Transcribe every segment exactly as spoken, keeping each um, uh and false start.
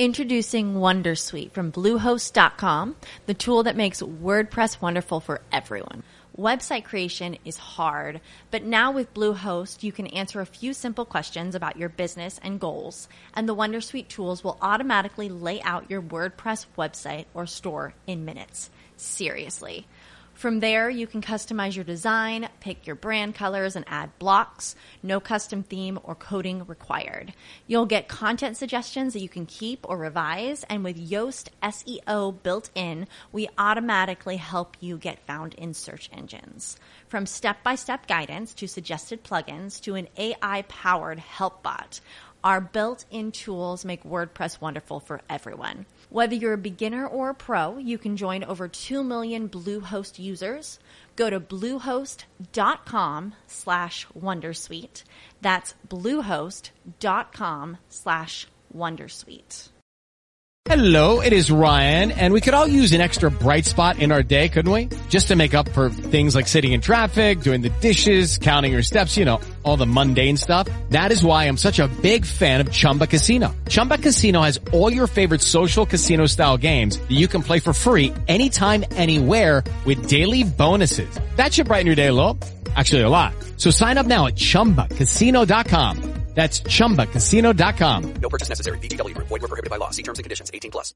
Introducing Wondersuite from Bluehost dot com, the tool that makes WordPress wonderful for everyone. Website creation is hard, but now with Bluehost, you can answer a few simple questions about your business and goals, and the Wondersuite tools will automatically lay out your WordPress website or store in minutes. Seriously. From there, you can customize your design, pick your brand colors, and add blocks. No custom theme or coding required. You'll get content suggestions that you can keep or revise, and with Yoast S E O built in, we automatically help you get found in search engines. From step-by-step guidance to suggested plugins to an A I-powered help bot, our built-in tools make WordPress wonderful for everyone. Whether you're a beginner or a pro, you can join over two million Bluehost users. Go to bluehost.com slash Wondersuite. That's bluehost.com slash Wondersuite. Hello, it is Ryan, and we could all use an extra bright spot in our day, couldn't we? Just to make up for things like sitting in traffic, doing the dishes, counting your steps, you know, all the mundane stuff. That is why I'm such a big fan of Chumba Casino. Chumba Casino has all your favorite social casino-style games that you can play for free anytime, anywhere with daily bonuses. That should brighten your day a little. Actually, a lot. So sign up now at chumba casino dot com. That's chumba casino dot com. No purchase necessary. V G W Group. Void where prohibited by law. See terms and conditions. eighteen plus.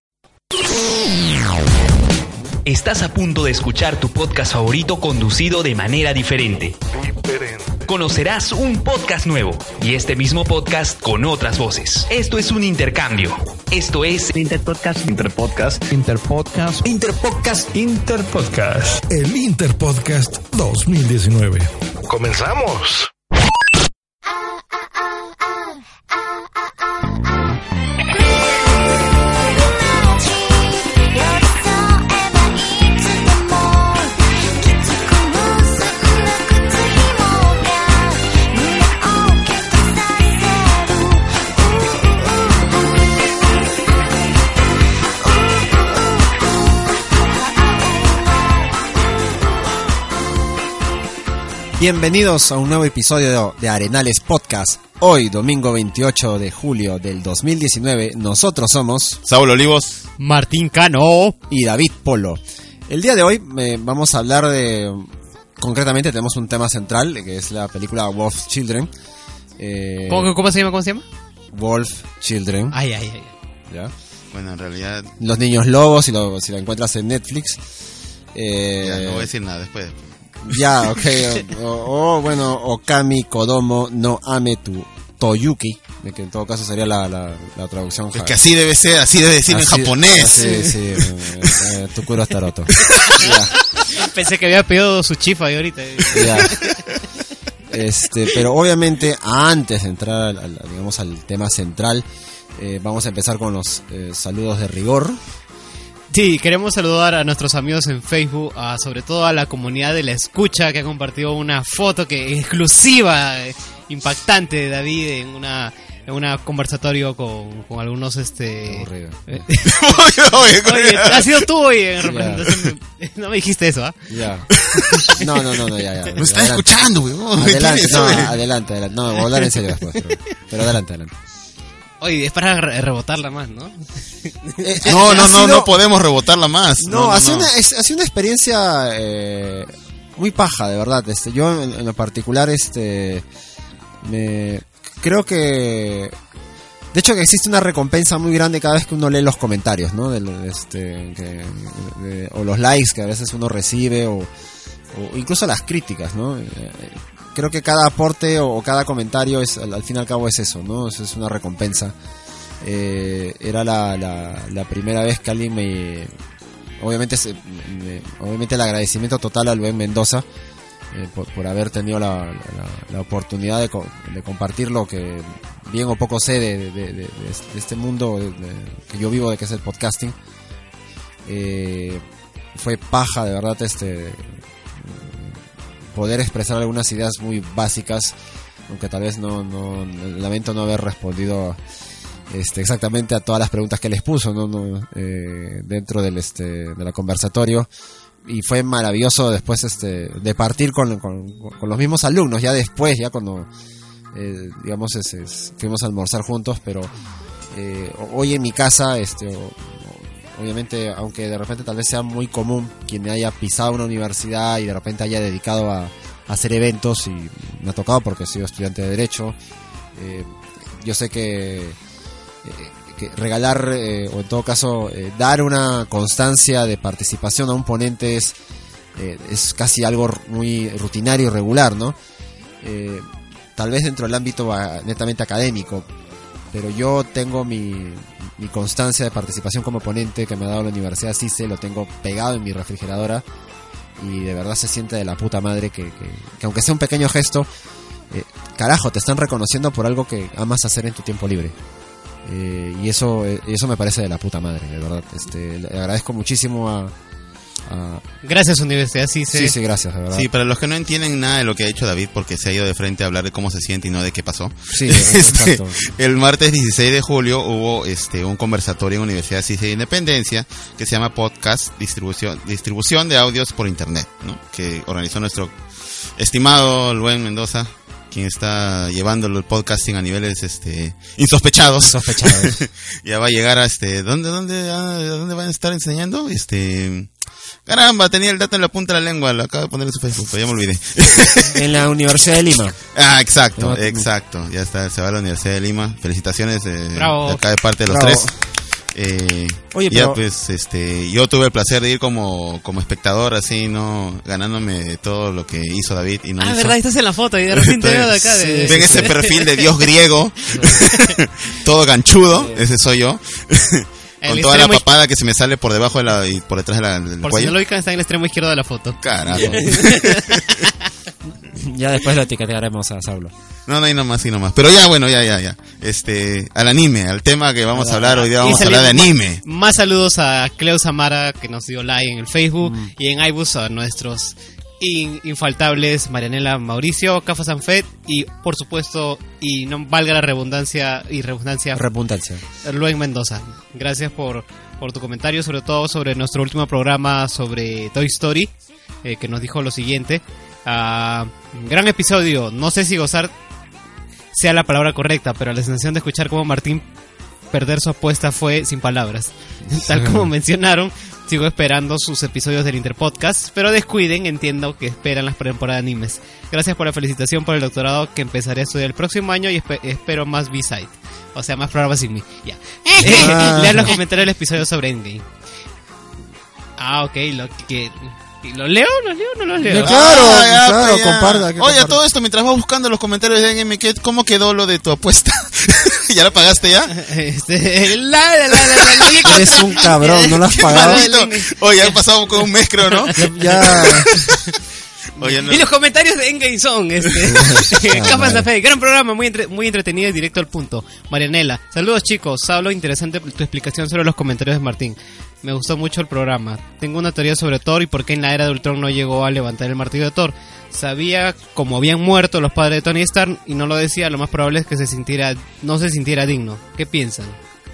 Estás a punto de escuchar tu podcast favorito conducido de manera diferente. Diferente. Conocerás un podcast nuevo y este mismo podcast con otras voces. Esto es un intercambio. Esto es Interpodcast. Interpodcast. Interpodcast. Interpodcast. Interpodcast. El Interpodcast dos mil diecinueve. ¡Comenzamos! Bienvenidos a un nuevo episodio de Arenales Podcast. Hoy, domingo veintiocho de julio del dos mil diecinueve, nosotros somos Saúl Olivos, Martín Cano y David Polo. El día de hoy eh, vamos a hablar de... Concretamente tenemos un tema central, que es la película Wolf Children. Eh, ¿Cómo, ¿Cómo se llama? ¿Cómo se llama? Wolf Children. Ay, ay, ay. ¿Ya? Bueno, en realidad... Los niños lobos, si lo, si lo encuentras en Netflix. Eh, ya, no voy a decir nada después. Ya, ok. O, o, o bueno, Okami Kodomo no Ame tu Toyuki, de que en todo caso sería la, la, la traducción. Es que así debe ser, así debe decir así, en japonés. Sí, sí, eh, eh, Tukuro Staroto. Ya. Pensé que había pedido su chifa y ahorita. Ya. Este, pero obviamente antes de entrar al, al, digamos, al tema central, eh, vamos a empezar con los eh, saludos de rigor. Sí, queremos saludar a nuestros amigos en Facebook, a, sobre todo a la comunidad de La Escucha, que ha compartido una foto que exclusiva, eh, impactante de David en una en una conversatorio con, con algunos este aburrido. Eh, oye, oye, has sido tú hoy en representación. Yeah. No me dijiste eso, ¿ah? ¿eh? Ya. No, no, no, no, ya, ya. Me estás escuchando, güey. Adelante, no, adelante, adelante. No, voy a hablar en serio después, pero, pero adelante, adelante. Oye, es para re- rebotarla más, ¿no? Eh, no, no, no, sido... no podemos rebotarla más. No, no, no, ha sido no. una, una experiencia eh, muy paja, de verdad. Este, yo en, en lo particular, este, me creo que, de hecho, que existe una recompensa muy grande cada vez que uno lee los comentarios, ¿no? De, de, este, que, de, o los likes que a veces uno recibe, o, o incluso las críticas, ¿no? Eh, Creo que cada aporte o cada comentario es, al, al fin y al cabo es eso, ¿no? Es, es una recompensa. Eh, era la, la, la primera vez que alguien me... Obviamente, se, me, obviamente el agradecimiento total al Ben Mendoza eh, por, por haber tenido la, la, la oportunidad de, de compartir lo que bien o poco sé de, de, de, de, de este mundo de, de, que yo vivo, de que es el podcasting. Eh, fue paja, de verdad, este... poder expresar algunas ideas muy básicas, aunque tal vez no, no lamento no haber respondido este, exactamente a todas las preguntas que les puso, no, no eh, dentro del este de la conversatorio, y fue maravilloso después este de partir con, con, con los mismos alumnos ya después, ya cuando eh, digamos es, es, fuimos a almorzar juntos, pero eh, hoy en mi casa, este, o, obviamente, aunque de repente tal vez sea muy común quien haya pisado una universidad y de repente haya dedicado a, a hacer eventos, y me ha tocado porque he sido estudiante de Derecho, eh, yo sé que, eh, que regalar, eh, o en todo caso, eh, dar una constancia de participación a un ponente es, eh, es casi algo muy rutinario y regular, ¿no? Eh, tal vez dentro del ámbito uh, netamente académico, pero yo tengo mi, mi constancia de participación como ponente que me ha dado la Universidad CICE, lo tengo pegado en mi refrigeradora, y de verdad se siente de la puta madre que, que, que aunque sea un pequeño gesto, eh, carajo, te están reconociendo por algo que amas hacer en tu tiempo libre. Eh, y eso eh, eso me parece de la puta madre, de verdad. Este, le agradezco muchísimo a... a... Gracias, Universidad CICE. Sí, sí, gracias, de verdad. Sí, para los que no entienden nada de lo que ha hecho David, porque se ha ido de frente a hablar de cómo se siente y no de qué pasó. Sí, este, exacto. El martes dieciséis de julio hubo este un conversatorio en Universidad CICE de Independencia que se llama Podcast Distribución distribución de audios por internet, ¿no? Que organizó nuestro estimado Luen Mendoza, quien está llevándolo el podcasting a niveles este insospechados. Sospechados. Ya va a llegar a este ¿dónde dónde a, dónde van a estar enseñando? Este caramba, tenía el dato en la punta de la lengua, lo acabo de poner en su Facebook, pero ya me olvidé. En la Universidad de Lima. Ah, exacto, No, exacto. Ya está, se va a la Universidad de Lima. Felicitaciones eh, Bravo. de acá de parte de los Bravo. tres. Eh, Oye, ya pero- pues este yo tuve el placer de ir como como espectador, así, no ganándome todo lo que hizo David y no Ah, hizo. verdad, estás en la foto y de repente veo de acá. De... Ven ese perfil de dios griego, todo ganchudo, ese soy yo. Con El toda la extremo- papada que se me sale por debajo de la y por detrás de la, del Por si cuello. no lo ubican, está en el extremo izquierdo de la foto. Carajo. Ya después lo etiquetaremos a Saulo. No, no hay nomás, y nomás. Pero ya, bueno, ya, ya, ya. Este, al anime, al tema que vamos a hablar hoy día, vamos Y a hablar de salimos- anime. Más saludos a Cleo Samara, que nos dio like en el Facebook, Mm. y en iBus a nuestros in- infaltables Marianela Mauricio, Cafa Sanfet, y por supuesto, y no valga la redundancia y redundancia, Repuntancia. Luen Mendoza. Gracias por, por tu comentario, sobre todo sobre nuestro último programa sobre Toy Story, eh, que nos dijo lo siguiente. Ah, gran episodio, no sé si gozar sea la palabra correcta, pero la sensación de escuchar cómo Martín perder su apuesta fue sin palabras. Tal como mencionaron, sigo esperando sus episodios del Interpodcast, pero descuiden, entiendo que esperan las temporadas de animes. Gracias por la felicitación por el doctorado que empezaré a estudiar el próximo año y espe- espero más B-Side. O sea, más programas sin mí. Ya. Ah. Lean los comentarios del episodio sobre Endgame. Ah, ok, lo que... ¿Lo leo? ¿Lo leo o no lo leo? Claro, Ah, ya, claro, pues, ya. comparta, que Oye, a comparta. todo esto, mientras vas buscando los comentarios de N M, ¿qué- ¿cómo quedó lo de tu apuesta? ¿Ya la pagaste ya? Este, la, la, la, la, la, la- Eres un cabrón, no lo has pagado. Maldito. Oye, ha pasado con un mes, creo, ¿no? Ya, ya- Oye, no. Y los comentarios de Endgame son este, Capas de Fe, gran programa, muy entre- muy entretenido y directo al punto. Marianela, saludos chicos, Saulo, interesante tu explicación sobre los comentarios de Martín. Me gustó mucho el programa. Tengo una teoría sobre Thor y por qué en la era de Ultron no llegó a levantar el martillo de Thor. Sabía como habían muerto los padres de Tony Stark y no lo decía, lo más probable es que se sintiera, no se sintiera digno. ¿Qué piensan?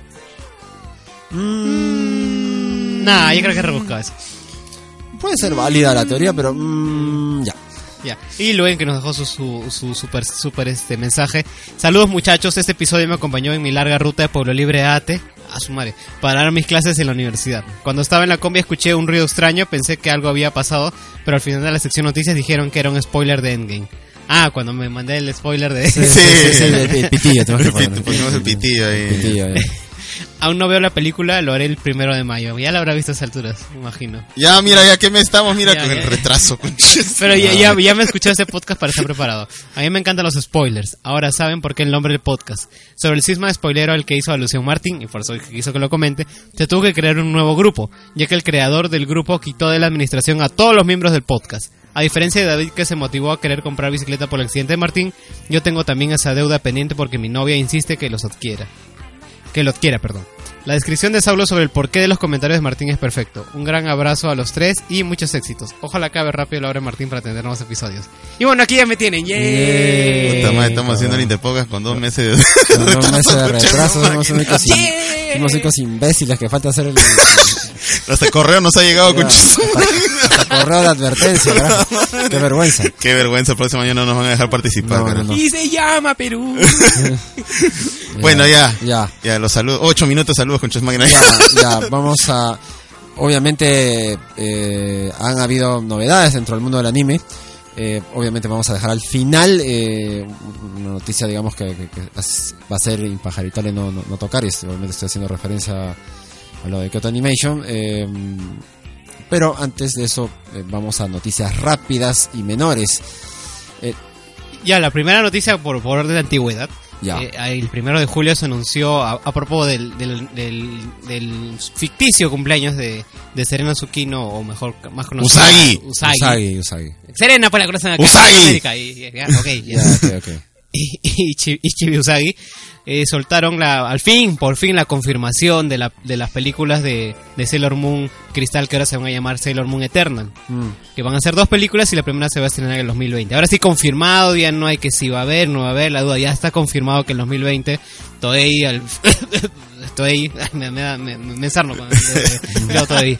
Mm, Nah, yo creo que es rebuscado eso. puede ser válida la teoría, pero mm, ya. Ya. Y Luen, que nos dejó su, su, su super, super este mensaje. Saludos muchachos, este episodio me acompañó en mi larga ruta de Pueblo Libre a Ate, a su madre, para dar mis clases en la universidad. Cuando estaba en la combi escuché un ruido extraño, pensé que algo había pasado, pero al final de la sección noticias dijeron que era un spoiler de Endgame. Ah, cuando me mandé el spoiler de... Sí, sí, sí, sí, el, el pitillo, tenemos que poner. Te pusimos el pitillo ahí. El pitillo, eh. Aún no veo la película, lo haré el primero de mayo. Ya la habrá visto a esas alturas, me imagino. Ya, mira, ya que me estamos, mira, Ya, con ya, el ya. retraso. conches. Pero ya, ya, ya me escuché este podcast para estar preparado. A mí me encantan los spoilers. Ahora saben por qué el nombre del podcast. Sobre el cisma de spoilero al que hizo alusión Martín, y por eso quiso que lo comente, se tuvo que crear un nuevo grupo, ya que el creador del grupo quitó de la administración a todos los miembros del podcast. A diferencia de David, que se motivó a querer comprar bicicleta por el accidente de Martín, yo tengo también esa deuda pendiente porque mi novia insiste que los adquiera. Que lo adquiera, perdón. La descripción de Saulo sobre el porqué de los comentarios de Martín es perfecto. Un gran abrazo a los tres y muchos éxitos. Ojalá acabe rápido la hora de Martín para tener nuevos episodios. Y bueno, aquí ya me tienen. ¡Yay! Puta madre, estamos haciendo el Interpodcast con dos meses de... Con dos meses de retraso, somos máquina. únicos, im- ¡Yeah! somos únicos imbéciles que falta hacer el... Hasta correo nos ha llegado, Ya, conches. hasta, hasta correo de advertencia, carajo. Qué vergüenza. Qué vergüenza, el próximo año no nos van a dejar participar. No, carajo. no, no. Y se llama Perú. Bueno, ya, Ya. ya, los saludos. Ocho minutos, saludos con Chus Máquina. Ya, ya, vamos a... Obviamente eh, han habido novedades dentro del mundo del anime. Eh, obviamente vamos a dejar al final eh, una noticia, digamos, que, que, que va a ser impajaritable no, no, no tocar. Y obviamente estoy haciendo referencia a lo de Kyoto Animation. Eh, pero antes de eso eh, vamos a noticias rápidas y menores. Eh, Ya, la primera noticia por, por orden de antigüedad. Ya. Eh, el primero de julio se anunció, a, a propósito del, del, del, del ficticio cumpleaños de, de Serena Tsukino, o mejor, más conocida. Usagi. Usagi. Usagi, Usagi. Serena, pues la conocen acá Usagi. en América. Y, y- ya, ok, ya. Ya, ok, ok. y, y, Chi- y Chibi Usagi eh, soltaron la, al fin, por fin, la confirmación de, la, de las películas de, de Sailor Moon Crystal, que ahora se van a llamar Sailor Moon Eternal. Mm. Que van a ser dos películas y la primera se va a estrenar en el dos mil veinte. Ahora sí confirmado, ya no hay que si va a haber, no va a haber, la duda, ya está confirmado que en el dos mil veinte Toei, al, Toei, me, me, da- me, me, me ensarno con el, el Toei.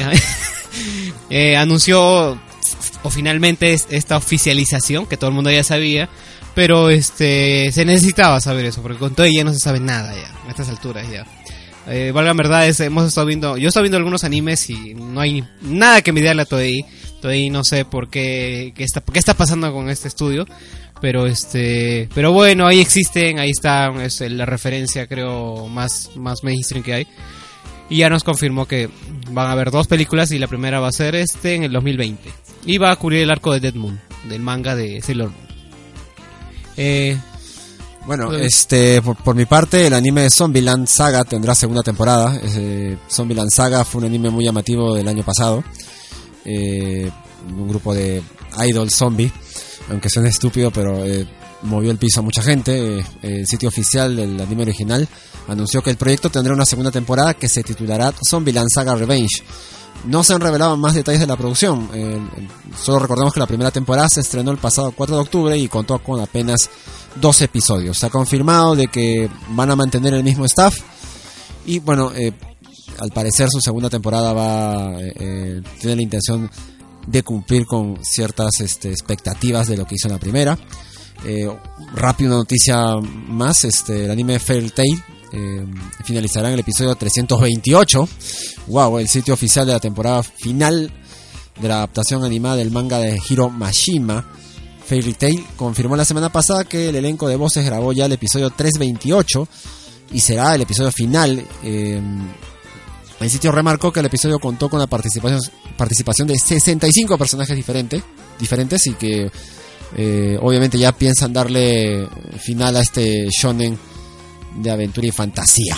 eh, anunció o finalmente es- esta oficialización que todo el mundo ya sabía, pero este se necesitaba saber eso, porque con Toei ya no se sabe nada ya, a estas alturas ya. Eh, valga verdad, es, hemos estado viendo, yo he estado viendo algunos animes y no hay nada que me diga la Toei. Toei no sé por qué, qué está, qué está pasando con este estudio, pero este, pero bueno, ahí existen, ahí está, es la referencia creo más, más mainstream que hay. Y ya nos confirmó que van a haber dos películas y la primera va a ser este en el dos mil veinte. Y va a cubrir el arco de Dead Moon, del manga de Sailor Moon. Eh, Bueno, Pues- este, por, por mi parte, el anime de Zombieland Saga tendrá segunda temporada. Eh, Zombieland Saga fue un anime muy llamativo del año pasado. Eh, un grupo de idol zombie, aunque suene estúpido, pero eh, movió el piso a mucha gente. Eh, el sitio oficial del anime original anunció que el proyecto tendrá una segunda temporada que se titulará Zombieland Saga Revenge. No se han revelado más detalles de la producción. Eh, solo recordemos que la primera temporada se estrenó el pasado cuatro de octubre y contó con apenas dos episodios. Se ha confirmado de que van a mantener el mismo staff y bueno, eh, al parecer su segunda temporada va eh, eh, tiene la intención de cumplir con ciertas este, expectativas de lo que hizo en la primera. Eh, rápido, una noticia más, este, el anime Fairy Tail eh, finalizará en el episodio trescientos veintiocho. Wow, el sitio oficial de la temporada final de la adaptación animada del manga de Hiro Mashima, Fairy Tail, confirmó la semana pasada que el elenco de voces grabó ya el episodio trescientos veintiocho y será el episodio final. Eh, el sitio remarcó que el episodio contó con la participación, participación de sesenta y cinco personajes diferentes, diferentes y que eh, obviamente ya piensan darle final a este shonen de aventura y fantasía.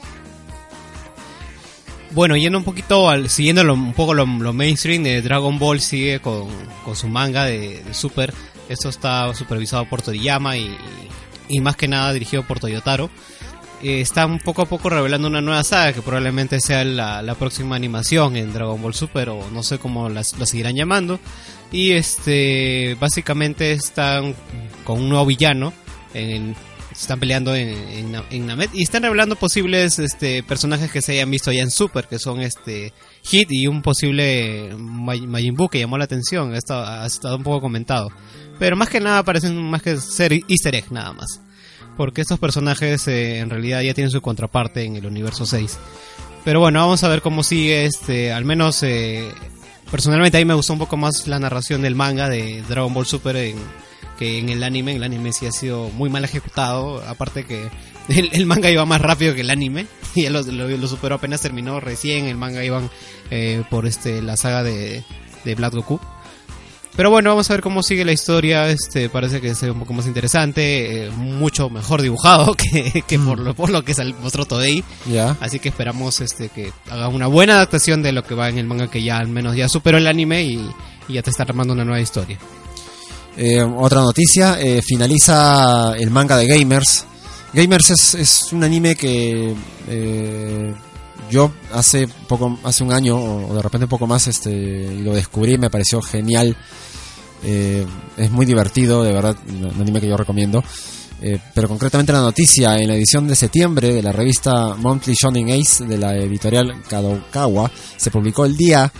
Bueno, yendo un poquito, al, siguiendo lo- un poco lo, lo mainstream, de Dragon Ball sigue con, con su manga de, de Super. Esto está supervisado por Toriyama y, y más que nada dirigido por Toyotaro. Eh, están poco a poco revelando una nueva saga que probablemente sea la, la próxima animación en Dragon Ball Super, o no sé cómo las, lo seguirán llamando. Y este básicamente están con un nuevo villano en, están peleando en, en, en Namek y están revelando posibles este personajes que se hayan visto ya en Super, que son este Hit y un posible May- Majin Buu que llamó la atención. Esto ha estado un poco comentado, pero más que nada parecen más que ser easter egg nada más, porque estos personajes eh, en realidad ya tienen su contraparte en el universo seis. Pero bueno, vamos a ver cómo sigue este, al menos eh, personalmente a mí me gustó un poco más la narración del manga de Dragon Ball Super en, que en el anime. El anime sí ha sido muy mal ejecutado, aparte que el, el manga iba más rápido que el anime y ya lo, lo, lo superó, apenas terminó recién. El manga iban eh, por este la saga de, de Black Goku. Pero bueno, vamos a ver cómo sigue la historia. Este parece que se ve un poco más interesante, eh, mucho mejor dibujado que, que por, lo, por lo que sal, mostró Toei. Ya. Así que esperamos este que haga una buena adaptación de lo que va en el manga, que ya al menos ya superó el anime y, y ya te está armando una nueva historia. Eh, otra noticia, eh, finaliza el manga de Gamers. Gamers es, es un anime que eh, yo hace poco, hace un año o de repente un poco más, este, lo descubrí, me pareció genial. Eh, es muy divertido, de verdad, un anime que yo recomiendo. Eh, pero concretamente la noticia, en la edición de septiembre de la revista Monthly Shonen Ace de la editorial Kadokawa, se publicó el día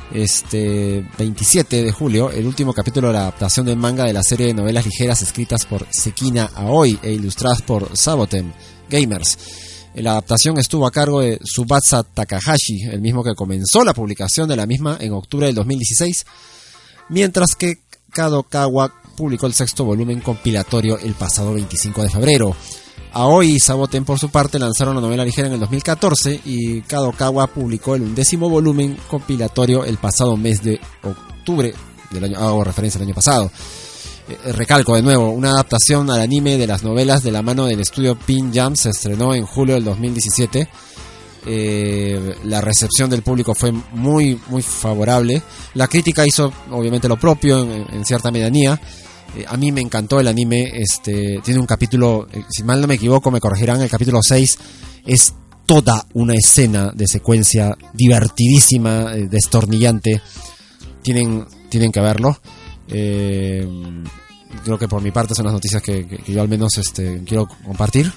Este veintisiete de julio, el último capítulo de la adaptación del manga de la serie de novelas ligeras escritas por Sekina Aoi e ilustradas por Sabotem Gamers. La adaptación estuvo a cargo de Tsubasa Takahashi, el mismo que comenzó la publicación de la misma en octubre del dos mil dieciséis, mientras que Kadokawa publicó el sexto volumen compilatorio el pasado veinticinco de febrero. Aoi y Saboten, por su parte, lanzaron la novela ligera en el dos mil catorce y Kadokawa publicó el undécimo volumen compilatorio el pasado mes de octubre del año, hago referencia al año pasado. Eh, recalco de nuevo, una adaptación al anime de las novelas de la mano del estudio Pin Jam se estrenó en julio del dos mil diecisiete. Eh, la recepción del público fue muy muy favorable. La crítica hizo obviamente lo propio en, en cierta medianía. Eh, a mí me encantó el anime. Este tiene un capítulo, eh, si mal no me equivoco me corregirán, el capítulo seis es toda una escena de secuencia divertidísima, eh, destornillante. Tienen tienen que verlo. Eh, creo que por mi parte son las noticias que, que, que yo al menos este quiero compartir.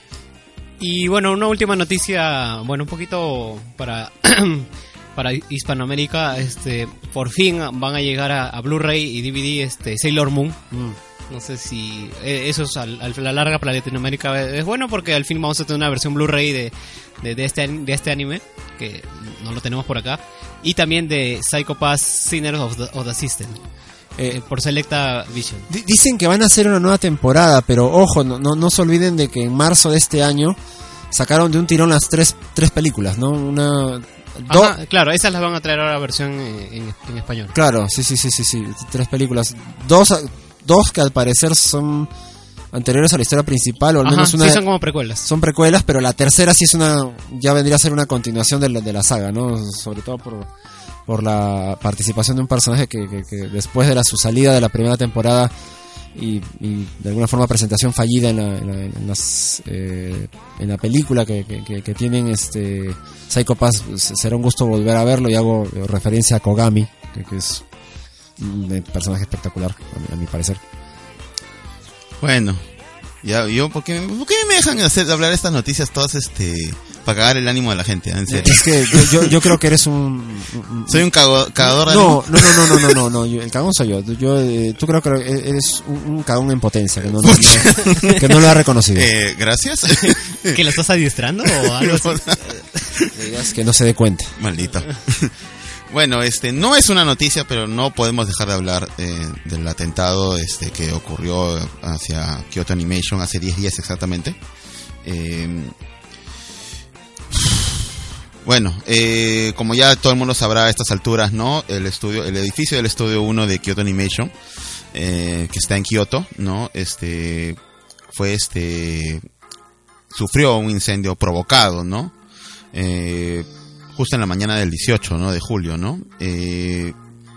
Y bueno, una última noticia, bueno, un poquito para para Hispanoamérica, este, por fin van a llegar a, a Blu-ray y D V D este Sailor Moon. Mm. No sé si eh, eso es al, al, a la larga para Latinoamérica es bueno porque al fin vamos a tener una versión Blu-ray de, de, de, este, de este anime, que no lo tenemos por acá, y también de Psycho Pass Sinners of the, of the System. Eh, por Selecta Vision. D- dicen que van a hacer una nueva temporada, pero ojo, no, no, no se olviden de que en marzo de este año sacaron de un tirón las tres, tres películas, ¿no? Una... Do- Ajá, claro, esas las van a traer ahora la versión en, en español. Claro, sí, sí, sí, sí, sí, tres películas. Dos, dos que al parecer son anteriores a la historia principal, o al Ajá, menos una... sí, son como precuelas. Son precuelas, pero la tercera sí es una... ya vendría a ser una continuación de la, de la saga, ¿no? Sobre todo por... por la participación de un personaje que, que, que después de la, su salida de la primera temporada y, y de alguna forma presentación fallida en la, en la, en las, eh, en la película que, que, que tienen este Psycho Pass, será un gusto volver a verlo, y hago referencia a Kogami, que, que es un personaje espectacular a mi, a mi parecer. Bueno, ya yo ¿por qué, ¿por qué me dejan hacer hablar estas noticias todas este para cagar el ánimo de la gente? En serio. Es que yo, yo, yo creo que eres un, un soy un cago, cagador de no, ánimo. no, no, no, no, no, no, no, yo, el cagón soy yo. Yo eh, tú creo que eres un, un cagón en potencia que no, no, no, que no lo ha reconocido. Eh, gracias. ¿Que lo estás adiestrando o algo así? Digas que no se dé cuenta. Maldito. Bueno, este no es una noticia, pero no podemos dejar de hablar eh, del atentado este que ocurrió hacia Kyoto Animation hace diez días exactamente. Eh, bueno, eh, como ya todo el mundo sabrá a estas alturas, ¿no? El estudio, el edificio del estudio uno de Kyoto Animation, eh, que está en Kyoto, ¿no? Este fue este sufrió un incendio provocado, ¿no? Eh, justo en la mañana del dieciocho, ¿no? De julio, ¿no? Eh,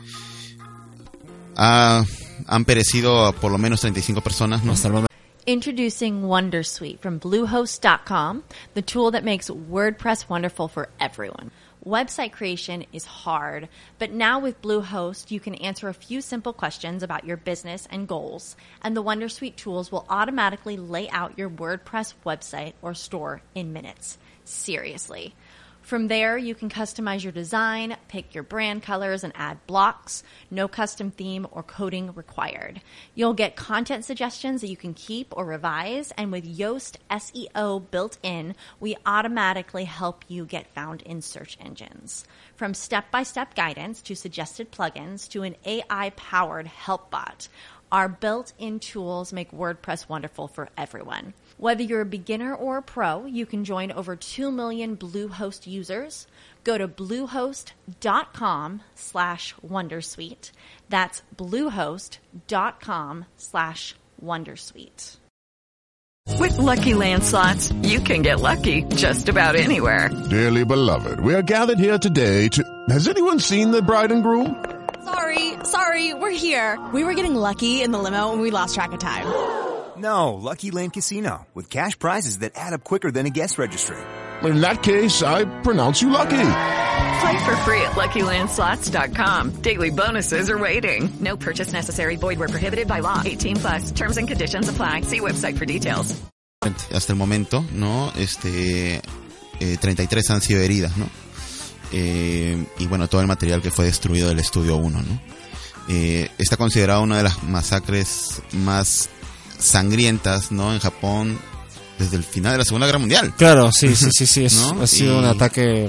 ha, han perecido por lo menos treinta y cinco personas, ¿no? Hasta el momento. Introducing Wondersuite from Bluehost dot com, the tool that makes WordPress wonderful for everyone. Website creation is hard, but now with Bluehost, you can answer a few simple questions about your business and goals, and the Wondersuite tools will automatically lay out your WordPress website or store in minutes. Seriously. From there, you can customize your design, pick your brand colors, and add blocks. No custom theme or coding required. You'll get content suggestions that you can keep or revise, and with Yoast S E O built in, we automatically help you get found in search engines. From step-by-step guidance to suggested plugins to an A I-powered help bot, our built-in tools make WordPress wonderful for everyone. Whether you're a beginner or a pro, you can join over two million Bluehost users. Go to bluehost.com slash wondersuite. That's bluehost.com slash wondersuite. With Lucky Land Slots, you can get lucky just about anywhere. Dearly beloved, we are gathered here today to... Has anyone seen the bride and groom? Sorry, sorry, we're here. We were getting lucky in the limo and we lost track of time. No, Lucky Land Casino, with cash prizes that add up quicker than a guest registry. In that case, I pronounce you lucky. Play for free at lucky land slots dot com. Daily bonuses are waiting. No purchase necessary. Void where prohibited by law. eighteen plus. Terms and conditions apply. See website for details. Hasta el momento, ¿no? Este, eh, treinta y tres han sido heridas, ¿no? eh, y bueno, todo el material que fue destruido del Estudio uno, ¿no? Eh, está considerado una de las masacres más sangrientas, ¿no? En Japón desde el final de la Segunda Guerra Mundial. Claro, sí, sí, sí, sí, es, ¿no? ha sido y... un ataque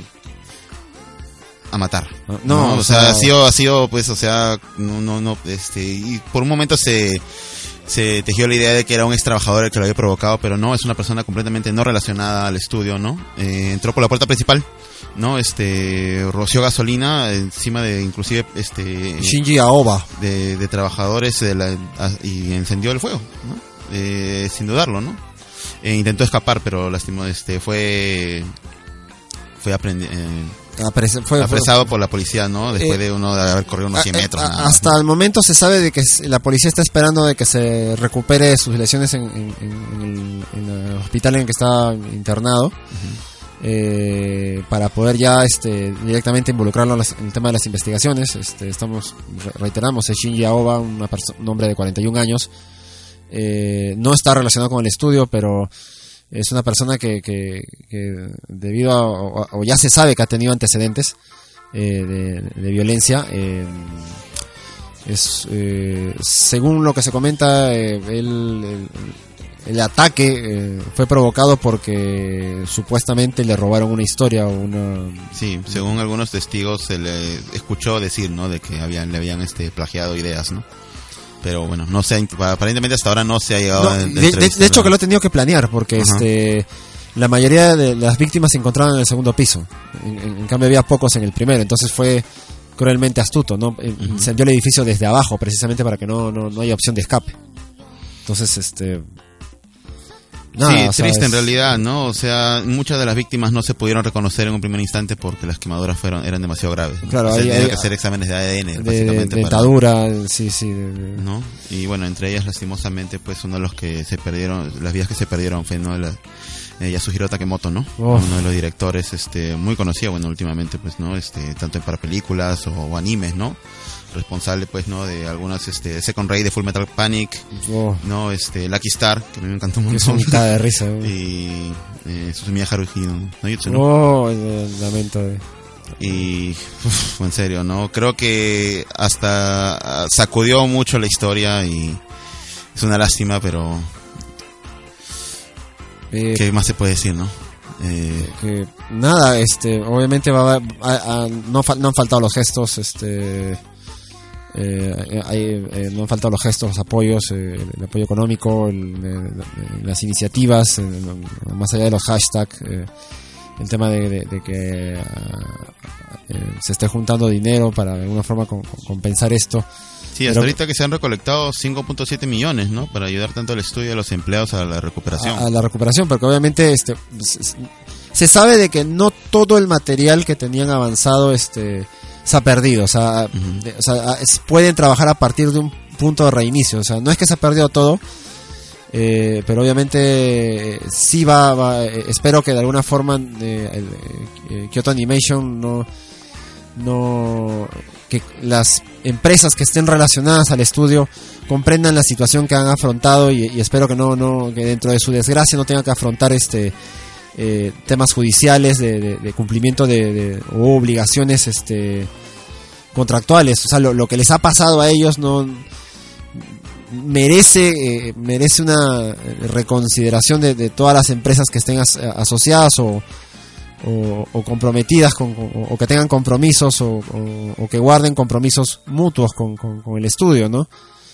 a matar. No, no o, o sea, sea, ha sido, ha sido, pues, o sea, no, no, no, este, y por un momento se, se tejió la idea de que era un ex trabajador el que lo había provocado, pero no, es una persona completamente no relacionada al estudio, ¿no? Eh, entró por la puerta principal, ¿no? Este, roció gasolina encima de, inclusive, este, Shinji Aoba, de, de trabajadores de la, y encendió el fuego, ¿no? Eh, sin dudarlo, ¿no? Eh, intentó escapar, pero lastimó, este, fue, fue aprendido. Eh, Apres- fue, apresado fue, por la policía, ¿no? Después eh, de uno de haber corrido unos cien metros. A, a, nada. Hasta el momento se sabe de que la policía está esperando de que se recupere sus lesiones en, en, en, el, en el hospital en el que está internado, uh-huh. eh, para poder ya este directamente involucrarlo en, las, en el tema de las investigaciones. Este, estamos reiteramos, es Shinji Aoba, una perso- un hombre de cuarenta y un años, eh, no está relacionado con el estudio, pero es una persona que, que, que debido a, o, o ya se sabe que ha tenido antecedentes eh, de, de violencia. Eh, es eh, según lo que se comenta, eh, el, el, el ataque eh, fue provocado porque supuestamente le robaron una historia o una. Sí, según algunos testigos se le escuchó decir, ¿no? De que habían le habían este plagiado ideas, ¿no? Pero bueno, no se ha, aparentemente hasta ahora no se ha llegado no, a de, de, de hecho que lo he tenido que planear porque Ajá. este la mayoría de las víctimas se encontraban en el segundo piso, en, en, en cambio había pocos en el primero, entonces fue cruelmente astuto, ¿no? Uh-huh. Incendió el edificio desde abajo precisamente para que no, no, no haya opción de escape. Entonces este Nada, sí, triste ¿sabes? En realidad, ¿no? O sea, muchas de las víctimas no se pudieron reconocer en un primer instante porque las quemaduras fueron eran demasiado graves, ¿no? Claro, o sea, hay, tuvieron hay, que hacer exámenes de A D N, de, básicamente. De dentadura, para, sí, sí. De, de... ¿no? Y bueno, entre ellas, lastimosamente, pues uno de los que se perdieron, las vidas que se perdieron fue, ¿no? La, eh, Yasuhiro Takemoto, ¿no? Oh. Uno de los directores, este, muy conocido, bueno, últimamente, pues, ¿no? Este, tanto para películas o, o animes, ¿no? Responsable, pues, ¿no? De algunas, este, Second Ray de Full Metal Panic, oh. ¿no? Este, Lucky Star, que a mí me encantó un montón. Es un de risa, ¿no? Y, eh, Suzumiya Haruhi, ¿no? ¿No? Yutsu, ¿no? Oh, el lamento de... Y, uf, en serio, ¿no? Creo que hasta sacudió mucho la historia y es una lástima, pero... Eh, ¿qué más se puede decir, no? Eh, que nada, este, obviamente va a, a, a, no, fa, no han faltado los gestos, este... Eh, hay, eh, no han faltado los gestos, los apoyos, eh, el apoyo económico, el, el, las iniciativas, el, el, más allá de los hashtags, eh, el tema de, de, de que uh, eh, se esté juntando dinero para de alguna forma con, con compensar esto. Sí, hasta Pero, ahorita que se han recolectado cinco punto siete millones, ¿no? Para ayudar tanto al estudio y a los empleados a la recuperación. A, a la recuperación, porque obviamente este se, se sabe de que no todo el material que tenían avanzado este se ha perdido, o sea, uh-huh. de, o sea es, pueden trabajar a partir de un punto de reinicio, o sea, no es que se ha perdido todo, eh, pero obviamente eh, sí va, va eh, espero que de alguna forma eh, el, eh, Kyoto Animation no no que las empresas que estén relacionadas al estudio comprendan la situación que han afrontado y, y espero que no no que dentro de su desgracia no tengan que afrontar este Eh, temas judiciales de, de, de cumplimiento de, de o obligaciones este contractuales, o sea lo, lo que les ha pasado a ellos no merece eh, merece una reconsideración de, de todas las empresas que estén as, asociadas o, o, o comprometidas con, o, o que tengan compromisos o, o, o que guarden compromisos mutuos con, con, con el estudio, ¿no?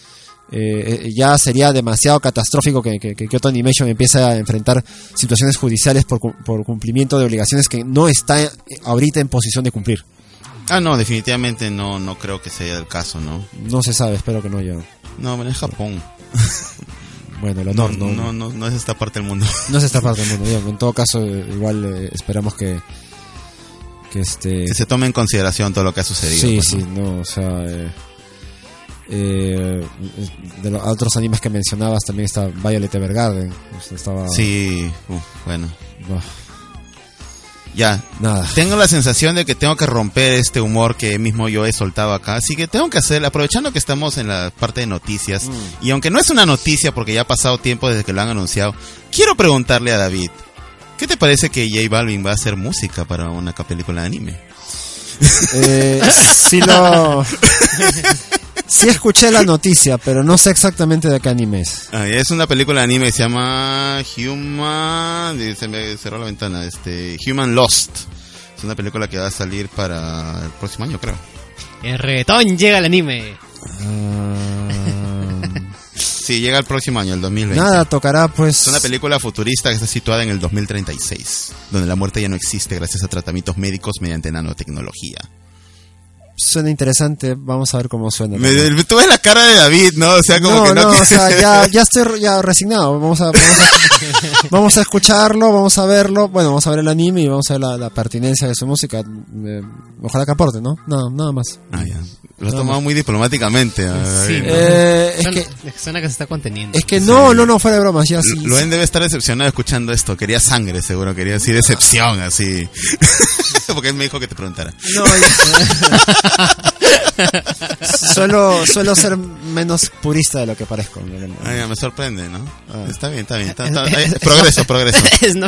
Eh, ya sería demasiado catastrófico que, que, que Kyoto Animation empiece a enfrentar situaciones judiciales por, por cumplimiento de obligaciones que no está ahorita en posición de cumplir. Ah, no, definitivamente no no creo que sea el caso, ¿no? No se sabe, espero que no yo. No, pero es Japón. Bueno, el honor no no, no, no, no es esta parte del mundo. No es esta parte del mundo. Bien, en todo caso, igual eh, esperamos que que este que se tome en consideración todo lo que ha sucedido. Sí, pues, sí, ¿no? no, o sea, eh, Eh, de los otros animes que mencionabas también está Violet Evergarden, estaba... sí, uh, bueno oh. ya nada, tengo la sensación de que tengo que romper este humor que mismo yo he soltado acá, así que tengo que hacer, aprovechando que estamos en la parte de noticias, mm. y aunque no es una noticia porque ya ha pasado tiempo desde que lo han anunciado, quiero preguntarle a David, ¿Qué te parece que J Balvin va a hacer música para una película de anime? Eh, sí lo... Sí escuché la noticia, pero no sé exactamente de qué anime es. Ah, es una película de anime que se llama Human... Se me cerró la ventana. Este, Human Lost. Es una película que va a salir para el próximo año, creo. El reggaetón llega al anime. Uh... Sí, llega el próximo año, el dos mil veinte. Nada, tocará pues... Es una película futurista que está situada en el dos mil treinta y seis, donde la muerte ya no existe gracias a tratamientos médicos mediante nanotecnología. Suena interesante, vamos a ver cómo suena. Me, tú ves la cara de David, ¿no? O sea, como no, que no... No, o sea, ya, ya estoy ya resignado. Vamos a, vamos, a, vamos a escucharlo, vamos a verlo. Bueno, vamos a ver el anime y vamos a ver la, la pertinencia de su música. Eh, ojalá que aporte, ¿no? No, nada más. Ah, ya. Lo has tomado muy diplomáticamente. Sí, ¿no? eh, es suena, que, suena que se está conteniendo. Es que no, sí. no, no, fuera de bromas. Ya sí. Luen debe estar decepcionado escuchando esto. Quería sangre, seguro. Quería decir decepción, así. Porque él me dijo que te preguntara. No, Suelo, suelo ser menos purista de lo que parezco. Ah, ya, me sorprende, ¿no? Ah. Está bien, está bien. Está, está, eh, progreso, progreso. No.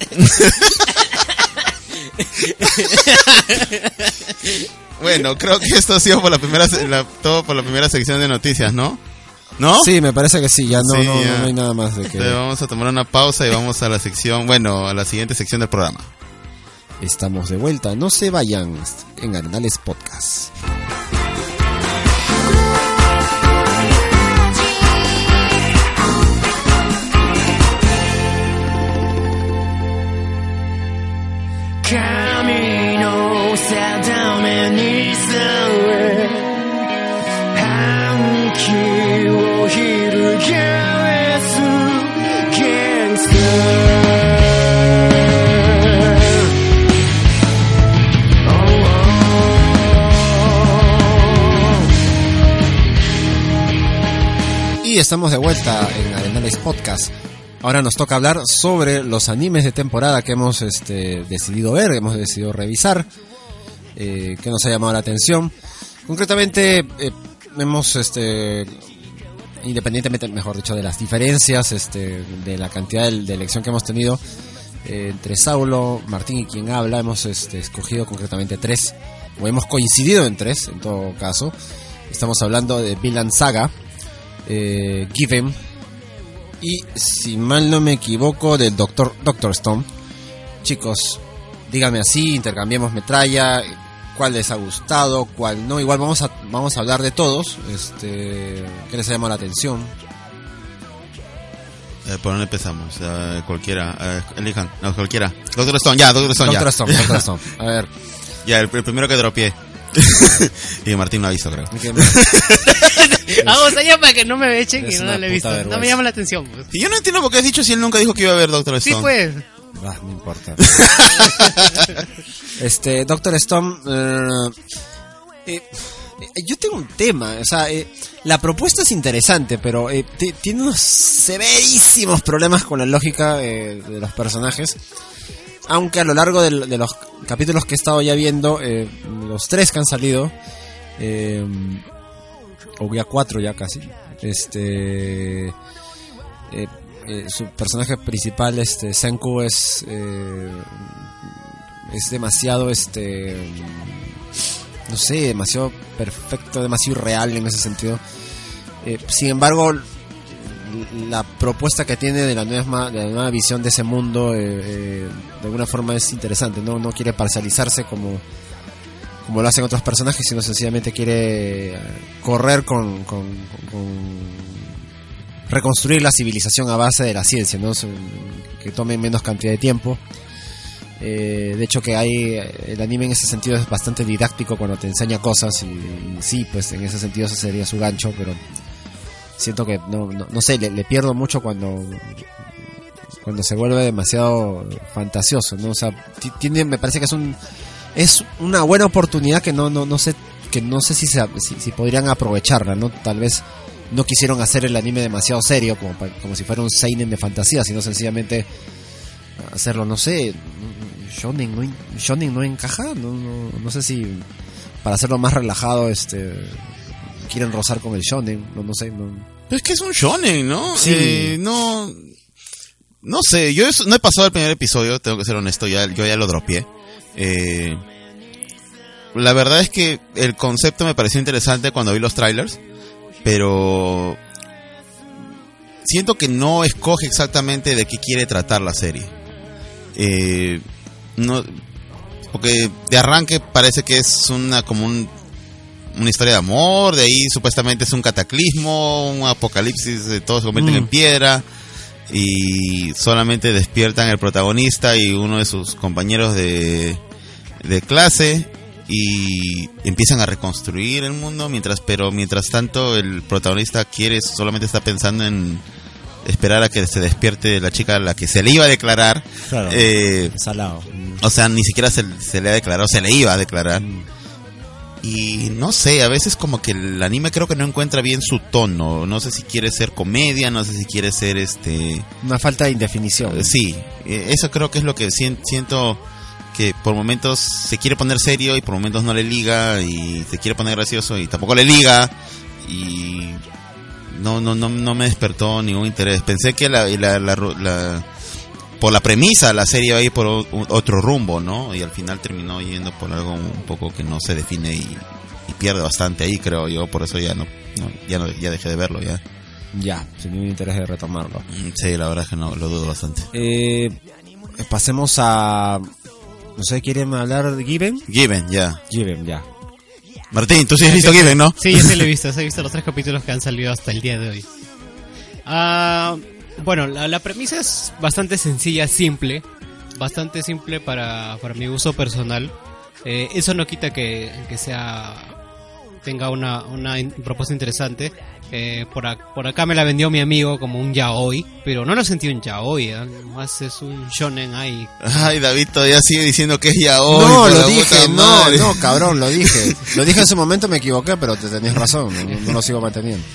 Bueno, creo que esto ha sido por la primera, la, todo por la primera sección de noticias, ¿no? ¿No? Sí, me parece que sí. Ya no, sí, no, ya. no hay nada más de que. Entonces vamos a tomar una pausa y vamos a la sección, bueno, a la siguiente sección del programa. Estamos de vuelta, no se vayan en Arenales Podcast. Camino定にさ半旗を翻す元気 Y estamos de vuelta en Arenales Podcast. Ahora nos toca hablar sobre los animes de temporada que hemos este, decidido ver, hemos decidido revisar, eh, que nos ha llamado la atención. Concretamente, eh, hemos, este, independientemente, mejor dicho, de las diferencias, este, de la cantidad de, de elección que hemos tenido eh, entre Saulo, Martín y quien habla, hemos este, escogido concretamente tres, o hemos coincidido en tres, en todo caso. Estamos hablando de Vinland Saga, eh, Given, y si mal no me equivoco del Doctor Doctor Stone. Chicos, díganme así, intercambiemos metralla, cuál les ha gustado, cuál no. Igual vamos a vamos a hablar de todos. Este, ¿qué les ha llamado la atención? Eh, ¿Por dónde empezamos? Eh, cualquiera, eh, elijan, no, cualquiera. Doctor Stone, ya, Doctor Stone, Doctor ya. Stone, Doctor Stone. A ver. Ya, el, el primero que dropié. Y Martín lo avisó, creo. Vamos allá para que no me echen Es y no una lo he visto. puta No me vergüenza. llama la atención. Pues. Y yo no entiendo por qué has dicho si él nunca dijo que iba a ver Doctor Stone. Sí, pues. Ah, no importa. Este, Doctor Stone, eh, eh, eh, yo tengo un tema, o sea, eh, la propuesta es interesante, pero eh, t- tiene unos severísimos problemas con la lógica eh, de los personajes. Aunque a lo largo del, de los capítulos que he estado ya viendo, eh, los tres que han salido, eh, o ya cuatro ya casi, este, eh, eh, su personaje principal, este, Senku, es, eh, es demasiado, este, no sé, demasiado perfecto, demasiado irreal en ese sentido. Eh, sin embargo, la propuesta que tiene de la nueva, de la nueva visión de ese mundo, eh, eh, de alguna forma es interesante, ¿no? No quiere parcializarse como, como lo hacen otros personajes, sino sencillamente quiere correr con, con, con, con reconstruir la civilización a base de la ciencia, ¿no? Que tome menos cantidad de tiempo. Eh, de hecho que hay, el anime en ese sentido es bastante didáctico cuando te enseña cosas y, y sí, pues en ese sentido ese sería su gancho, pero siento que no, no, no sé, le, le pierdo mucho cuando cuando se vuelve demasiado fantasioso, ¿no? O sea, t- tiene, me parece que es un es una buena oportunidad que no no no sé que no sé si se, si, si podrían aprovecharla, ¿no? Tal vez no quisieron hacer el anime demasiado serio como pa- como si fuera un seinen de fantasía, sino sencillamente hacerlo, no sé, shonen no shonen no encaja, no, no no sé si para hacerlo más relajado, este quieren rozar con el shonen, no, no sé, no. Pero es que es un shonen, ¿no? Sí. Eh, no, no sé, yo eso, no he pasado el primer episodio, tengo que ser honesto, ya, yo ya lo dropeé. Eh, la verdad es que el concepto me pareció interesante cuando vi los trailers, pero siento que no escoge exactamente de qué quiere tratar la serie. Eh, no, porque de arranque parece que es una como un, una historia de amor, de ahí supuestamente es un cataclismo, un apocalipsis, de todos se convierten mm. en piedra y solamente despiertan el protagonista y uno de sus compañeros de, de clase y empiezan a reconstruir el mundo, mientras pero mientras tanto el protagonista quiere, solamente está pensando en esperar a que se despierte la chica a la que se le iba a declarar. Claro, eh, salado. O sea, ni siquiera se, se le ha declarado, se le iba a declarar. Mm. Y no sé, a veces como que el anime creo que no encuentra bien su tono. No sé si quiere ser comedia, no sé si quiere ser este... Una falta de indefinición. Sí, eso creo que es lo que siento, que por momentos se quiere poner serio y por momentos no le liga, y se quiere poner gracioso y tampoco le liga, y no no no no me despertó ningún interés. Pensé que la, la, la, la por la premisa la serie iba a ir por otro rumbo, ¿no? Y al final terminó yendo por algo un poco que no se define y, y pierde bastante ahí, creo yo. Por eso ya no, no ya no ya dejé de verlo ya. Ya, sin ningún interés de retomarlo. Sí, la verdad es que no, lo dudo bastante. Eh, pasemos a... No sé, ¿quieren hablar de Given? Given, ya. Given, ya. Martín, tú sí has visto sí, Given, ¿no? Sí, yo sí lo he visto. He visto los tres capítulos que han salido hasta el día de hoy. Ah... Uh, Bueno, la, la premisa es bastante sencilla, simple, bastante simple para, para mi uso personal. Eh, eso no quita que, que sea tenga una, una in, propuesta interesante. Eh, por, a, por acá me la vendió mi amigo como un yaoi, pero no lo sentí un yaoi, ¿eh? Más es un shonen ahí. Ay, David todavía sigue diciendo que es yaoi. No, lo dije, no, no, cabrón, lo dije. Lo dije en su momento, me equivoqué, pero te tenías razón, no, no lo sigo manteniendo.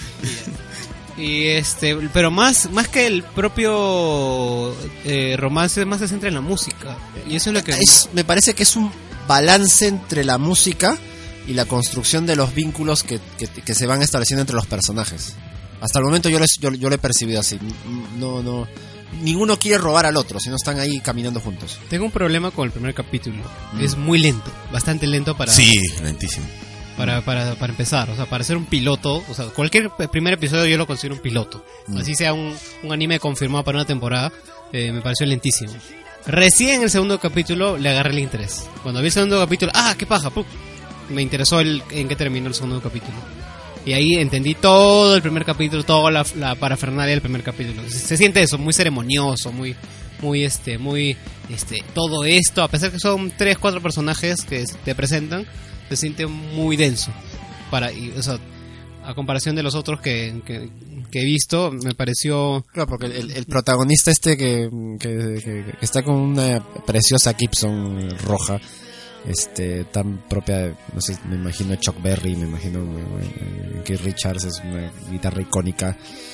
Y este, pero más más que el propio eh, romance, más se centra en la música. Y eso es lo que es, me parece que es un balance entre la música y la construcción de los vínculos que, que, que se van estableciendo entre los personajes. Hasta el momento yo, les, yo, yo lo he percibido así. No, no, ninguno quiere robar al otro, sino están ahí caminando juntos. Tengo un problema con el primer capítulo. Mm. Es muy lento, bastante lento para... Sí, lentísimo. Para, para, para empezar, o sea, para ser un piloto, o sea, cualquier primer episodio yo lo considero un piloto. Mm. Así sea un, un anime confirmado para una temporada, eh, me pareció lentísimo. Recién en el segundo capítulo le agarré el interés. Cuando vi el segundo capítulo, ¡ah, qué paja! ¡Pum! Me interesó el, en qué terminó el segundo capítulo. Y ahí entendí todo el primer capítulo, toda la, la parafernalia del primer capítulo. Se, se siente eso, muy ceremonioso, muy, muy, este, muy, este, todo esto, a pesar que son tres, cuatro personajes que te presentan, se siente muy denso. Para, y, o sea, a comparación de los otros que, que, que he visto, me pareció... Claro, porque el, el protagonista este que, que, que, que está con una preciosa Gibson roja, este, tan propia de, no sé, me imagino Chuck Berry, me imagino eh, Keith Richards, es una guitarra icónica.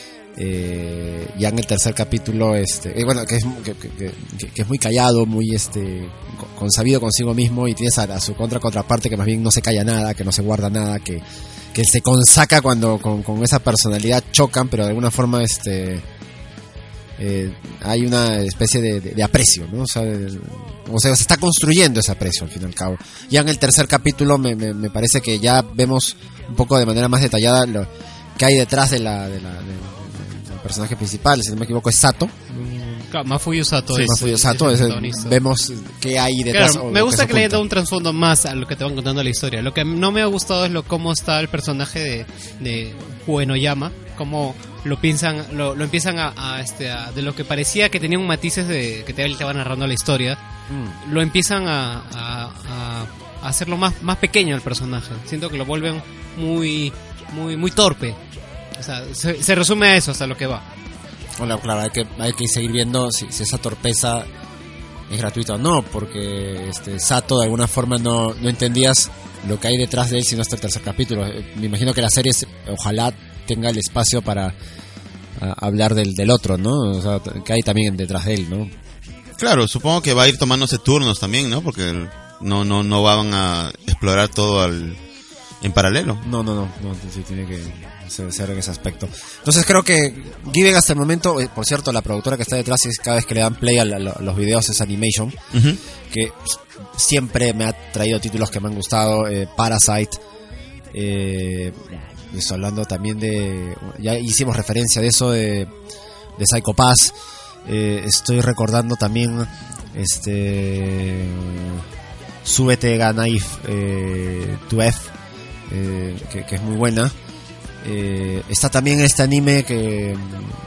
Eh, ya en el tercer capítulo, este, eh, bueno, que es, que, que, que, que es muy callado, muy este, consabido consigo mismo, y tienes a, a su contra contraparte que más bien no se calla nada, que no se guarda nada, que, que se consaca cuando con, con esa personalidad chocan, pero de alguna forma este eh, hay una especie de, de, de aprecio, ¿no? O sea, de, o sea, se está construyendo ese aprecio al fin y al cabo. Ya en el tercer capítulo me, me, me parece que ya vemos un poco de manera más detallada lo que hay detrás de la, de la de, personaje principal, si no me equivoco es Sato. Mafuyu Sato. Sí, es, Mafuyu Sato, es, es, vemos qué hay detrás. Claro, me gusta que, que le haya dado un trasfondo más a lo que te van contando la historia. Lo que no me ha gustado es lo cómo está el personaje de, de Uenoyama, cómo lo piensan, lo, lo empiezan a, a, este, a, de lo que parecía que tenía un matices de que te estaba narrando la historia, mm. lo empiezan a, a, a, a hacerlo más, más pequeño el personaje. Siento que lo vuelven muy, muy, muy torpe. O sea, se, se resume a eso, hasta lo que va. Bueno, claro, hay que, hay que seguir viendo si, si esa torpeza es gratuita o no, porque este Sato de alguna forma no, no entendías lo que hay detrás de él sino hasta el tercer capítulo. Me imagino que la serie ojalá tenga el espacio para a, hablar del, del otro, ¿no? O sea, que hay también detrás de él, ¿no? Claro, supongo que va a ir tomándose turnos también, ¿no? Porque no no no van a explorar todo al en paralelo. No, no, no, no sí, tiene que ser en ese aspecto. Entonces creo que Given hasta el momento, eh, por cierto, la productora que está detrás es cada vez que le dan play a, la, a los videos es Animation, uh-huh. que siempre me ha traído títulos que me han gustado, eh, Parasite, eh, estoy hablando también de, ya hicimos referencia de eso, de, de Psycho Pass, eh, estoy recordando también este Súbete Ganaife eh, to F, eh, que, que es muy buena. Eh, está también este anime que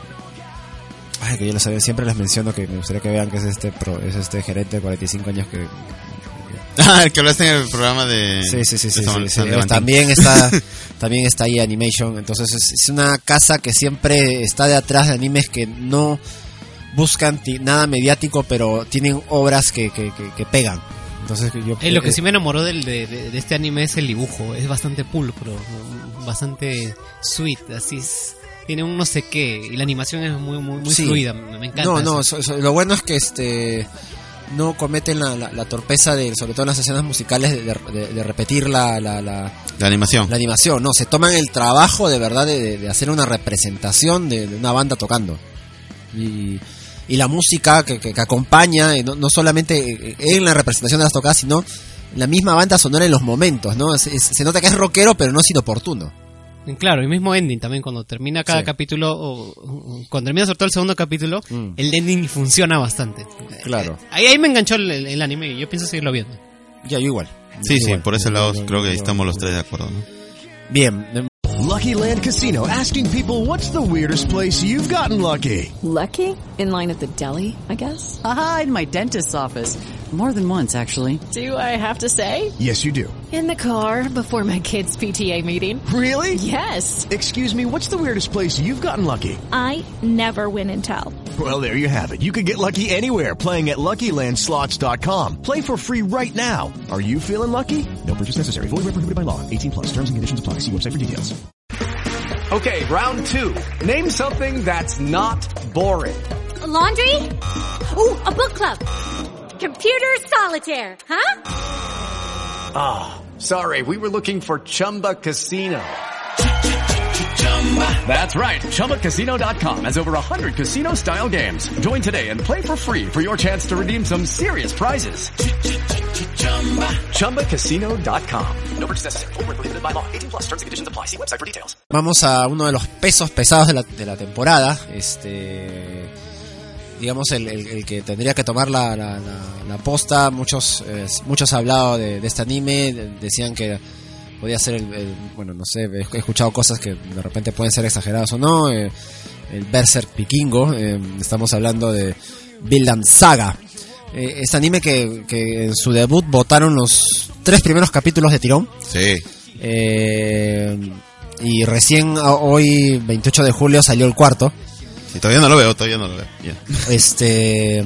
ay, que yo lo sabía, siempre les menciono, que me gustaría que vean, que es este pro, es este gerente de cuarenta y cinco años que ah, el que hablaste en el programa de sí sí sí, sí, San, sí, San sí. También está también está ahí Animation. Entonces es, es una casa que siempre está detrás de animes que no buscan ti, nada mediático, pero tienen obras que, que, que, que pegan. Entonces yo eh, lo que sí me enamoró del, de, de, de este anime es el dibujo. Es bastante pulcro, bastante sweet, así es, tiene un no sé qué, y la animación es muy muy, muy sí. fluida, me, me encanta. No, eso. no, so, so, lo bueno es que este no cometen la, la, la torpeza de, sobre todo en las escenas musicales, de, de, de repetir la, la, la, la animación. La animación, no, se toman el trabajo de verdad de, de hacer una representación de, de una banda tocando. Y y la música que, que, que acompaña, no, no solamente en la representación de las tocadas, sino la misma banda sonora en los momentos, ¿no? Se, se nota que es rockero, pero no es inoportuno. Claro, el mismo ending también, cuando termina cada sí. capítulo, o, o cuando termina sobre todo el segundo capítulo, mm. el ending funciona bastante. Claro. Ahí, ahí me enganchó el, el anime y yo pienso seguirlo viendo. Ya, yo igual. Sí, yo sí, igual. por ese lado yo, yo, creo que yo, estamos yo, los tres de acuerdo, ¿no? Bien. Lucky Land Casino, asking people, what's the weirdest place you've gotten lucky? Lucky? In line at the deli, I guess? Aha, in my dentist's office. More than once, actually. Do I have to say? Yes, you do. In the car before my kids' P T A meeting. Really? Yes. Excuse me, what's the weirdest place you've gotten lucky? I never win and tell. Well, there you have it. You can get lucky anywhere, playing at Lucky Land Slots dot com. Play for free right now. Are you feeling lucky? No purchase necessary. Void where prohibited by law. eighteen plus. Terms and conditions apply. See website for details. Okay, round two. Name something that's not boring. A laundry? Ooh, a book club. Computer solitaire, huh? Ah, oh, sorry, we were looking for Chumba Casino. That's right, Chumba Casino dot com has over one hundred casino-style games. Join today and play for free for your chance to redeem some serious prizes. Chumba Casino dot com. No purchase necessary. Void where prohibited by law. eighteen plus. Terms and conditions apply. See website for details. Vamos a uno de los pesos pesados de la, de la temporada. Este, digamos el, el, el que tendría que tomar la, la, la, la posta. Muchos, eh, muchos han hablado de, de este anime. De, decían que podía ser el, el, bueno, no sé, he escuchado cosas que de repente pueden ser exageradas o no. Eh, el Berserk Vikingo. Eh, estamos hablando de Vinland Saga. Eh, este anime que, que en su debut votaron los tres primeros capítulos de tirón. Sí. Eh, y recién hoy, veintiocho de julio, salió el cuarto. Sí, todavía no lo veo, todavía no lo veo. Yeah. Este.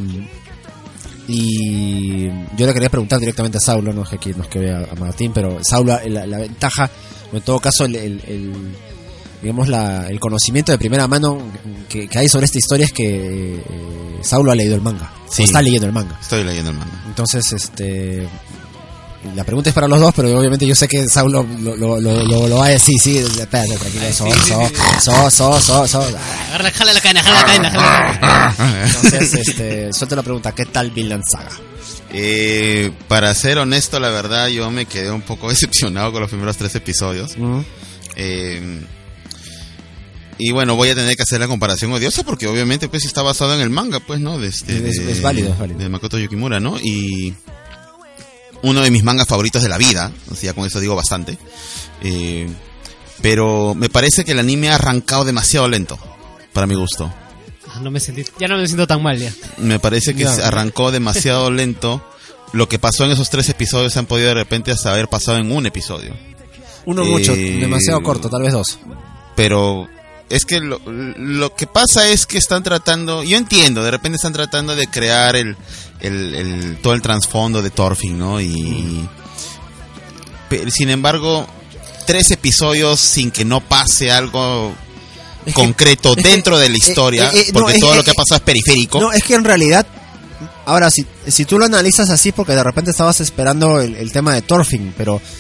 Y yo le quería preguntar directamente a Saulo, no es que aquí nos quede a, a Martín, pero Saulo, la, la ventaja, o en todo caso, el, el, el digamos la, el conocimiento de primera mano que, que hay sobre esta historia es que eh, Saulo ha leído el manga. Sí, está leyendo el manga. Estoy leyendo el manga. Entonces, este, la pregunta es para los dos, pero obviamente yo sé que Saulo lo, lo, lo, lo, lo va a decir. Sí, espérate, tranquilo. So, so, so, so, so, so. Agarra, jala la cadena, jala la cadena, jala la cadena. Entonces, este, suelta la pregunta, ¿qué tal Vinland Saga? Eh, para ser honesto, la verdad, yo me quedé un poco decepcionado con los primeros tres episodios. Uh-huh. Eh, y bueno, voy a tener que hacer la comparación odiosa porque obviamente pues está basado en el manga, pues, ¿no? De este, es, de, es válido, es válido. De Makoto Yukimura, ¿no? Y uno de mis mangas favoritos de la vida, o sea, con eso digo bastante. Eh, pero me parece que el anime ha arrancado demasiado lento, para mi gusto. No me sentí, ya no me siento tan mal ya. Me parece que ya. arrancó demasiado lento. Lo que pasó en esos tres episodios se han podido de repente hasta haber pasado en un episodio. Uno eh, mucho, demasiado corto, tal vez dos. Pero es que lo, lo que pasa es que están tratando, yo entiendo, de repente están tratando de crear el, el, el todo el trasfondo de Thorfinn, ¿no? Y, mm. pero, sin embargo, tres episodios sin que no pase algo es concreto que, dentro de la historia, eh, eh, eh, porque no, todo es, lo que ha pasado es periférico. No, es que en realidad, ahora si, si tú lo analizas así, porque de repente estabas esperando el, el tema de Thorfinn, pero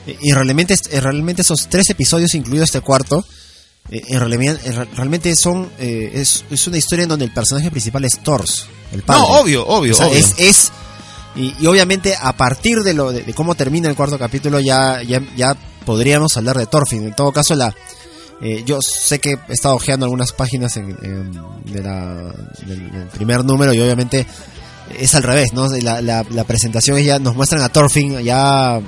Y realmente, realmente esos tres episodios, incluido este cuarto, eh, en realidad, en, realmente son eh, es, es una historia en donde el personaje principal es Thors, el padre. No, obvio, obvio, o sea, obvio. Es, es y, y obviamente a partir de lo de, de cómo termina el cuarto capítulo ya ya, ya podríamos hablar de Thorfinn. En todo caso, la eh, yo sé que he estado hojeando algunas páginas en, en, de la, del, del primer número y obviamente es al revés, ¿no? La, la, la presentación es ya nos muestran a Thorfinn ya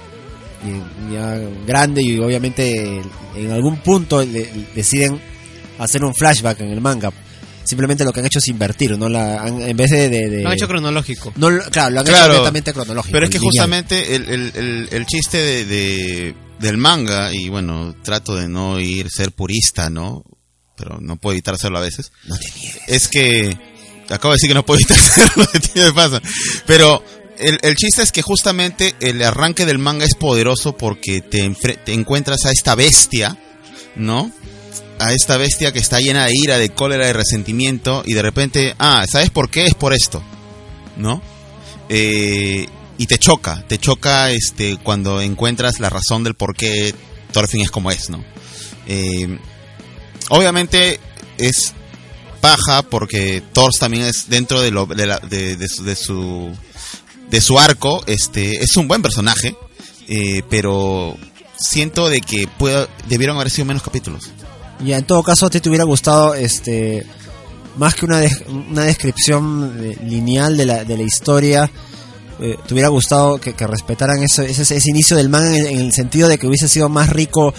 ya grande y obviamente en algún punto le, deciden hacer un flashback en el manga. Simplemente lo que han hecho es invertir, ¿no? La, han, en vez de, de, de... Lo han hecho cronológico. No, claro, lo han claro, hecho completamente cronológico. Pero es que lineal. justamente el, el, el, el chiste de, de del manga, y bueno, trato de no ir ser purista, ¿no? Pero no puedo evitar hacerlo a veces. No te niegues. Es que acabo de decir que no puedo evitar hacerlo, ¿qué me pasa? Pero El, el chiste es que justamente el arranque del manga es poderoso porque te, enfre- te encuentras a esta bestia, ¿no? A esta bestia que está llena de ira, de cólera, de resentimiento, y de repente, ah, ¿sabes por qué? Es por esto, ¿no? Eh, y te choca, te choca este cuando encuentras la razón del por qué Thorfinn es como es, ¿no? Eh, obviamente es paja porque Thor también es dentro de, lo, de, la, de, de su... De su de su arco, este es un buen personaje, eh, pero siento de que pueda, debieron haber sido menos capítulos. Y en todo caso, ¿a ti te hubiera gustado este más que una de- una descripción eh, lineal de la de la historia? Eh, ¿Te hubiera gustado que, que respetaran eso, ese, ese inicio del manga en, en el sentido de que hubiese sido más rico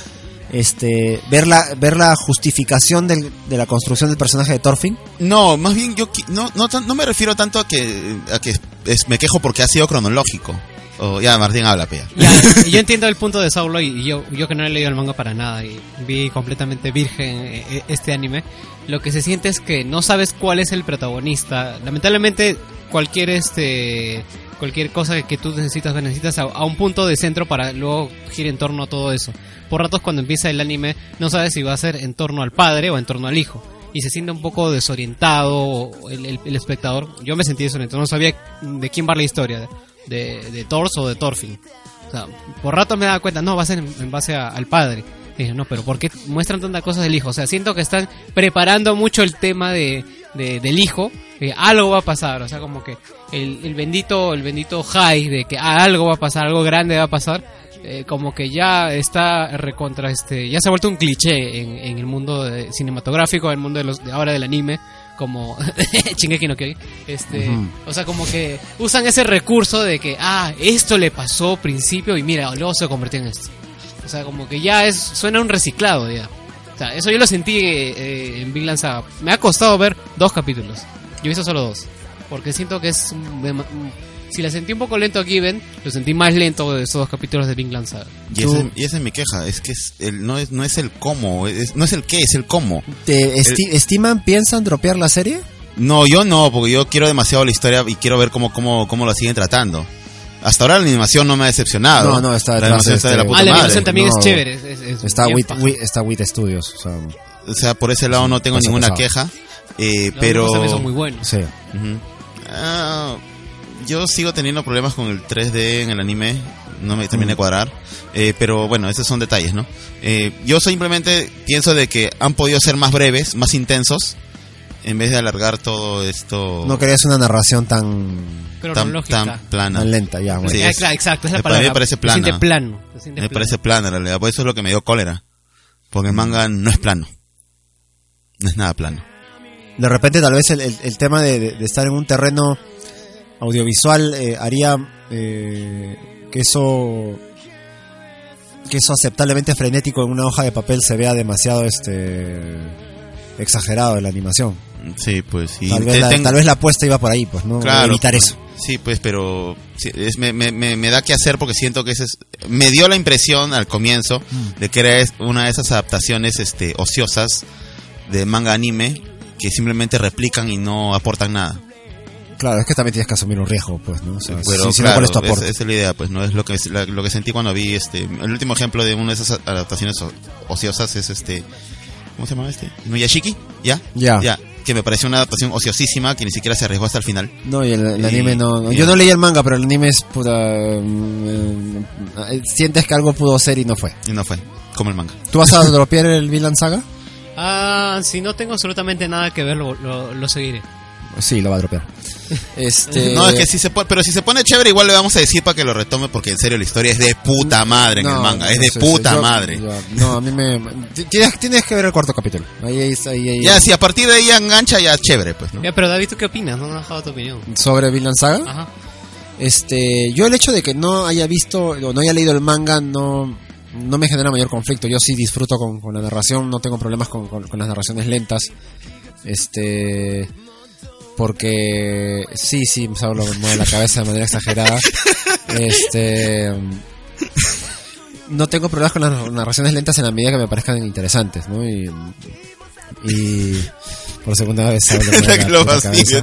este ver la ver la justificación del, de la construcción del personaje de Thorfinn? No, más bien yo qui- no no tan- no me refiero tanto a que a que es, me quejo porque ha sido cronológico. O ya Martín habla, pea. Ya, y yo entiendo el punto de Saulo y yo yo que no he leído el manga para nada y vi completamente virgen eh, este anime. Lo que se siente es que no sabes cuál es el protagonista. Lamentablemente cualquier este cualquier cosa que tú necesitas necesitas a, a un punto de centro para luego girar en torno a todo eso. Por ratos cuando empieza el anime no sabes si va a ser en torno al padre o en torno al hijo. Y se siente un poco desorientado el, el, el espectador. Yo me sentí desorientado, no sabía de quién va la historia, de, de, de Thor o de Thorfinn. O sea, por rato me daba cuenta, no, va a ser en, en base a, al padre. Y dije, no, pero ¿por qué muestran tantas cosas del hijo? O sea, siento que están preparando mucho el tema de, de del hijo. Que algo va a pasar, o sea, como que el, el bendito el bendito high de que ah, algo va a pasar, algo grande va a pasar. Eh, como que ya está recontra este ya se ha vuelto un cliché en, en el mundo de, cinematográfico, en el mundo de los de ahora del anime, como Shingeki no Kyojin, este, uh-huh. O sea, como que usan ese recurso de que ah, esto le pasó al principio y mira, luego se convirtió en esto. O sea, como que ya es suena un reciclado ya. O sea, eso yo lo sentí eh, en Vinland Saga. Me ha costado ver dos capítulos. Yo he visto solo dos, porque siento que es un, un, si la sentí un poco lento a Given, lo sentí más lento de esos dos capítulos de Vinland Saga. Y, ese, y esa es mi queja, es que es el, no, es, no es el cómo, es, no es el qué, es el cómo. ¿Te esti- el, ¿Estiman, piensan dropear la serie? No, yo no, porque yo quiero demasiado la historia y quiero ver cómo, cómo, cómo la siguen tratando. Hasta ahora la animación no me ha decepcionado. No, no, está la animación este, está de la puta Ah, la madre. animación también no, es chévere. Es, es, es está with, with, está with Studios, o sea, o sea, por ese lado no tengo pasó, ninguna pasado. queja. Eh, Los pero también son muy buenos. Sí. Uh-huh. Uh, yo sigo teniendo problemas con el tres D en el anime, no me termina de cuadrar, eh, pero bueno, esos son detalles, ¿no? Eh, yo simplemente pienso de que han podido ser más breves, más intensos, en vez de alargar todo esto. No querías una narración tan tan, tan plana, tan lenta, ya. Bueno. Sí, es, exacto, es la me, palabra. me parece plana. Se siente plano. Se siente me plano. parece plana en realidad, por eso es lo que me dio cólera, porque el manga no es plano, no es nada plano. De repente tal vez el, el, el tema de, de, de estar en un terreno audiovisual eh, haría eh, que eso que eso aceptablemente frenético en una hoja de papel se vea demasiado este exagerado en la animación. Sí, pues sí. Tal vez, la, tengo... tal vez la apuesta iba por ahí, pues, ¿no? Claro, evitar eso. Sí, pues, pero sí, es, me, me, me da que hacer porque siento que ese es, me dio la impresión al comienzo mm. de que era una de esas adaptaciones este ociosas de manga anime que simplemente replican y no aportan nada. Claro, es que también tienes que asumir un riesgo, pues, ¿no? O sea, pero si, claro, si no, esa es la idea, pues, no es lo que la, lo que sentí cuando vi este el último ejemplo de una de esas adaptaciones ociosas es este ¿cómo se llama este? ¿Nuyashiki? ¿Ya? Ya. Ya, que me pareció una adaptación ociosísima que ni siquiera se arriesgó hasta el final. No, y el, el y, anime no, no. Y, yo no leí el manga, pero el anime es puta. Me, sientes que algo pudo ser y no fue. Y no fue, como el manga. ¿Tú vas a dropear el Vinland Saga? Ah, si no tengo absolutamente nada que ver, lo, lo, lo seguiré. Sí, lo va a dropear. Este... No, es que si se pone, pero si se pone chévere, igual le vamos a decir para que lo retome, porque en serio la historia es de puta madre en no, el manga, no, es de sí, puta sí, yo, madre. Yo, no, a mí me... Tienes, tienes que ver el cuarto capítulo. Ahí, ahí, ahí, ahí. Ya, si a partir de ahí engancha, ya chévere, pues, ¿no? Ya, pero David, ¿tú qué opinas? No me has dejado tu opinión. ¿Sobre Vinland Saga? Ajá. Este, yo el hecho de que no haya visto o no haya leído el manga no, no me genera mayor conflicto. Yo sí disfruto con, con la narración, no tengo problemas con, con, con las narraciones lentas. Este... Porque sí, sí, me hablo de la cabeza de manera exagerada. Este, no tengo problemas con las narraciones lentas en la medida que me parezcan interesantes, ¿no? Y, y por segunda vez hablo de la, la, la cabeza.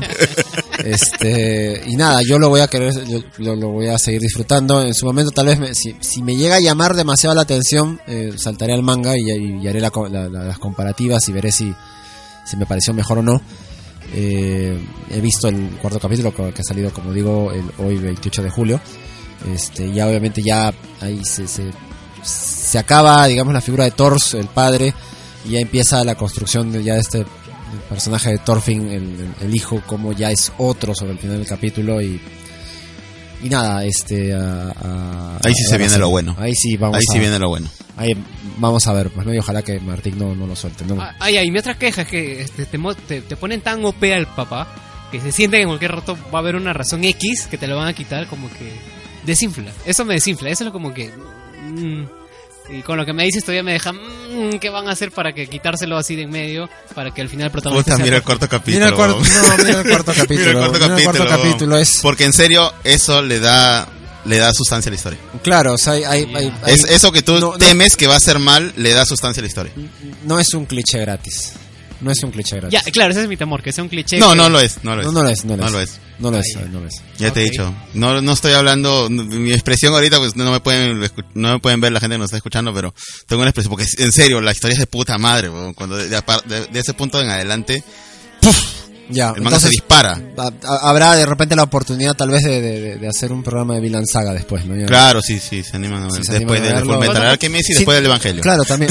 Este, y nada, yo lo voy a querer, yo, lo, lo voy a seguir disfrutando. En su momento, tal vez, me, si, si me llega a llamar demasiado la atención, eh, saltaré al manga y, y, y haré la, la, la, las comparativas y veré si, si me pareció mejor o no. Eh, he visto el cuarto capítulo que ha salido, como digo, el hoy veintiocho de julio. Este, ya obviamente ya ahí se, se, se acaba, digamos, la figura de Thor, el padre, y ya empieza la construcción de ya de este el personaje de Thorfinn, el, el, el hijo, como ya es otro sobre el final del capítulo. Y y nada, este a, a, ahí sí a, se a viene hacer, lo bueno. Ahí sí vamos ahí a, sí viene lo bueno. Ahí vamos a ver, pues, ¿no? Y ojalá que Martín no, no lo suelte, ¿no? Ay, ay, mi otra queja es que este, te, te, te ponen tan O P al papá que se siente que en cualquier rato va a haber una razón X que te lo van a quitar, como que desinfla. Eso me desinfla, eso es lo como que... Mmm, y con lo que me dices todavía me deja... Mmm, ¿qué van a hacer para que quitárselo así de en medio? Para que al final el protagonista... Puta, sea mira el cuarto capítulo. Mira el cuarto, no, mira el cuarto capítulo. Mira el cuarto mira capítulo. El cuarto capítulo es... Porque en serio, eso le da... le da sustancia a la historia. Claro, o sea, hay, hay, hay, hay es eso que tú no, temes no, que va a ser mal, le da sustancia a la historia. No es un cliché gratis. No es un cliché gratis. Ya, claro, ese es mi temor, que sea un cliché. No, que... no lo es, no lo es. No, no lo es, no lo, no es. lo es. No lo es, Ay, no lo es. Ya okay. te he dicho. No no estoy hablando, mi expresión ahorita pues no me pueden no me pueden ver la gente que nos está escuchando, pero tengo una expresión porque en serio, la historia es de puta madre, bro. Cuando de, de, de, de ese punto en adelante, ¡puf! Ya, el manga se dispara. Habrá de repente la oportunidad tal vez de, de, de hacer un programa de Vinland Saga después, ¿no? Ya, claro, sí, sí, se animan a ver. Sí, después del Fullmetal Alchemist y sí, después del Evangelio. Claro, también.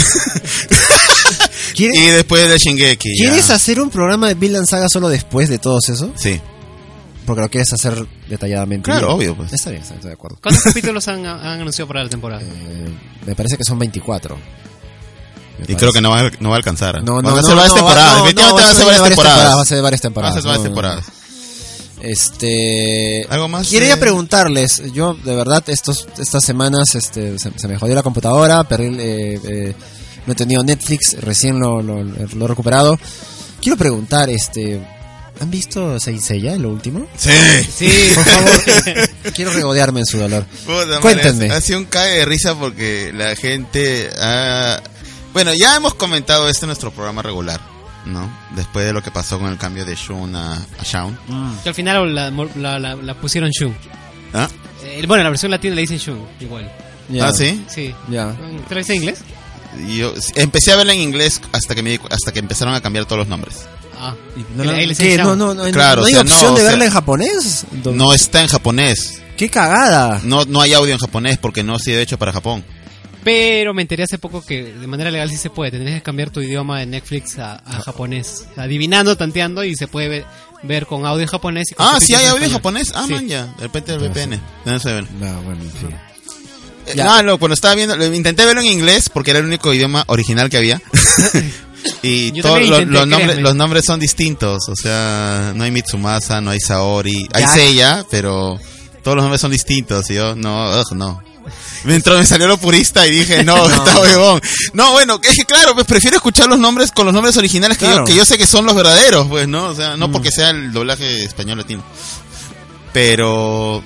Y después del Shingeki. ¿Quieres ya. hacer un programa de Vinland Saga solo después de todos eso? Sí. Porque lo quieres hacer detalladamente. Claro, bien. obvio, pues. Está bien, estoy de acuerdo. ¿Cuántos capítulos han, han anunciado para la temporada? Eh, me parece que son veinticuatro. Y parece. Creo que no va, no va a alcanzar. No, van no, a ser no, varias no, temporadas. no, Definitivamente no, van a ser varias temporadas. Va a ser varias temporadas. Va a ser varias no, temporadas. Este. ¿Algo más? Quería de... preguntarles. Yo, de verdad, estos estas semanas este, se, se me jodió la computadora. Perdí, eh, eh, no he tenido Netflix. Recién lo, lo, lo he recuperado. Quiero preguntar, este. ¿Han visto Saint Seiya, lo último? Sí. Sí. Por favor, quiero regodearme en su dolor. Puta, Cuéntenme. Ha sido un cague de risa porque la gente ha... Bueno, ya hemos comentado esto en nuestro programa regular, ¿no? Después de lo que pasó con el cambio de Shun a, a Shaun. Mm. Que al final la, la, la, la pusieron Shun. ¿Ah? Eh, bueno, la versión latina le dicen Shun, igual. Yeah. ¿Ah, sí? Sí. Ya. ¿Te lo dice en inglés? Yo empecé a verla en inglés hasta que me di, hasta que empezaron a cambiar todos los nombres. Ah, no, no, no, ¿qué? no, no, no, claro, no hay o sea, opción no, de o sea, verla en japonés. No está en japonés. ¡Qué cagada! No, no hay audio en japonés porque no ha sido hecho para Japón. Pero me enteré hace poco que de manera legal sí se puede. Tendrías que cambiar tu idioma de Netflix a, a japonés. Adivinando, tanteando, y se puede ver, ver con audio en japonés. Y con Ah, sí hay en audio en español. japonés. Ah, Sí. man, ya. De repente el V P N. No se ven. No, bueno, en fin. Eh, no, no, cuando estaba viendo, lo- intenté verlo en inglés porque era el único idioma original que había. Y Yo todos también los, intenté, los nombres, créeme. los nombres son distintos. O sea, no hay Mitsumasa, no hay Saori. Hay Ya. Seiya, pero todos los nombres son distintos. Y yo, no, ugh, no. Me entró, me salió lo purista y dije, no, No. está huevón. No, bueno, es que claro, pues prefiero escuchar los nombres con los nombres originales que, Claro. yo, que yo sé que son los verdaderos, pues, ¿no? O sea, no Mm. porque sea el doblaje español latino. Pero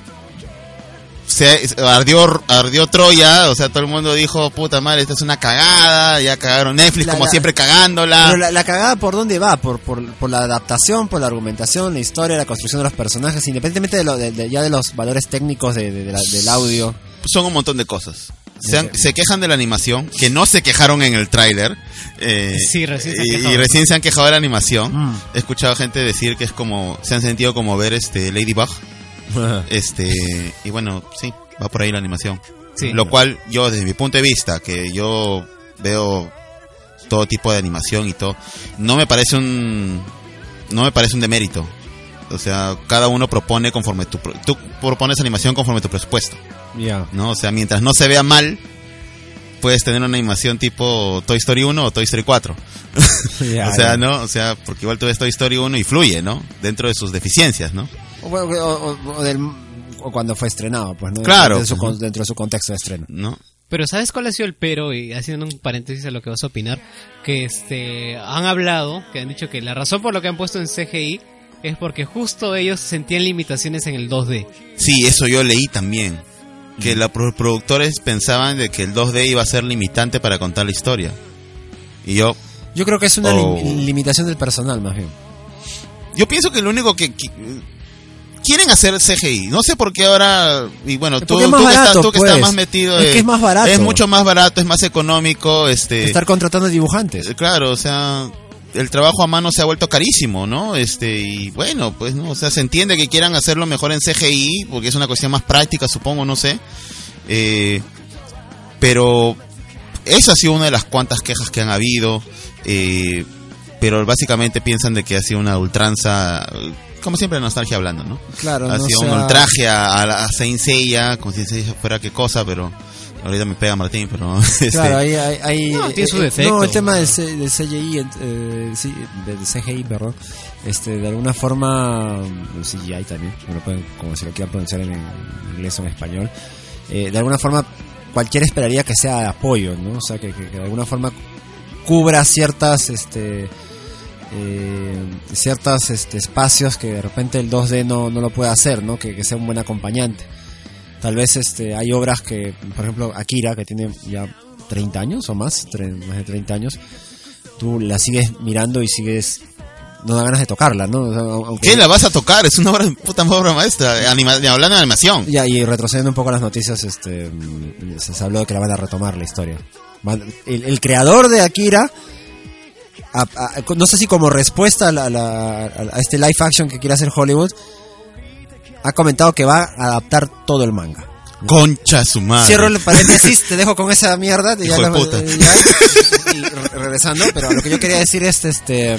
se ardió, ardió Troya, o sea, todo el mundo dijo, puta madre, esta es una cagada, ya cagaron Netflix La- como la- siempre cagándola. Pero la, la cagada, ¿por dónde va? Por, por, por la adaptación, por la argumentación, la historia, la construcción de los personajes, independientemente de lo, de, de- ya de los valores técnicos de, de- de la- del audio. Son un montón de cosas. Se, han- se quejan de la animación, que no se quejaron en el tráiler. Eh, Sí, recién se han y, quejado. y recién se han quejado de la animación. Mm. He escuchado gente decir que es como, se han sentido como ver este Ladybug. Este, y bueno, sí, va por ahí la animación. Sí. Lo cual yo, desde mi punto de vista, que yo veo todo tipo de animación y todo, no me parece un no me parece un demérito. O sea, cada uno propone conforme tu tú propones animación conforme tu presupuesto. Ya. Yeah. ¿No? O sea, mientras no se vea mal, puedes tener una animación tipo Toy Story uno o Toy Story cuatro. Yeah, o sea, yeah. ¿no? O sea, porque igual tú ves Toy Story uno y fluye, ¿no? Dentro de sus deficiencias, ¿no? O, o, o, o, del, o cuando fue estrenado, pues, ¿no? Claro. Dentro de, su, dentro de su contexto de estreno. ¿No? Pero ¿sabes cuál ha sido el pero? Y haciendo un paréntesis a lo que vas a opinar, que este han hablado, que han dicho que la razón por lo que han puesto en C G I es porque justo ellos sentían limitaciones en el dos D. Sí, eso yo leí también. Que los productores pensaban de que el dos D iba a ser limitante para contar la historia. Y yo... Yo creo que es una oh, lim- limitación del personal, más bien. Yo pienso que lo único que... que quieren hacer C G I. No sé por qué ahora... Y bueno, tú, tú, barato, que, estás, tú que pues. estás más metido... Es eh, que es más barato. Es mucho más barato, es más económico. este Estar contratando dibujantes. Claro, o sea... El trabajo a mano se ha vuelto carísimo, ¿no? Este y bueno, pues no, o sea, se entiende que quieran hacerlo mejor en C G I porque es una cuestión más práctica, supongo, no sé. Eh, pero esa ha sido una de las cuantas quejas que han habido. Eh, pero básicamente piensan de que ha sido una ultranza, como siempre, nostalgia hablando, ¿no? Claro, ha no sido sea... un ultraje a, a, a Saint Seiya, como si Saint Seiya fuera qué cosa, pero ahorita me pega Martín, pero... Claro, este, hay... hay no, tiene eh, su defecto. No, el tema del, C, del C G I, eh, sí, del C G I, perdón, este, de alguna forma, el C G I también, como, pueden, como si lo quieran pronunciar en inglés o en español, eh, de alguna forma cualquiera esperaría que sea de apoyo, ¿no? O sea, que, que, que de alguna forma cubra ciertas, este... Eh, ciertos este, espacios que de repente el dos D no, no lo puede hacer, ¿no? Que, que sea un buen acompañante. Tal vez este hay obras que, por ejemplo, Akira, que tiene ya treinta años o más, tre- más de treinta años, tú la sigues mirando y sigues... no da ganas de tocarla, ¿no? O sea, aunque... ¿Qué la vas a tocar? Es una obra, puta obra maestra, anima, hablando de animación. Ya, y retrocediendo un poco las noticias, este se, se habló de que la van a retomar la historia. El, el creador de Akira... A, a, no sé si como respuesta a, la, a, la, a este live action que quiere hacer Hollywood, ha comentado que va a adaptar todo el manga. Concha su madre. Cierro el paréntesis, te dejo con esa mierda. Hijo ya de la, puta. Ya, y re- regresando, pero lo que yo quería decir es, este,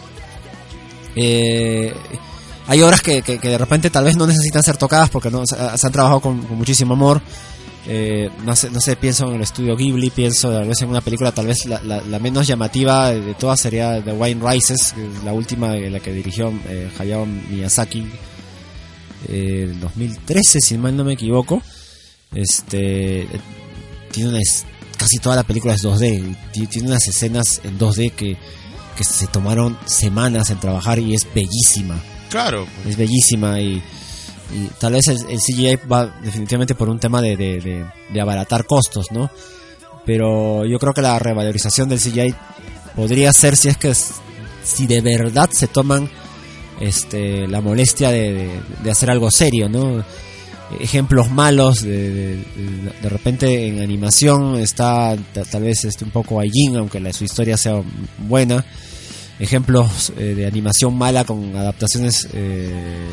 eh, hay obras que, que, que de repente tal vez no necesitan ser tocadas porque no se, se han trabajado con, con muchísimo amor. Eh, no sé, no sé, pienso en el estudio Ghibli, pienso tal vez en una película, tal vez la, la, la menos llamativa de todas sería The Wind Rises, la última, la que dirigió eh, Hayao Miyazaki, eh, dos mil trece, si mal no me equivoco. Este tiene una, casi toda la película es dos D, tiene unas escenas en dos D que, que se tomaron semanas en trabajar y es bellísima. Claro, es bellísima y Y tal vez el, el C G I va definitivamente por un tema de, de, de, de abaratar costos, ¿no? Pero yo creo que la revalorización del C G I podría ser si es que si de verdad se toman este la molestia de, de, de hacer algo serio, ¿no? Ejemplos malos de, de, de, de repente en animación está tal vez este un poco Aijin, aunque la, su historia sea buena. Ejemplos eh, de animación mala con adaptaciones eh,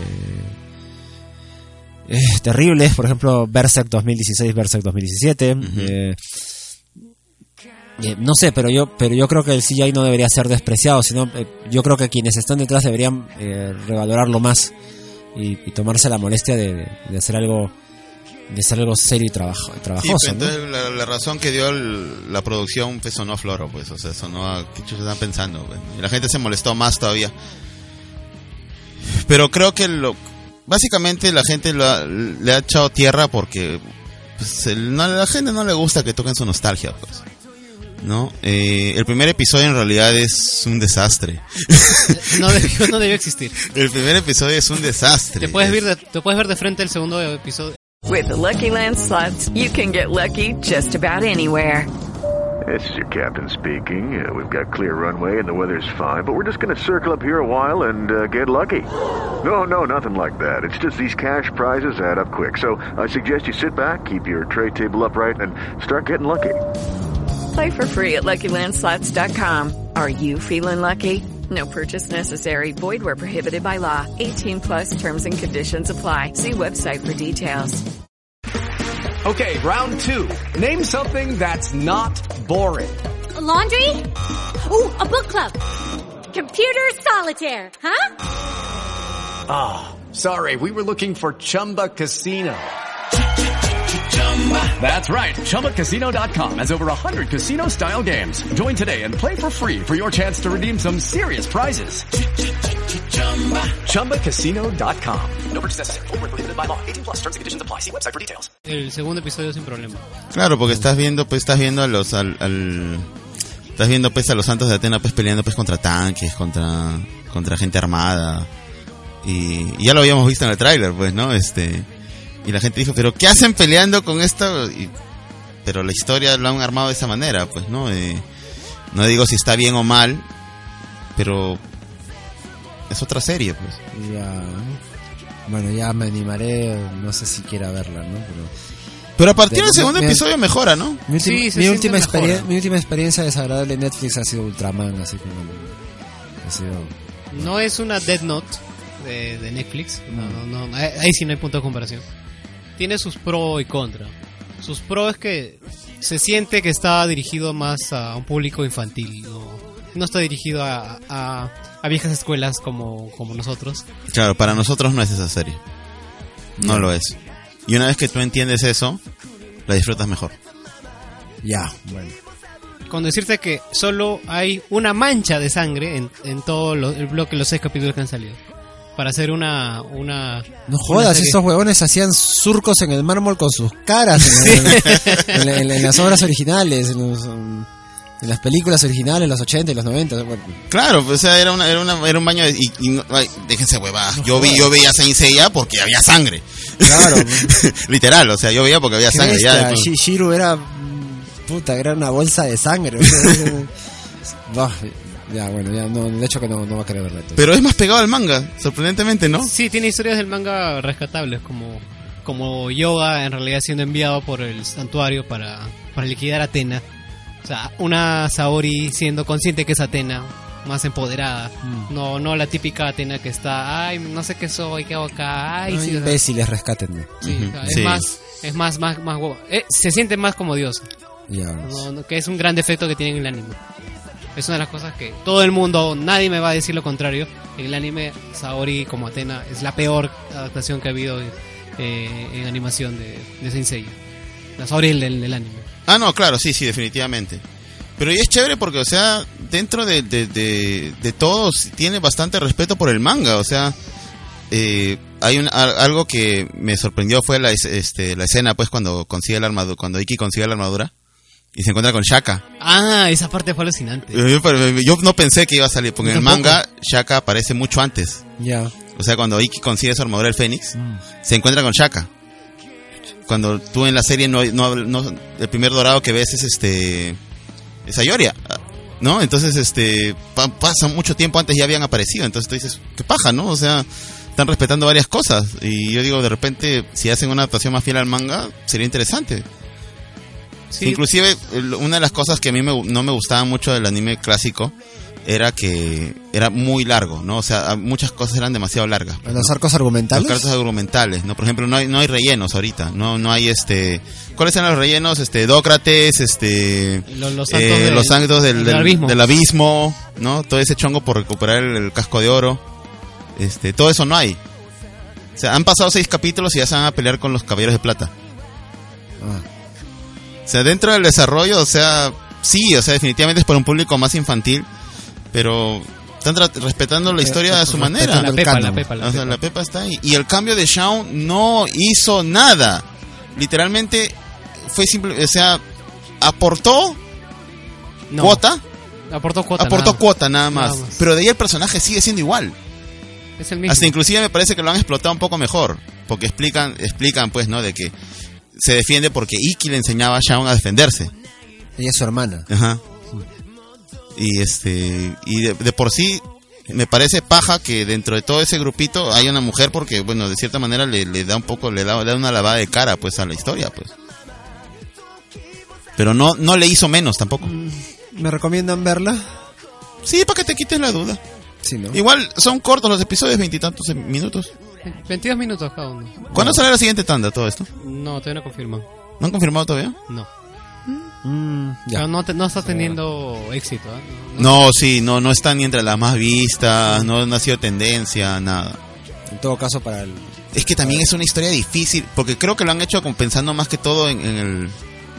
Eh, terribles, por ejemplo Berserk dos mil dieciséis, Berserk dos mil diecisiete. Uh-huh. eh, eh, no sé, pero yo pero yo creo que el C G I no debería ser despreciado, sino eh, yo creo que quienes están detrás deberían eh, revalorarlo más y, y tomarse la molestia de, de, de hacer algo de hacer algo serio y trabajo, trabajoso. Sí, entonces ¿no? la, la razón que dio el, la producción pues sonó floro, pues, o sea, sonó a qué chuchos están pensando, pues, y la gente se molestó más todavía. Pero creo que lo básicamente la gente lo ha, le ha echado tierra porque pues, el, no, a la gente no le gusta que toquen su nostalgia, pues, ¿no? Eh, el primer episodio en realidad es un desastre. No debió, no debió existir. El primer episodio es un desastre. Te puedes ver de, te puedes ver de frente el segundo episodio. With the Lucky Land Slots, you can get lucky just about anywhere. This is your captain speaking. Uh, we've got clear runway and the weather's fine, but we're just going to circle up here a while and uh, get lucky. No, no, nothing like that. It's just these cash prizes add up quick. So I suggest you sit back, keep your tray table upright, and start getting lucky. Play for free at Lucky Land Slots dot com. Are you feeling lucky? No purchase necessary. Void where prohibited by law. eighteen plus terms and conditions apply. See website for details. Okay, round two. Name something that's not boring. A laundry? Ooh, a book club. Computer solitaire, huh? Ah, oh, sorry, we were looking for Chumba Casino. That's right, Chumba Casino dot com has over one hundred casino-style games. Join today and play for free for your chance to redeem some serious prizes. Chumba Casino dot com. No purchase necessary. Void where prohibited by law. eighteen plus terms and conditions apply. See website for details. El segundo episodio sin problema. Claro, porque estás viendo, pues estás viendo a los al, al estás viendo pues a los santos de Atena pues peleando pues contra tanques, contra contra gente armada. Y, y ya lo habíamos visto en el tráiler, pues, ¿no? Este y la gente dijo, "¿Pero qué hacen peleando con esto?" Y, pero la historia lo han armado de esa manera, pues, ¿no? Eh, no digo si está bien o mal, pero es otra serie, pues. Ya. Bueno, ya me animaré, no sé si quiera verla, ¿no? Pero, pero a partir de, del segundo mi, episodio mejora, ¿no? Mi, sí, mi, última experien- mi última experiencia desagradable en Netflix ha sido Ultraman, así como ha sido... No es una Death Note de, de Netflix, no, no, no, ahí sí no hay punto de comparación. Tiene sus pros y contras. Sus pros es que se siente que está dirigido más a un público infantil, no, no está dirigido a, a, a viejas escuelas como, como nosotros. Claro, para nosotros no es esa serie. No, no lo es. Y una vez que tú entiendes eso, la disfrutas mejor. Ya, bueno. Con decirte que solo hay una mancha de sangre en, en todo lo, el bloque, los seis capítulos que han salido. Para hacer una... una no jodas, una esos huevones hacían surcos en el mármol con sus caras en, en, en, en, en las obras originales, en, los, en las películas originales, los ochenta y los noventa. Bueno. Claro, pues, o sea, era, una, era, una, era un baño de... Y, y, ay, déjense huevadas. No yo, vi, yo veía Saint Seiya porque había sangre. Claro. Literal, o sea, yo veía porque había sangre. Ya, después... Shiru era... Puta, era una bolsa de sangre. Bah, ya, bueno, ya no, de hecho que no, no va a querer verla. Entonces. Pero es más pegado al manga, sorprendentemente, ¿no? Sí, tiene historias del manga rescatables, como, como Yoga en realidad siendo enviado por el santuario para, para liquidar a Atena. O sea, una Saori siendo consciente que es Atena, más empoderada. Mm. No no la típica Atena que está, ay, no sé qué soy, qué hago acá. Ay, no, sí, imbéciles, o sea, rescátenme. Sí, uh-huh. o sea, es, sí. más, es más, más, más, más eh, se siente más como diosa. Yeah. No, no, que es un gran defecto que tiene en el anime. Es una de las cosas que todo el mundo, nadie me va a decir lo contrario. En el anime, Saori como Atena es la peor adaptación que ha habido eh, en animación de, de Saint Seiya. La Saori del, del anime. Ah, no, claro, sí, sí, definitivamente. Pero y es chévere porque, o sea, dentro de, de, de, de todos tiene bastante respeto por el manga. O sea, eh, hay un, algo que me sorprendió fue la, este, la escena, pues, cuando consigue la armadura, cuando Iki consigue la armadura. Y se encuentra con Shaka. Ah, esa parte fue alucinante. Yo, yo no pensé que iba a salir, porque en el manga Shaka aparece mucho antes. Ya. Yeah. O sea, cuando Iki consigue su armadura del Fénix, mm. se encuentra con Shaka. Cuando tú en la serie no, no, no el primer dorado que ves es este es Ayoria, ¿no? Entonces este pa, pasa mucho tiempo antes ya habían aparecido, entonces tú dices, qué paja, ¿no? O sea, están respetando varias cosas y yo digo, de repente si hacen una adaptación más fiel al manga, sería interesante. Sí. Inclusive una de las cosas que a mí me, no me gustaba mucho del anime clásico era que era muy largo, ¿no? O sea, muchas cosas eran demasiado largas. ¿Los ¿no? arcos argumentales? Los arcos argumentales, ¿no? Por ejemplo, no hay no hay rellenos ahorita, no no hay este ¿cuáles eran los rellenos? Este Dócrates, este los, los santos, eh, del, los santos del, del, del, abismo. del abismo, ¿no? Todo ese chongo por recuperar el, el casco de oro. Este, todo eso no hay. O sea, han pasado seis capítulos y ya se van a pelear con los caballeros de plata. Ah. O sea, dentro del desarrollo, o sea, sí, o sea, definitivamente es para un público más infantil, pero están tra- respetando la historia a su manera. La Pepa, la Pepa, la o sea, Pepa. la Pepa está ahí. Y el cambio de Shaun no hizo nada. Literalmente fue simple, o sea, aportó no. cuota. Aportó cuota. Aportó nada. cuota nada más. nada más. Pero de ahí el personaje sigue siendo igual. Es el mismo. Hasta inclusive me parece que lo han explotado un poco mejor, porque explican, explican pues, ¿no? De que se defiende porque Iki le enseñaba a Shaun a defenderse. Ella es su hermana. Ajá. Y este y de, de por sí me parece paja que dentro de todo ese grupito hay una mujer porque bueno, de cierta manera le, le da un poco, le da, le da una lavada de cara pues a la historia, pues. Pero no no le hizo menos tampoco. ¿Me recomiendan verla? Sí, para que te quites la duda. Sí, ¿no? Igual son cortos los episodios, veintitantos minutos. veintidós minutos cada uno. ¿Cuándo no. sale la siguiente tanda todo esto? No, todavía no confirmo. ¿No han confirmado todavía? No. Mm, ya. Pero no, te- no está teniendo éxito, ¿eh? No, sí, no, no está ni entre las más vistas, no, no ha sido tendencia, nada. En todo caso, para el... Es que también es una historia difícil, porque creo que lo han hecho como pensando más que todo en, en el...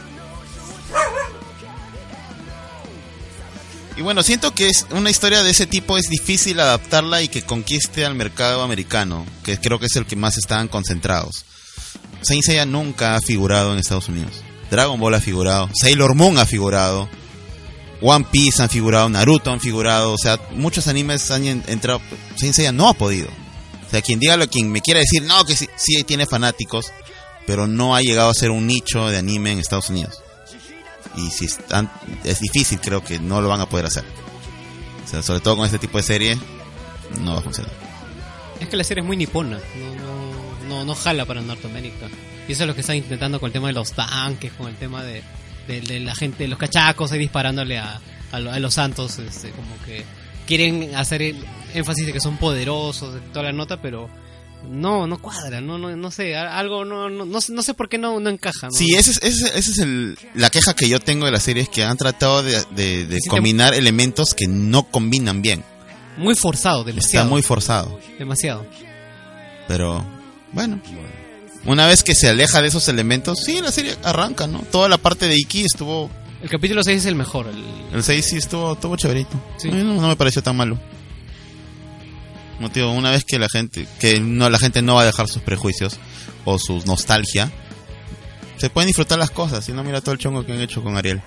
Y bueno, siento que es una historia de ese tipo es difícil adaptarla y que conquiste al mercado americano, que creo que es el que más están concentrados. Saint Seiya nunca ha figurado en Estados Unidos. Dragon Ball ha figurado, Sailor Moon ha figurado, One Piece han figurado, Naruto han figurado, o sea, muchos animes han en- entrado. Saint Seiya no ha podido. O sea, quien diga lo, quien me quiera decir, no, que sí, sí tiene fanáticos, pero no ha llegado a ser un nicho de anime en Estados Unidos. Y si están, es difícil, creo que no lo van a poder hacer. O sea, sobre todo con este tipo de serie, no va a funcionar. Es que la serie es muy nipona, no, no, no, no jala para Norteamérica. Y eso es lo que están intentando con el tema de los tanques, con el tema de, de, de la gente, de los cachacos ahí disparándole a, a, lo- a los santos, este, como que quieren hacer el énfasis de que son poderosos, de toda la nota, pero no, no cuadra, no, no, no sé, a- algo no, no, no, sé- no sé por qué no, no encaja, ¿no? Sí, esa es, ese, ese es el, la queja que yo tengo de la serie, es que han tratado de, de, de Sí, combinar elementos que no combinan bien. Muy forzado, demasiado. Está muy forzado. Demasiado. Pero, bueno. Una vez que se aleja de esos elementos, sí, la serie arranca, ¿no? Toda la parte de Iki estuvo... El capítulo seis es el mejor. El... El seis sí estuvo, estuvo chéverito. Sí. A mí no, no me pareció tan malo. No, tío, una vez que la gente... Que no, la gente no va a dejar sus prejuicios o su nostalgia, se pueden disfrutar las cosas. Y no, mira todo el chongo que han hecho con Ariel.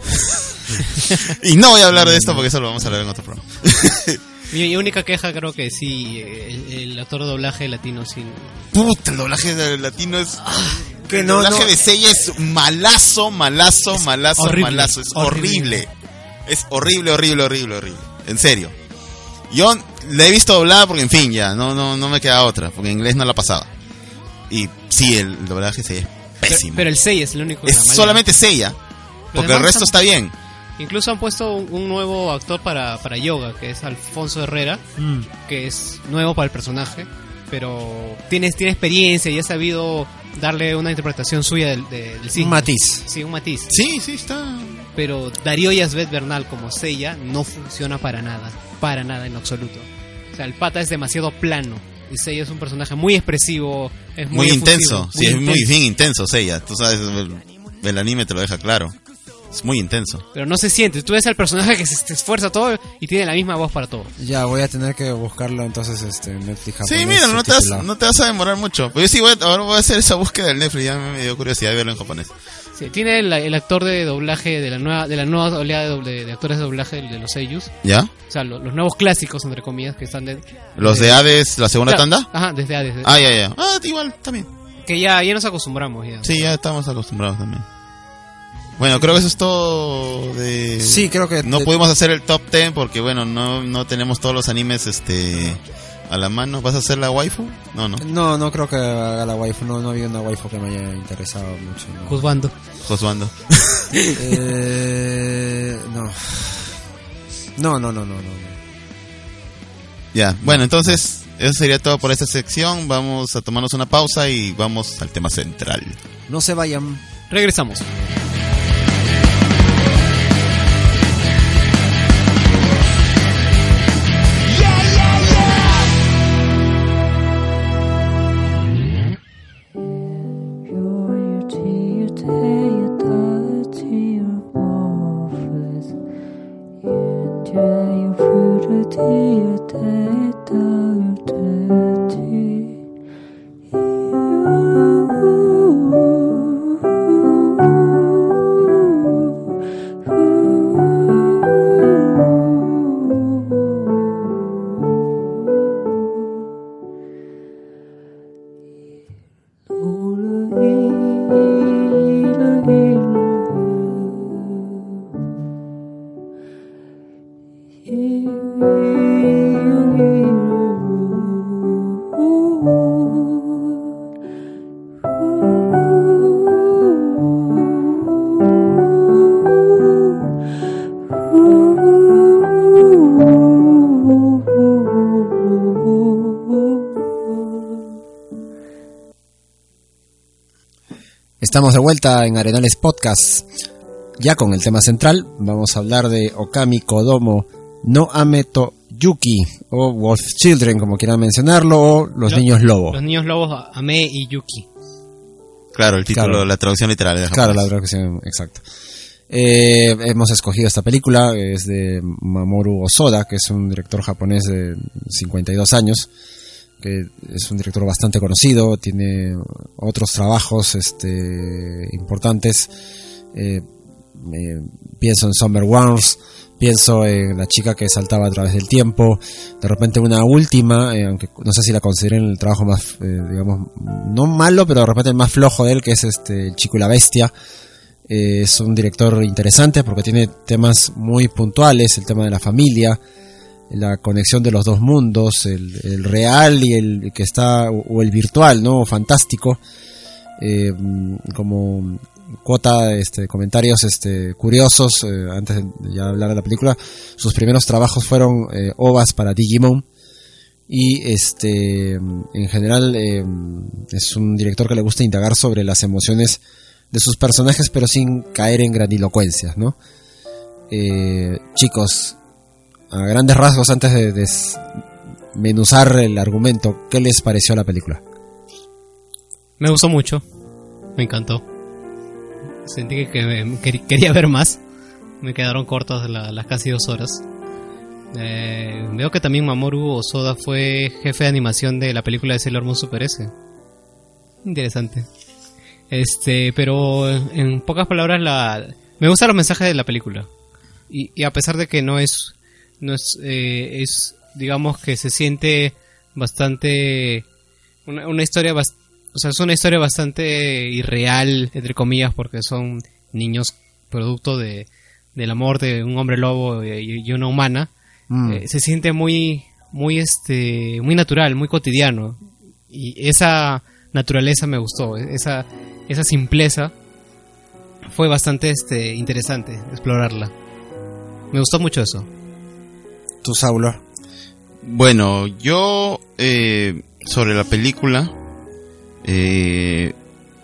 Y no voy a hablar de esto porque eso lo vamos a hablar en otro programa. Mi, mi única queja creo que sí, el, el actor de doblaje latino sí. Puta, el doblaje de latino es... Que el no, doblaje no. de Seiya es malazo, malazo, malazo, horrible, malazo. Es horrible. horrible. Es horrible, horrible, horrible, horrible. En serio. Yo la he visto doblada porque, en fin, ya, no, no, no me queda otra, porque en inglés no la pasaba. Y sí, el, el doblaje Seiya es pésimo. Pero, pero el seis es el único que es la malea. solamente Seiya, porque el demás resto han- está bien. Incluso han puesto un, un nuevo actor para, para yoga, que es Alfonso Herrera, Mm. que es nuevo para el personaje, pero tiene, tiene experiencia y ha sabido darle una interpretación suya del, de- del signo. Un matiz. Sí, un matiz. Sí, sí, está. Pero Darío Yazbek Bernal como Seiya no funciona para nada, para nada en lo absoluto. O sea, el pata es demasiado plano y Seiya es un personaje muy expresivo, es muy, Muy efusivo, intenso, sí, es muy intenso. bien intenso Seiya. Tú sabes, el, el anime te lo deja claro. Es muy intenso. Pero no se siente, tú ves al personaje que se, se esfuerza todo y tiene la misma voz para todo. Ya, voy a tener que buscarlo entonces este, en Netflix Sí, japonés mira, no te, vas, subtitulado. no te vas a demorar mucho. Pues yo sí, voy a, ahora voy a hacer esa búsqueda del Netflix. Ya me dio curiosidad de verlo en japonés. Sí, tiene el, el actor de doblaje de la nueva de la nueva oleada de, doble- de actores de doblaje de, de los seiyus. ¿Ya? O sea, lo- los nuevos clásicos, entre comillas, que están de... ¿Los de Hades, la segunda Claro, tanda? Ajá, desde Hades. Ah, ya, ya. Ah, igual, también. Que ya, ya nos acostumbramos ya. Sí, ya estamos acostumbrados también. Bueno, creo que eso es todo de... Sí, creo que... No de- pudimos hacer el top ten porque, bueno, no, no tenemos todos los animes este a la mano. ¿Vas a hacer la waifu? No, no. No, no creo que haga la waifu. No, no había una waifu que me haya interesado mucho. ¿no? Juzgando. Josuando. eh, no. No, no, no, no, no. no. Ya, bueno, entonces eso sería todo por esta sección. Vamos a tomarnos una pausa y vamos al tema central. No se vayan. Regresamos. Yeah. Estamos de vuelta en Arenales Podcast, ya con el tema central. Vamos a hablar de Okami Kodomo no Ameto Yuki, o Wolf Children, como quieran mencionarlo, o Los, los Niños Lobo. Los Niños Lobos, Ame y Yuki. Claro, el título, claro. La traducción literal. De claro, la traducción, exacto. Eh, hemos escogido esta película, es de Mamoru Osoda, que es un director japonés de cincuenta y dos años, que es un director bastante conocido, tiene otros trabajos este, importantes. Eh, eh, pienso en Summer Wars, pienso en La chica que saltaba a través del tiempo, de repente una última, eh, aunque no sé si la consideren el trabajo más, eh, digamos, no malo, pero de repente el más flojo de él, que es este El chico y la bestia. Eh, es un director interesante porque tiene temas muy puntuales, el tema de la familia, la conexión de los dos mundos, el, el real y el que está, o el virtual, ¿no? Fantástico. Eh, como cuota este, comentarios este, curiosos, eh, antes de ya hablar de la película, sus primeros trabajos fueron eh, O V As para Digimon, y este en general eh, es un director que le gusta indagar sobre las emociones de sus personajes, pero sin caer en grandilocuencias, ¿no? Eh, chicos, a grandes rasgos, antes de desmenuzar el argumento, ¿qué les pareció la película? Me gustó mucho, me encantó. Sentí que, que, me, que quería ver más. Me quedaron cortas la, las casi dos horas. Eh, veo que también Mamoru Osoda fue jefe de animación de la película de Sailor Moon Super S. Interesante. Este, pero en pocas palabras, la me gustan los mensajes de la película. Y, y a pesar de que no es, no es, eh, es, digamos que se siente bastante, una, una historia bastante, o sea, es una historia bastante irreal, entre comillas, porque son niños producto de del amor de un hombre lobo y, y una humana. Mm. Eh, se siente muy, muy, este, muy natural, muy cotidiano. Y esa naturaleza me gustó, esa, esa simpleza fue bastante, este, interesante explorarla. Me gustó mucho eso. ¿Tú, Saulo? Bueno, yo eh, sobre la película. Eh,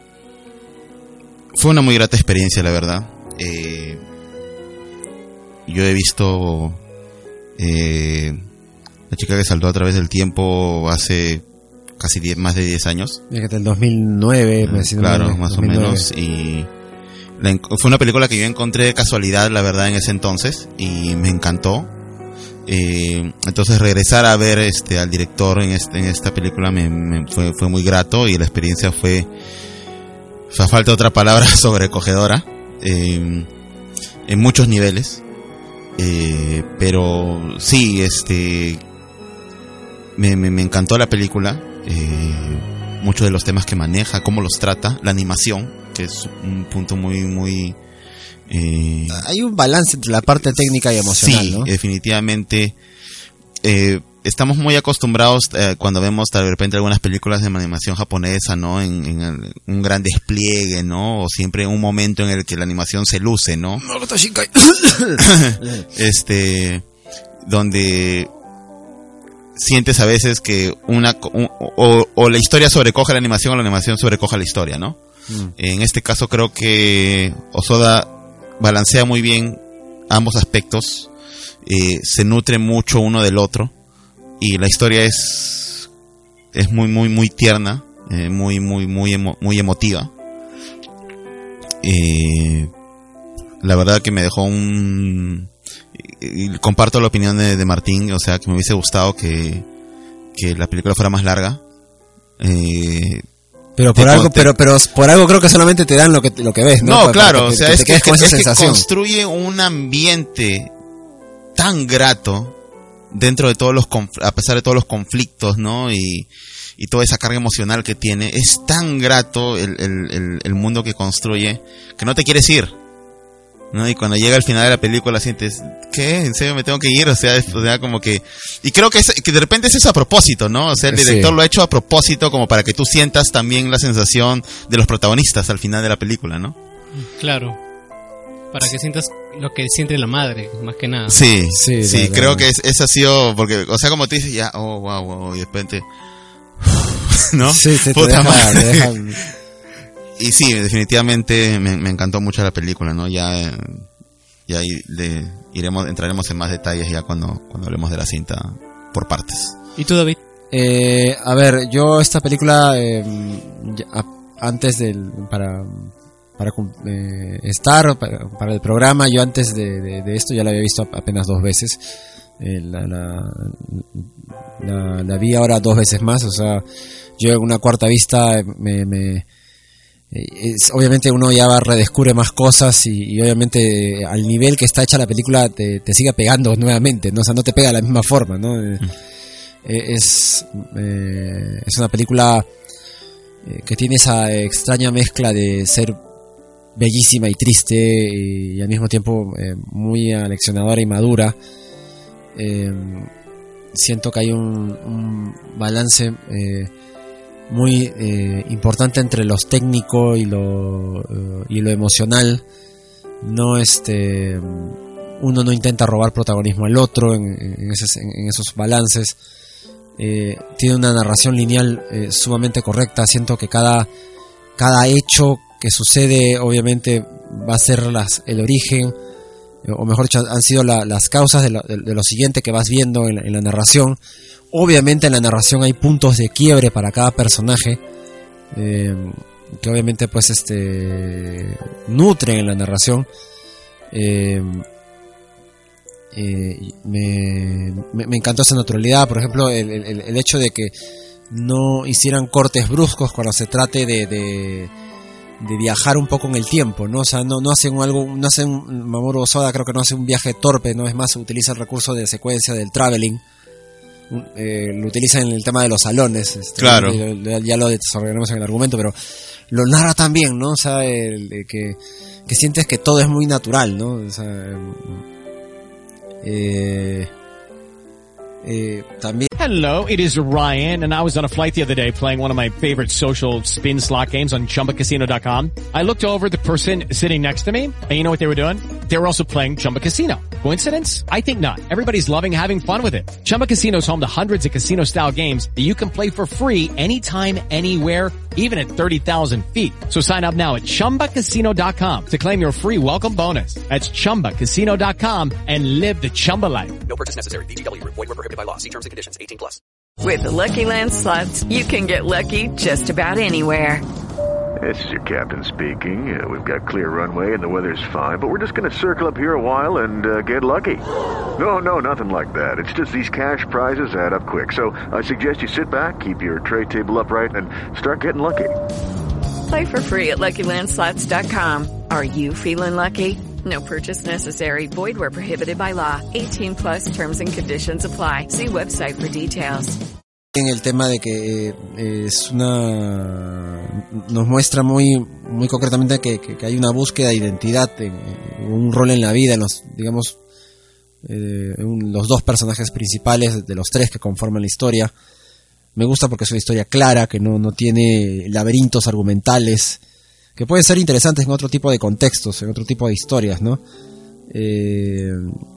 fue una muy grata experiencia, la verdad. Eh, yo he visto eh, La chica que saltó a través del tiempo hace casi diez, más de diez años. Desde el dos mil nueve, eh, claro, más dos mil nueve. O menos. Y la, fue una película que yo encontré de casualidad, la verdad, en ese entonces, y me encantó. Eh, entonces regresar a ver este al director en este, en esta película me, me fue fue muy grato, y la experiencia fue, a falta de otra palabra, sobrecogedora eh, en muchos niveles, eh, pero sí, este me, me, me encantó la película, eh, muchos de los temas que maneja, cómo los trata, la animación, que es un punto muy muy Eh, hay un balance entre la parte técnica y emocional, sí, ¿no? Definitivamente. Eh, estamos muy acostumbrados eh, cuando vemos de repente algunas películas de animación japonesa, ¿no? En, en el, un gran despliegue, ¿no? O siempre un momento en el que la animación se luce, ¿no? este, donde sientes a veces que una un, o, o la historia sobrecoge la animación, o la animación sobrecoge la historia, ¿no? Mm. En este caso creo que Osoda balancea muy bien ambos aspectos, eh, se nutre mucho uno del otro, y la historia es es muy muy muy tierna, eh, muy muy muy emo, muy emotiva. Eh, la verdad que me dejó un y, y comparto la opinión de, de Martín, o sea, que me hubiese gustado que que la película fuera más larga. Eh, Pero por algo, pero, pero por algo creo que solamente te dan lo que lo que ves, ¿no? No, para, claro, para que, o sea, que es, te quedes que, con esa es que sensación. Construye un ambiente tan grato dentro de todos los conf- a pesar de todos los conflictos, ¿no? Y, y toda esa carga emocional que tiene, es tan grato el, el, el, el mundo que construye que no te quieres ir, ¿no? Y cuando llega al final de la película sientes, ¿qué? ¿En serio me tengo que ir? O sea, es, o sea como que... Y creo que, es, que de repente es eso a propósito, ¿no? O sea, el director sí. lo ha hecho a propósito, como para que tú sientas también la sensación de los protagonistas al final de la película, ¿no? Claro. Para que sientas lo que siente la madre, más que nada. Sí, sí, sí la, creo la... que es, eso ha sido... Porque, o sea, como tú dices, ya, oh, wow, wow, y de repente... ¿no? Sí, te, Puta te deja, madre. Te deja... y sí, definitivamente me, me encantó mucho la película, ¿no? Ya, eh, ya le iremos, entraremos en más detalles ya cuando, cuando hablemos de la cinta por partes. ¿Y tú, David? Eh, a ver, yo esta película eh, ya, a, antes del para para eh, estar para, para el programa, yo antes de, de, de esto ya la había visto apenas dos veces. Eh, la, la, la, la vi ahora dos veces más, o sea, yo en una cuarta vista me, me es, obviamente uno ya redescubre más cosas y, y obviamente al nivel que está hecha la película te, te sigue pegando nuevamente, ¿no? O sea, no te pega de la misma forma, ¿no? Mm. Eh, es eh, es una película eh, que tiene esa extraña mezcla de ser bellísima y triste y, y al mismo tiempo eh, muy aleccionadora y madura. Eh, siento que hay un, un balance eh, muy eh, importante entre lo técnico y lo uh, y lo emocional. No este uno no intenta robar protagonismo al otro en, en, esos, en, en esos balances. Eh, tiene una narración lineal eh, sumamente correcta. Siento que cada cada hecho que sucede obviamente va a ser las, el origen, o mejor dicho, han sido la, las causas de lo, de, de lo siguiente que vas viendo en la, en la narración. Obviamente en la narración hay puntos de quiebre para cada personaje, eh, que obviamente pues este nutren en la narración. Eh, eh, me, me, me encantó esa naturalidad, por ejemplo, el, el, el hecho de que no hicieran cortes bruscos cuando se trate de, de de viajar un poco en el tiempo, ¿no? O sea, no, no hacen algo, no hacen, Mamoru Hosoda creo que no hace un viaje torpe, no es más, utiliza el recurso de secuencia del traveling, eh, lo utiliza en el tema de los salones, este, claro, ya, ya lo desarrollaremos en el argumento, pero lo narra también, ¿no? O sea, el, el que, que sientes que todo es muy natural, ¿no? O sea, eh, eh, también. Hello, it is Ryan, and I was on a flight the other day playing one of my favorite social spin slot games on Chumba Casino dot com. I looked over at the person sitting next to me, and you know what they were doing? They were also playing Chumba Casino. Coincidence? I think not. Everybody's loving having fun with it. Chumba Casino is home to hundreds of casino-style games that you can play for free anytime, anywhere, even at thirty thousand feet. So sign up now at Chumba Casino dot com to claim your free welcome bonus. That's Chumba Casino dot com and live the Chumba life. No purchase necessary. V G W. Void where prohibited by law. See terms and conditions. eighteen plus. With the Lucky Land Slots, you can get lucky just about anywhere. This is your captain speaking. Uh, we've got clear runway and the weather's fine, but we're just going to circle up here a while and uh, get lucky. No, no, nothing like that. It's just these cash prizes add up quick. So I suggest you sit back, keep your tray table upright, and start getting lucky. Play for free at Lucky Land Slots dot com. Are you feeling lucky? No purchase necessary. Void where prohibited by law. eighteen plus terms and conditions apply. See website for details. En el tema de que eh, es una nos muestra muy muy concretamente que, que, que hay una búsqueda de identidad, en, en un rol en la vida, en los digamos eh, en los dos personajes principales de los tres que conforman la historia. Me gusta porque es una historia clara, que no no tiene laberintos argumentales, que pueden ser interesantes en otro tipo de contextos, en otro tipo de historias, ¿no? Eh,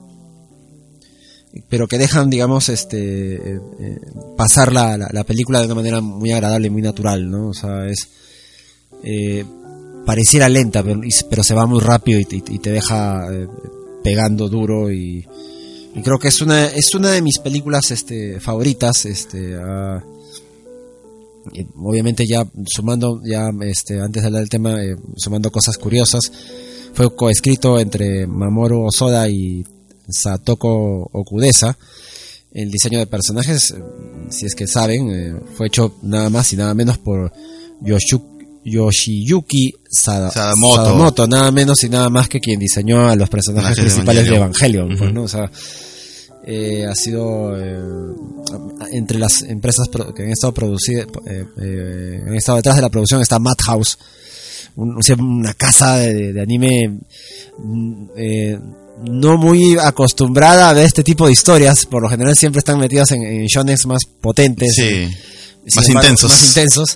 pero que dejan, digamos, este eh, eh, pasar la, la, la película de una manera muy agradable y muy natural, ¿no? O sea, es eh, pareciera lenta, pero, pero se va muy rápido y, y, y te deja eh, pegando duro y, y creo que es una es una de mis películas este favoritas, este uh, obviamente ya sumando ya este antes de hablar del tema eh, sumando cosas curiosas, fue coescrito entre Mamoru Hosoda y Satoko Okudesa. El diseño de personajes, si es que saben, eh, fue hecho nada más y nada menos por Yoshu, Yoshiyuki Sada, Sadamoto. Sadamoto, nada menos y nada más que quien diseñó a los personajes Ángel principales de Evangelion. Evangelion, pues, ¿no? O sea, eh, ha sido eh, entre las empresas pro, que han estado producidas, eh, eh, han estado detrás de la producción está Madhouse, un, o sea, una casa de, de anime eh, no muy acostumbrada a ver este tipo de historias. Por lo general siempre están metidas en, en shonens más potentes, sí, en, más embargo, intensos, más intensos.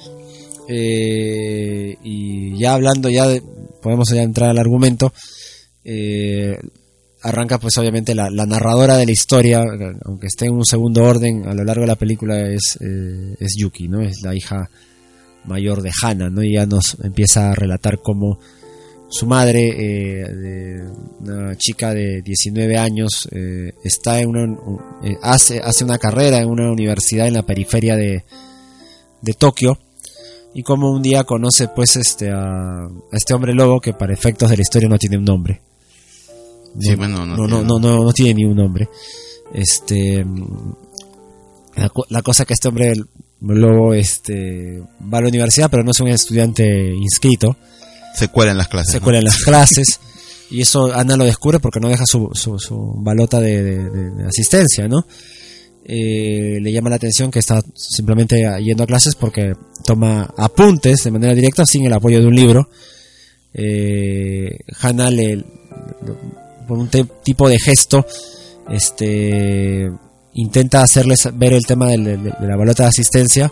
eh, y ya hablando ya de, podemos ya entrar al argumento. Eh, arranca pues obviamente la, la narradora de la historia, aunque esté en un segundo orden a lo largo de la película, es eh, es Yuki, ¿no? Es la hija mayor de Hana, ¿no? Y ya nos empieza a relatar cómo su madre, eh, de una chica de diecinueve años, eh, está en una, eh, hace, hace una carrera en una universidad en la periferia de, de Tokio, y como un día conoce pues este a, a este hombre lobo que para efectos de la historia no tiene un nombre. No, sí, bueno, no, no, no, no, no, no tiene ni un nombre. Este, la, la cosa que este hombre lobo este va a la universidad, pero no es un estudiante inscrito. Se cuela en las clases. Se ¿no? cuela en las clases. Y eso Ana lo descubre porque no deja su, su, su balota de, de, de asistencia, ¿no? Eh, le llama la atención que está simplemente yendo a clases porque toma apuntes de manera directa sin el apoyo de un libro. Eh, Hana le, por un te, tipo de gesto, este, intenta hacerles ver el tema de, de, de la balota de asistencia.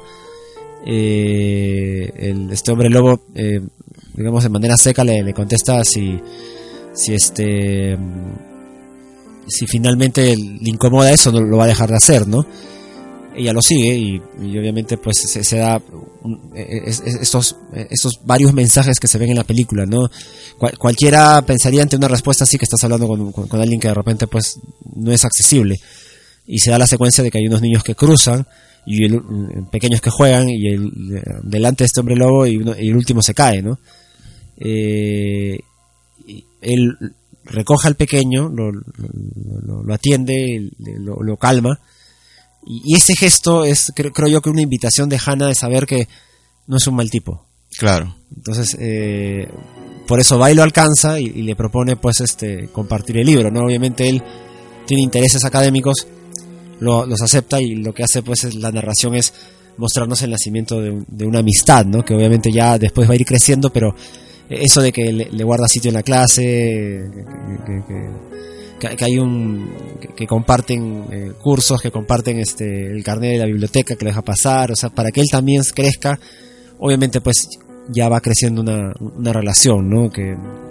Eh, el, este hombre lobo, eh, digamos de manera seca le, le contesta si si este si finalmente le incomoda eso, no lo va a dejar de hacer, ¿no? Ella lo sigue y, y obviamente pues se, se da un, es, es, estos estos varios mensajes que se ven en la película, ¿no? Cual, cualquiera pensaría ante una respuesta así que estás hablando con, con, con alguien que de repente pues no es accesible, y se da la secuencia de que hay unos niños que cruzan y el, pequeños que juegan y el, delante de este hombre lobo y, uno, y el último se cae, ¿no? Eh, él recoge al pequeño, lo, lo, lo atiende, lo, lo calma, y, y ese gesto es, creo, creo yo que una invitación de Hana de saber que no es un mal tipo. Claro. Entonces, eh, por eso va y lo alcanza y, y le propone pues este compartir el libro, ¿no? Obviamente él tiene intereses académicos, lo, los acepta, y lo que hace pues es, la narración es mostrarnos el nacimiento de, un, de una amistad, ¿no? Que obviamente ya después va a ir creciendo, pero eso de que le, le guarda sitio en la clase, que, que, que, que hay un que, que comparten eh, cursos, que comparten este el carnet de la biblioteca que le deja pasar, o sea, para que él también crezca, obviamente pues ya va creciendo una, una relación, ¿no? Que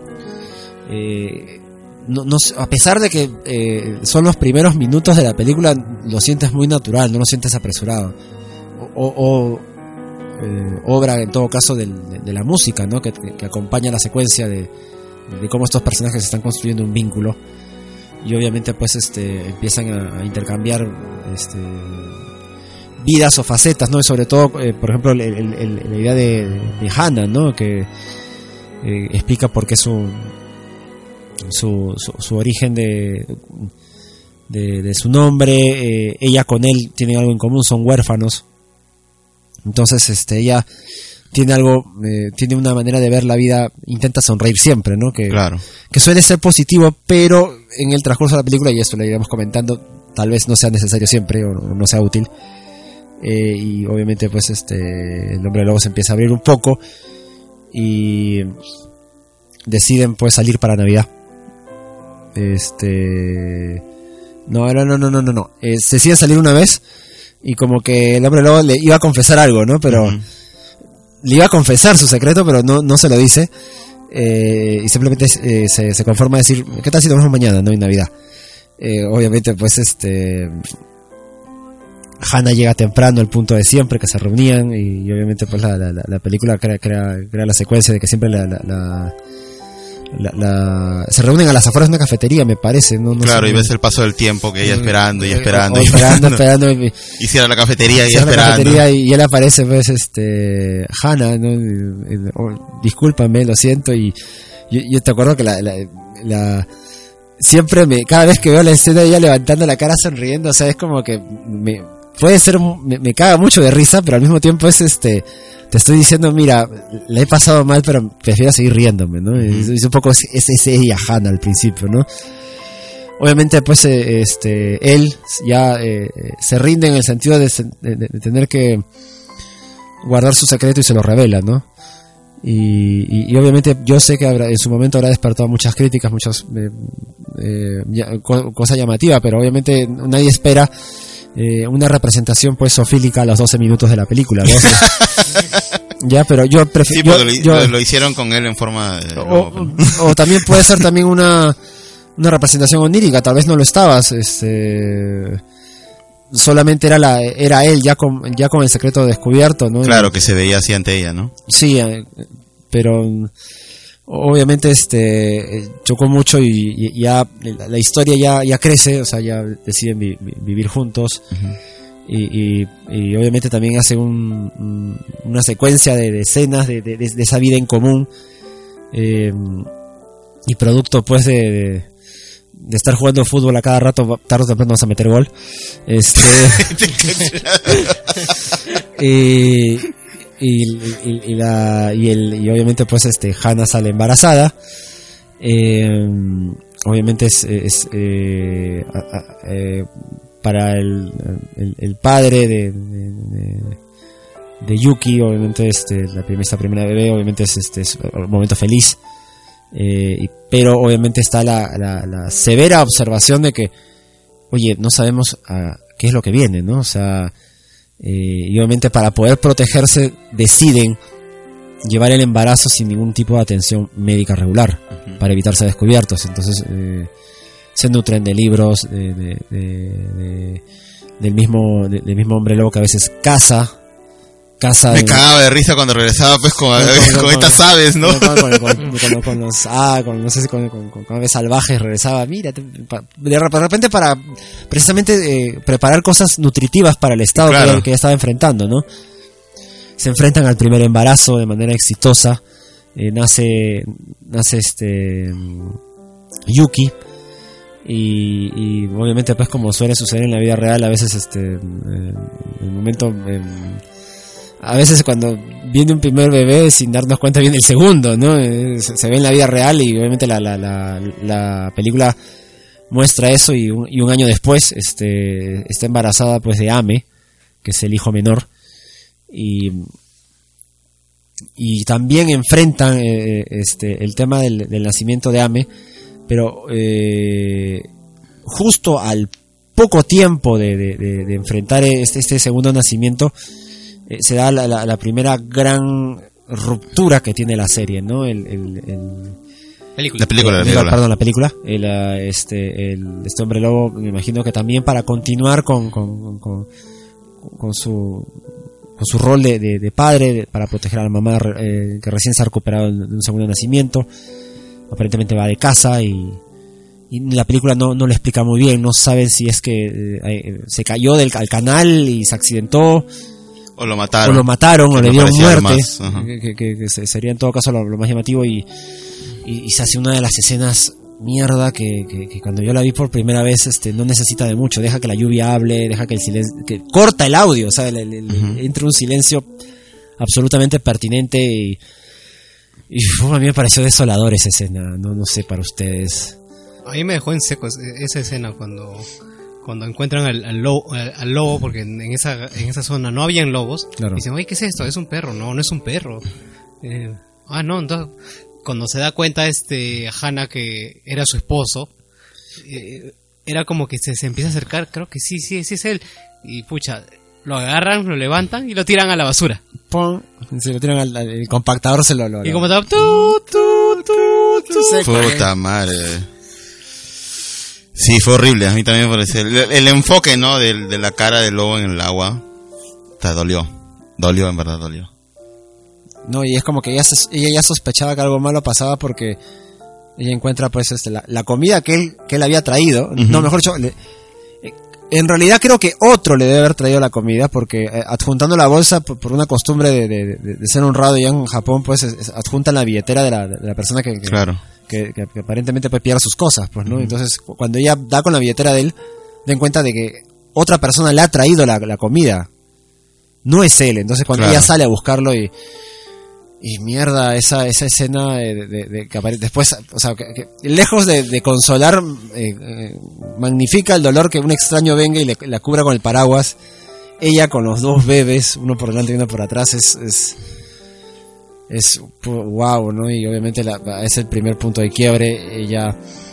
eh, no, no, a pesar de que eh, son los primeros minutos de la película, lo sientes muy natural, no lo sientes apresurado, o, o eh, obra en todo caso del, de, de la música, ¿no? que, que acompaña la secuencia de, de cómo estos personajes están construyendo un vínculo, y obviamente pues este empiezan a, a intercambiar este vidas o facetas, ¿no? Y sobre todo, eh, por ejemplo, el, el, el, la idea de, de Hana, ¿no? Que eh, explica por qué su su, su, su origen de, de de su nombre, eh, ella con él tienen algo en común, son huérfanos. Entonces, este, ella tiene algo, eh, tiene una manera de ver la vida, intenta sonreír siempre, ¿no? Que, claro. que suele ser positivo, pero en el transcurso de la película, y esto lo iremos comentando, tal vez no sea necesario siempre o no, no sea útil. Eh, y obviamente pues este el hombre lobo se empieza a abrir un poco y deciden pues salir para Navidad. Este no no no no no no no eh, se deciden salir una vez y como que el hombre lobo le iba a confesar algo, ¿no? Pero uh-huh. le iba a confesar su secreto, pero no no se lo dice, eh, y simplemente eh, se, se conforma a decir ¿qué tal si nos vemos mañana, no en Navidad? Eh, obviamente pues este Hana llega temprano al punto de siempre, que se reunían, y, y obviamente pues la, la, la película crea, crea, crea la secuencia de que siempre la, la, la, la, la se reúnen a las afueras de una cafetería, me parece, no, no claro, sé, y ves el paso del tiempo que ella esperando y esperando o, o y esperando, esperando, y, y cierra la cafetería y cierra esperando la cafetería y, y él aparece pues este Hana, ¿no? Y, y, oh, discúlpame, lo siento, y yo, yo te acuerdo que la, la, la siempre me, cada vez que veo la escena de ella levantando la cara sonriendo, o sea, es como que me puede ser, me, me caga mucho de risa, pero al mismo tiempo es este, te estoy diciendo, mira, la he pasado mal, pero prefiero seguir riéndome, ¿no? Uh-huh. Es, es un poco, es, es ella Hana al principio, ¿no? Obviamente, pues, eh, este, él ya eh, se rinde en el sentido de, de, de tener que guardar su secreto y se lo revela, ¿no? Y, y, y obviamente yo sé que habrá, en su momento habrá despertado muchas críticas, muchas eh, eh, ya, co- cosa llamativa, pero obviamente nadie espera Eh, una representación pues zoofílica a los doce minutos de la película, ¿no? Ya, pero yo prefiero sí, yo, lo, yo, lo hicieron con él en forma de o, o, o también puede ser también una una representación onírica, tal vez no lo estabas, este solamente era la era él ya con ya con el secreto descubierto, ¿no? Claro, que se veía así ante ella, ¿no? Sí, eh, pero obviamente este chocó mucho y, y ya la, la historia ya ya crece, o sea, ya deciden vi, vi, vivir juntos. Uh-huh. y, y, y obviamente también hace un, un, una secuencia de, de escenas de, de, de esa vida en común, eh, y producto pues de, de de estar jugando fútbol a cada rato, tarde o temprano vas a meter gol. Este y, y, y, y, la, y, el, y obviamente pues este Hana sale embarazada. Eh, obviamente es, es eh, a, a, eh, para el, el, el padre de, de, de, de Yuki, obviamente este la primera, esta primera bebé, obviamente es este es un momento feliz. Eh, pero obviamente está la, la, la severa observación de que, oye, no sabemos a qué es lo que viene, ¿no? O sea, eh, y obviamente para poder protegerse deciden llevar el embarazo sin ningún tipo de atención médica regular, uh-huh, para evitar ser descubiertos. Entonces eh, se nutren de libros de, de, de, de, del mismo de, del mismo hombre lobo que a veces caza Casa me de... cagaba de risa cuando regresaba pues con, con, con, con, con estas con, aves, ¿no? Con, con, con, con, con los ah, con no sé si con, con, con aves salvajes regresaba, mira, te, pa, de repente para precisamente eh, preparar cosas nutritivas para el estado, claro, que, que ya estaba enfrentando, ¿no? Se enfrentan al primer embarazo de manera exitosa, eh, nace nace este Yuki. Y, y obviamente pues como suele suceder en la vida real, a veces este eh, el momento eh, a veces cuando viene un primer bebé sin darnos cuenta viene el segundo, ¿no? Se, se ve en la vida real y obviamente la, la, la, la película muestra eso y un, y un año después este está embarazada pues de Ame, que es el hijo menor, y y también enfrentan eh, este el tema del, del nacimiento de Ame, pero eh, justo al poco tiempo de, de, de, de enfrentar este, este segundo nacimiento eh, se da la, la, la primera gran ruptura que tiene la serie, ¿no? El, el, el película. La película, el, la película. Perdón, la película. El, este, el, este hombre lobo, me imagino que también para continuar con, con, con, con su con su rol de, de, de padre, de, para proteger a la mamá eh, que recién se ha recuperado de un segundo nacimiento, aparentemente va de casa y, y la película no, no le explica muy bien, no saben si es que eh, se cayó del al canal y se accidentó, o lo mataron, o lo mataron, o le dieron muerte, más, que, que, que, que sería en todo caso lo, lo más llamativo, y, y, y se hace una de las escenas mierda que, que, que cuando yo la vi por primera vez este no necesita de mucho, deja que la lluvia hable, deja que el silencio, que corta el audio, o sea, le, le, uh-huh. entra un silencio absolutamente pertinente y, y uf, a mí me pareció desolador esa escena, no no sé para ustedes. A mí me dejó en seco esa escena cuando cuando encuentran al, al, lobo, al, al lobo, porque en esa en esa zona no habían lobos, claro. Y dicen, oye, ¿qué es esto? Es un perro. No, no es un perro. Eh, ah, no, entonces cuando se da cuenta este Hana que era su esposo, eh, era como que se, se empieza a acercar, creo que sí, sí, sí es él, y pucha, lo agarran, lo levantan y lo tiran a la basura. Pum, se lo tiran al, al compactador, se lo... lo y como estaba... Tu, tu, tu, tu, puta madre. Sí, fue horrible, a mí también me pareció. El, el enfoque, ¿no? De, de la cara del lobo en el agua, te dolió. Dolió, en verdad, dolió. No, y es como que ella, ella ya sospechaba que algo malo pasaba porque ella encuentra pues este, la, la comida que él, que él había traído. Uh-huh. No, mejor dicho, le, en realidad creo que otro le debe haber traído la comida, porque eh, adjuntando la bolsa por, por una costumbre de, de, de, de ser honrado ya en Japón, pues es, es, adjuntan la billetera de la, de la persona que, que, claro. que, que, que aparentemente pues pierde sus cosas, pues, ¿no? Uh-huh. Entonces cuando ella da con la billetera de él, den cuenta de que otra persona le ha traído la, la comida, no es él. Entonces cuando claro. ella sale a buscarlo y Y mierda, esa esa escena de, de, de que aparece después, o sea, que, que, lejos de, de consolar, eh, eh, magnifica el dolor que un extraño venga y le, la cubra con el paraguas. Ella con los dos bebés, uno por delante y uno por atrás, es es es wow, ¿no? Y obviamente la, es el primer punto de quiebre. Ella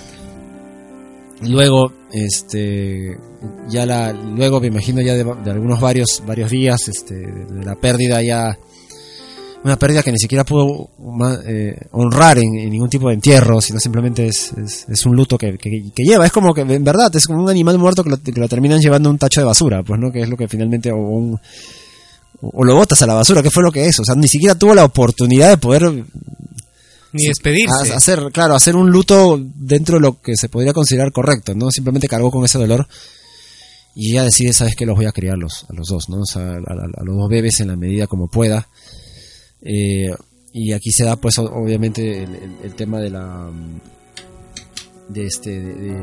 luego, este, ya la, luego me imagino ya de, de algunos varios varios días, este, de, de la pérdida ya. una pérdida que ni siquiera pudo eh, honrar en, en ningún tipo de entierro, sino simplemente es, es, es un luto que, que, que lleva. Es como que, en verdad, es como un animal muerto que lo, que lo terminan llevando a un tacho de basura, pues, ¿no? Que es lo que finalmente, o, un, o lo botas a la basura, que fue lo que es. O sea, ni siquiera tuvo la oportunidad de poder... Ni despedirse. A, hacer, claro, hacer un luto dentro de lo que se podría considerar correcto, ¿no? Simplemente cargó con ese dolor. Y ella decide, ¿sabes qué? Los voy a criar los, a los dos, ¿no? O sea, a, a, a los dos bebés en la medida como pueda. Eh, y aquí se da pues obviamente el, el, el tema de la de este de, de,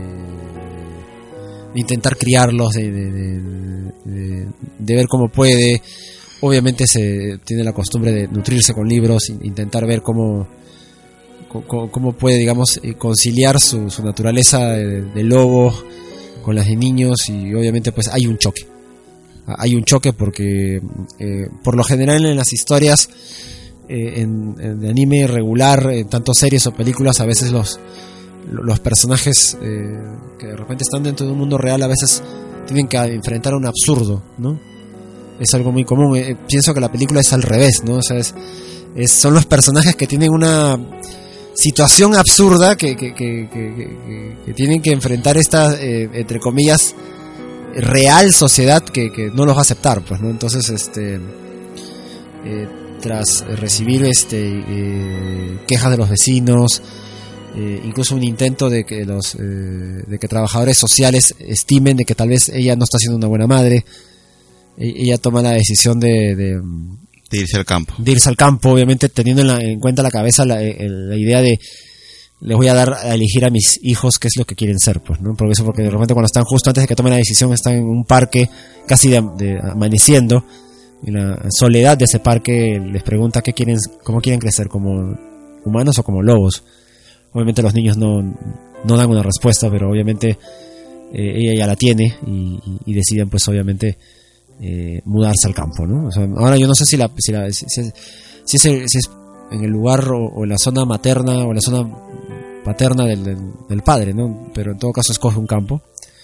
de intentar criarlos, de, de, de, de, de ver cómo puede. Obviamente se tiene la costumbre de nutrirse con libros, intentar ver cómo cómo, cómo puede, digamos, conciliar su, su naturaleza de, de lobo con las de niños. Y obviamente pues hay un choque hay un choque porque eh, por lo general en las historias eh, en, en de anime regular, en tanto series o películas, a veces los los personajes eh, que de repente están dentro de un mundo real a veces tienen que enfrentar un absurdo, ¿no? Es algo muy común. Eh, pienso que la película es al revés, ¿no? O sea, es, es, son los personajes que tienen una situación absurda que, que, que, que, que, que tienen que enfrentar esta, eh, entre comillas, real sociedad que, que no los va a aceptar, pues, ¿no? Entonces, este, eh, tras recibir este eh, quejas de los vecinos, eh, incluso un intento de que los eh, de que trabajadores sociales estimen de que tal vez ella no está siendo una buena madre, e- ella toma la decisión de, de de irse al campo. De irse al campo, obviamente teniendo en, la, en cuenta la cabeza la, la idea de les voy a dar a elegir a mis hijos qué es lo que quieren ser, pues, ¿no? Porque eso, porque de repente cuando están justo antes de que tomen la decisión están en un parque casi de, de amaneciendo, y la soledad de ese parque les pregunta qué quieren, cómo quieren crecer, como humanos o como lobos. Obviamente los niños no, no dan una respuesta, pero obviamente eh, ella ya la tiene y, y, y deciden, pues, obviamente eh, mudarse al campo, ¿no? O sea, ahora yo no sé si la si, la, si, si, si, es, si es en el lugar o, o en la zona materna o en la zona paterna del, del, del padre, ¿no? Pero en todo caso escoge un campo.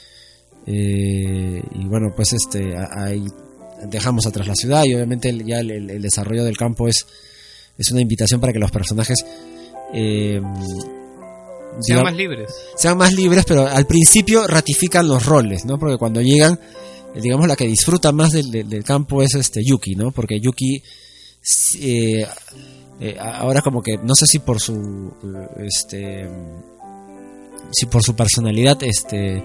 Eh, y bueno, pues este ahí dejamos atrás la ciudad y obviamente el, ya el, el, el desarrollo del campo es, es una invitación para que los personajes eh, sean digamos, más libres. Sean más libres, pero al principio ratifican los roles, ¿no? Porque cuando llegan, digamos, la que disfruta más del, del, del campo es este Yuki, ¿no? Porque Yuki eh, eh, ahora como que no sé si por su este si por su personalidad este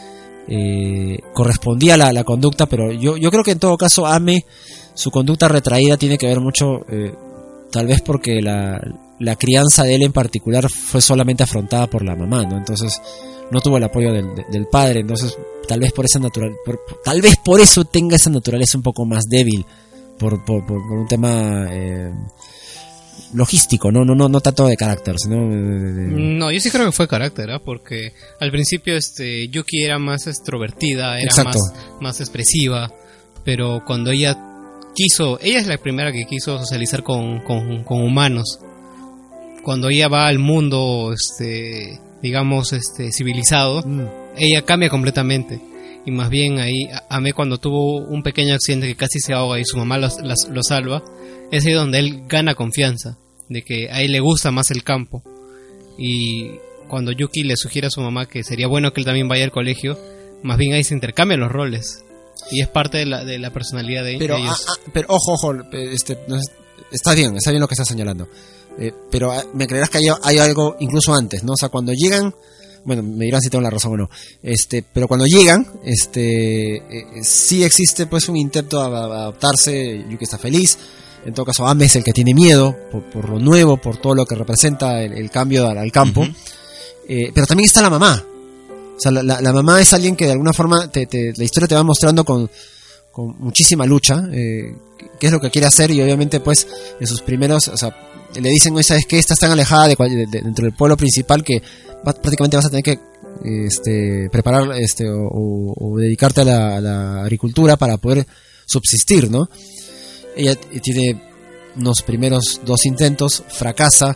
eh, correspondía la, la conducta, pero yo yo creo que en todo caso Ame, su conducta retraída tiene que ver mucho eh, tal vez porque la la crianza de él en particular fue solamente afrontada por la mamá, ¿no? Entonces no tuvo el apoyo del, del padre, entonces tal vez por esa natural por, tal vez por eso tenga esa naturaleza un poco más débil, por por, por, por un tema eh, logístico, no no no no tanto de carácter, sino de, de, de... No, yo sí creo que fue carácter, ¿eh? Porque al principio este Yuki era más extrovertida, era Exacto. más más expresiva, pero cuando ella quiso, ella es la primera que quiso socializar con con, con humanos. Cuando ella va al mundo este digamos este civilizado, mm. ella cambia completamente. Y más bien ahí Ame, cuando tuvo un pequeño accidente que casi se ahoga y su mamá lo, lo, lo salva, es ahí donde él gana confianza, de que a él le gusta más el campo. Y cuando Yuki le sugiere a su mamá que sería bueno que él también vaya al colegio, más bien ahí se intercambian los roles. Y es parte de la, de la personalidad de, pero, de ellos. Ah, ah, pero ojo, ojo, este, no es, está bien, está bien lo que estás señalando. Eh, pero me creerás que hay, hay algo incluso antes, ¿no? O sea, cuando llegan, bueno, me dirán si tengo la razón o no, este, pero cuando llegan, este, eh, sí existe pues un intento de adaptarse. Yuki está feliz, en todo caso Ame es el que tiene miedo por, por lo nuevo, por todo lo que representa el, el cambio al, al campo, uh-huh. eh, pero también está la mamá. O sea, la, la, la mamá es alguien que de alguna forma te, te, la historia te va mostrando con, con muchísima lucha, eh, qué es lo que quiere hacer, y obviamente pues en sus primeros, o sea, le dicen, oye, ¿sabes qué? Estás tan alejada de, de, de, dentro del pueblo principal que va, prácticamente vas a tener que este, preparar este, o, o, o dedicarte a la, a la agricultura para poder subsistir, ¿no? Ella tiene unos primeros dos intentos, fracasa,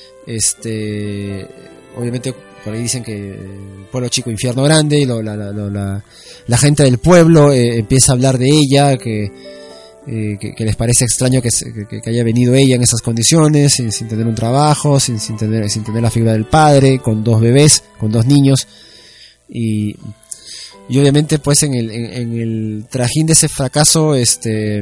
este, obviamente por ahí dicen que pueblo chico, infierno grande, y lo, la, la, la, la gente del pueblo eh, empieza a hablar de ella, que eh, que, que les parece extraño que, se, que, que haya venido ella en esas condiciones, sin, sin tener un trabajo, sin, sin, tener, sin tener la figura del padre, con dos bebés, con dos niños, y, y obviamente pues en el, en, en el trajín de ese fracaso, este,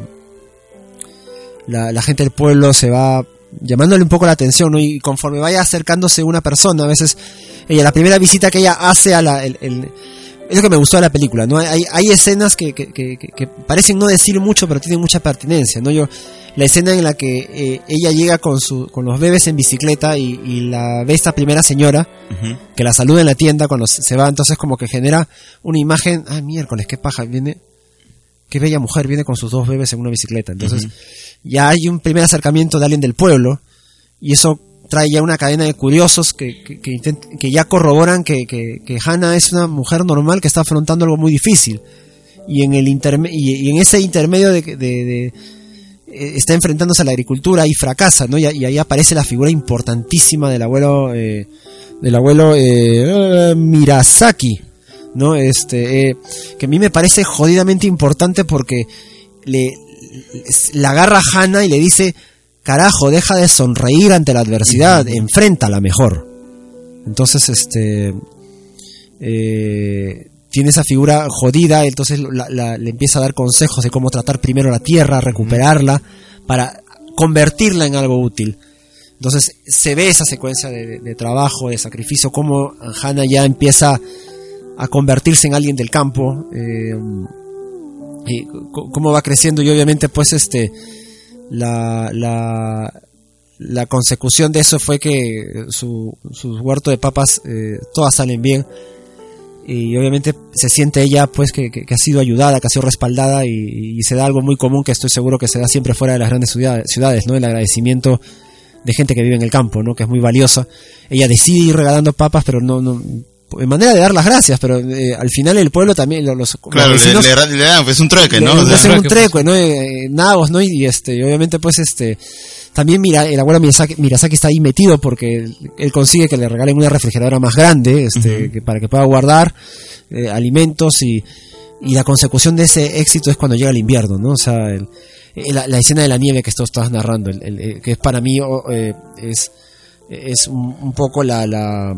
la, la gente del pueblo se va llamándole un poco la atención, ¿no? Y conforme vaya acercándose una persona, a veces ella, la primera visita que ella hace a la, el, el es lo que me gustó de la película, ¿no? Hay, hay escenas que, que, que, que parecen no decir mucho, pero tienen mucha pertinencia, ¿no? Yo, la escena en la que eh, ella llega con su, con los bebés en bicicleta y, y la ve esta primera señora, uh-huh, que la saluda en la tienda cuando se va, entonces como que genera una imagen, ay, miércoles, qué paja, viene, qué bella mujer, viene con sus dos bebés en una bicicleta, entonces uh-huh, ya hay un primer acercamiento de alguien del pueblo, y eso trae ya una cadena de curiosos que, que, que, intent- que ya corroboran que, que, que Hannah es una mujer normal que está afrontando algo muy difícil, y en el interme- y, y en ese intermedio de, de, de, de eh, está enfrentándose a la agricultura y fracasa, ¿no? Y, y ahí aparece la figura importantísima del abuelo eh, del abuelo eh, uh, Mirasaki, ¿no? Este eh, que a mí me parece jodidamente importante porque le la agarra a Hannah y le dice: carajo, deja de sonreír ante la adversidad, uh-huh, enfréntala mejor. Entonces, este eh, tiene esa figura jodida, entonces la, la, le empieza a dar consejos de cómo tratar primero la tierra, recuperarla, uh-huh, para convertirla en algo útil. Entonces se ve esa secuencia de, de, de trabajo, de sacrificio, cómo Hannah ya empieza a convertirse en alguien del campo, eh, y cómo va creciendo, y obviamente pues este La, la, la consecución de eso fue que su, su huerto de papas eh, todas salen bien, y obviamente se siente ella pues que, que, que ha sido ayudada, que ha sido respaldada, y, y se da algo muy común que estoy seguro que se da siempre fuera de las grandes ciudades, ciudades, ¿no? El agradecimiento de gente que vive en el campo, ¿no? Que es muy valiosa. Ella decide ir regalando papas, pero no, no en manera de dar las gracias, pero eh, al final el pueblo también, los, los claro, vecinos, le, le, le dan, es un trueque, ¿no? Le, o sea, es un trueque, ¿no? Eh, nabos, ¿no? Y, y este, y obviamente pues este, también mira, el abuelo Mirasaki, Mirasaki está ahí metido porque él, él consigue que le regalen una refrigeradora más grande, este, uh-huh, que, para que pueda guardar eh, alimentos, y, y la consecución de ese éxito es cuando llega el invierno, ¿no? O sea, el, la, la escena de la nieve que tú estás narrando, el, el, el, que es para mí eh, es, es un, un poco la, la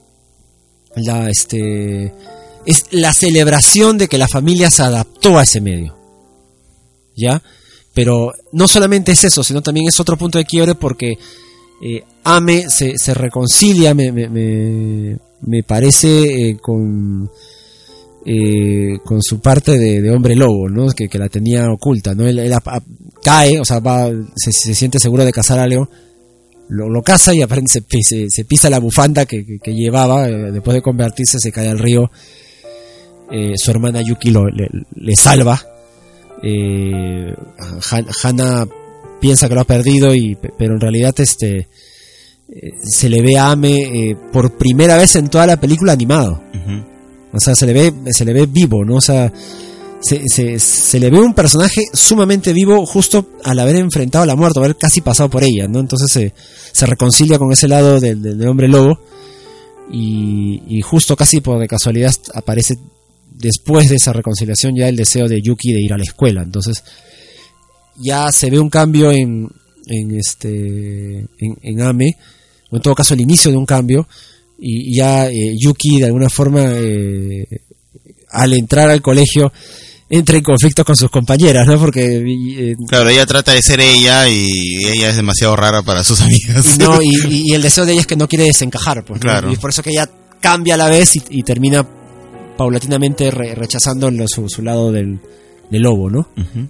la este es la celebración de que la familia se adaptó a ese medio, ¿ya? Pero no solamente es eso, sino también es otro punto de quiebre porque eh, Ame se, se reconcilia, me, me, me, me parece, eh, con eh, con su parte de, de hombre lobo, ¿no? Que, que la tenía oculta, ¿no? Él, él a, a, cae, o sea, va, se, se siente seguro de cazar a Leo. Lo, lo caza y aparente se, se, se pisa la bufanda que, que, que llevaba, eh, después de convertirse se cae al río, eh, su hermana Yuki lo, le, le salva, eh, Han, Hannah piensa que lo ha perdido, y pero en realidad este eh, se le ve a Ame eh, por primera vez en toda la película animado, uh-huh, o sea, se le ve se le ve vivo, ¿no? O sea, Se, se, se le ve un personaje sumamente vivo justo al haber enfrentado a la muerte, haber casi pasado por ella, ¿no? Entonces se, se reconcilia con ese lado del, del, del hombre lobo, y, y justo casi por de casualidad aparece después de esa reconciliación ya el deseo de Yuki de ir a la escuela. Entonces ya se ve un cambio en, en este en, en Ame, o en todo caso el inicio de un cambio, y ya eh, Yuki de alguna forma eh, al entrar al colegio entra en conflictos con sus compañeras, ¿no? Porque eh, claro, ella trata de ser ella y ella es demasiado rara para sus amigas. Y, no, y, y el deseo de ella es que no quiere desencajar, pues, claro, ¿no? Y es por eso que ella cambia a la vez y, y termina paulatinamente re, rechazando lo, su, su lado del, del lobo, ¿no? Uh-huh.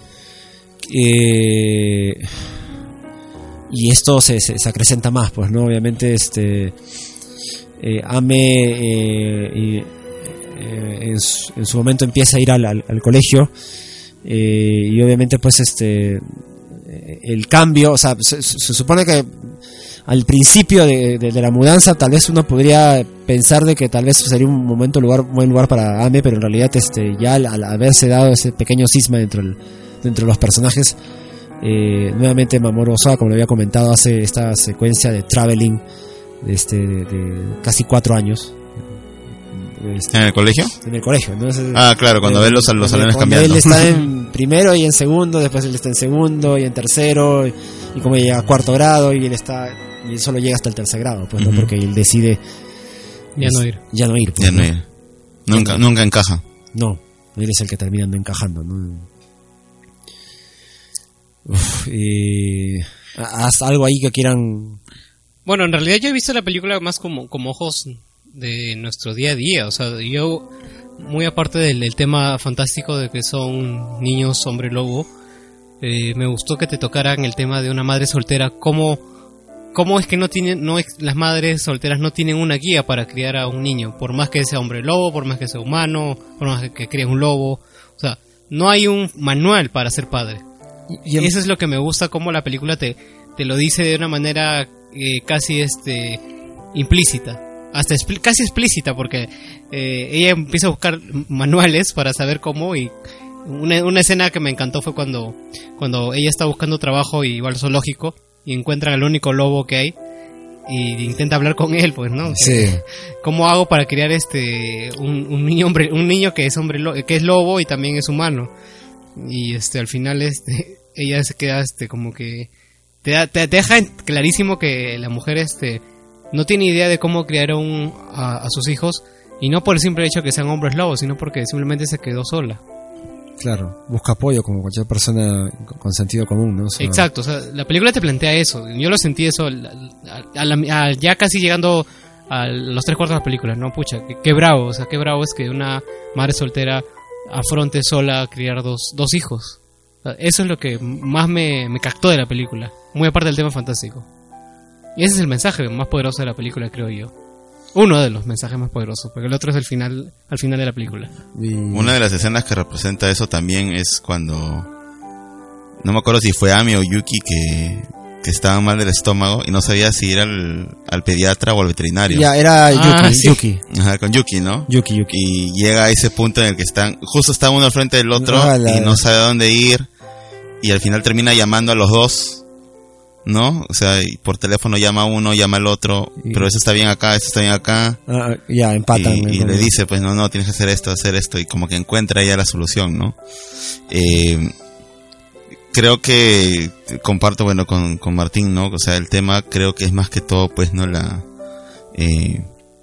Eh, y esto se, se, se acrecenta más, pues, ¿no? Obviamente, este eh, Ame eh, y Eh, en, su, en su momento empieza a ir al, al, al colegio, eh, y obviamente pues este el cambio, o sea, se, se supone que al principio de, de, de la mudanza tal vez uno podría pensar de que tal vez sería un momento lugar buen lugar para Ame, pero en realidad este ya al, al haberse dado ese pequeño cisma dentro, el, dentro de los personajes, eh, nuevamente Mamoru Osawa, como le había comentado, hace esta secuencia de traveling de, este, de, de casi cuatro años Este, ¿En el colegio? En el colegio. Entonces, ah, claro, cuando eh, ves los, los salones cuando cambiando. él está en primero y en segundo, después él está en segundo y en tercero, y, y como llega a cuarto grado y él está y él solo llega hasta el tercer grado, pues, uh-huh. ¿no? Porque él decide ya no ir. Ya no ir. Pues, ya no, ¿no? ir. Nunca, ya no. nunca encaja. No, él es el que termina no encajando, ¿no? Uf, y haz algo ahí que quieran. Bueno, en realidad yo he visto la película más como, como ojos de nuestro día a día. O sea, yo, muy aparte del, del tema fantástico de que son niños hombre lobo, eh, me gustó que te tocaran el tema de una madre soltera. Cómo, cómo es que no tienen, no las madres solteras no tienen una guía para criar a un niño, por más que sea hombre lobo, por más que sea humano, por más que críe un lobo. O sea, no hay un manual para ser padre. Y, y eso es lo que me gusta, cómo la película te, te lo dice de una manera eh, casi este implícita, hasta expl- casi explícita, porque eh, ella empieza a buscar manuales para saber cómo. Y una, una escena que me encantó fue cuando, cuando ella está buscando trabajo y va al zoológico y encuentra al único lobo que hay y intenta hablar con él, pues, ¿no? Sí. ¿Cómo hago para criar este un, un niño hombre, un niño que es hombre lo- que es lobo y también es humano? Y este al final este ella se queda este como que te, da, te, te deja clarísimo que la mujer este no tiene idea de cómo criar un, a, a sus hijos, y no por el simple hecho que sean hombres lobos, sino porque simplemente se quedó sola. Claro, busca apoyo como cualquier persona con sentido común, ¿no? O sea, exacto, o sea, la película te plantea eso. Yo lo sentí eso a, a la, a, ya casi llegando a los tres cuartos de la película, ¿no? Pucha, qué, qué bravo, o sea, qué bravo es que una madre soltera afronte sola a criar dos, dos hijos. Eso es lo que más me, me captó de la película, muy aparte del tema fantástico. Y ese es el mensaje más poderoso de la película, creo yo. Uno de los mensajes más poderosos, porque el otro es el final, al final de la película. Una de las escenas que representa eso también es cuando, no me acuerdo si fue Ami o Yuki, que, que estaba mal del estómago y no sabía si ir al, al pediatra o al veterinario. Ya, era Yuki, ah, sí. Yuki. Ajá, con Yuki, ¿no? Yuki, Yuki. Y llega a ese punto en el que están, justo está uno al frente del otro ah, la... y no sabe a dónde ir, y al final termina llamando a los dos, ¿no? O sea, y por teléfono llama a uno, llama al otro, sí. Pero eso está bien acá, eso está bien acá. Ah, ya, empatan. Y, y le dice, pues no, no, tienes que hacer esto, hacer esto, y como que encuentra ya la solución, ¿no? Eh, creo que comparto, bueno, con, con Martín, ¿no? O sea, el tema creo que es más que todo, pues, ¿no? La... Eh,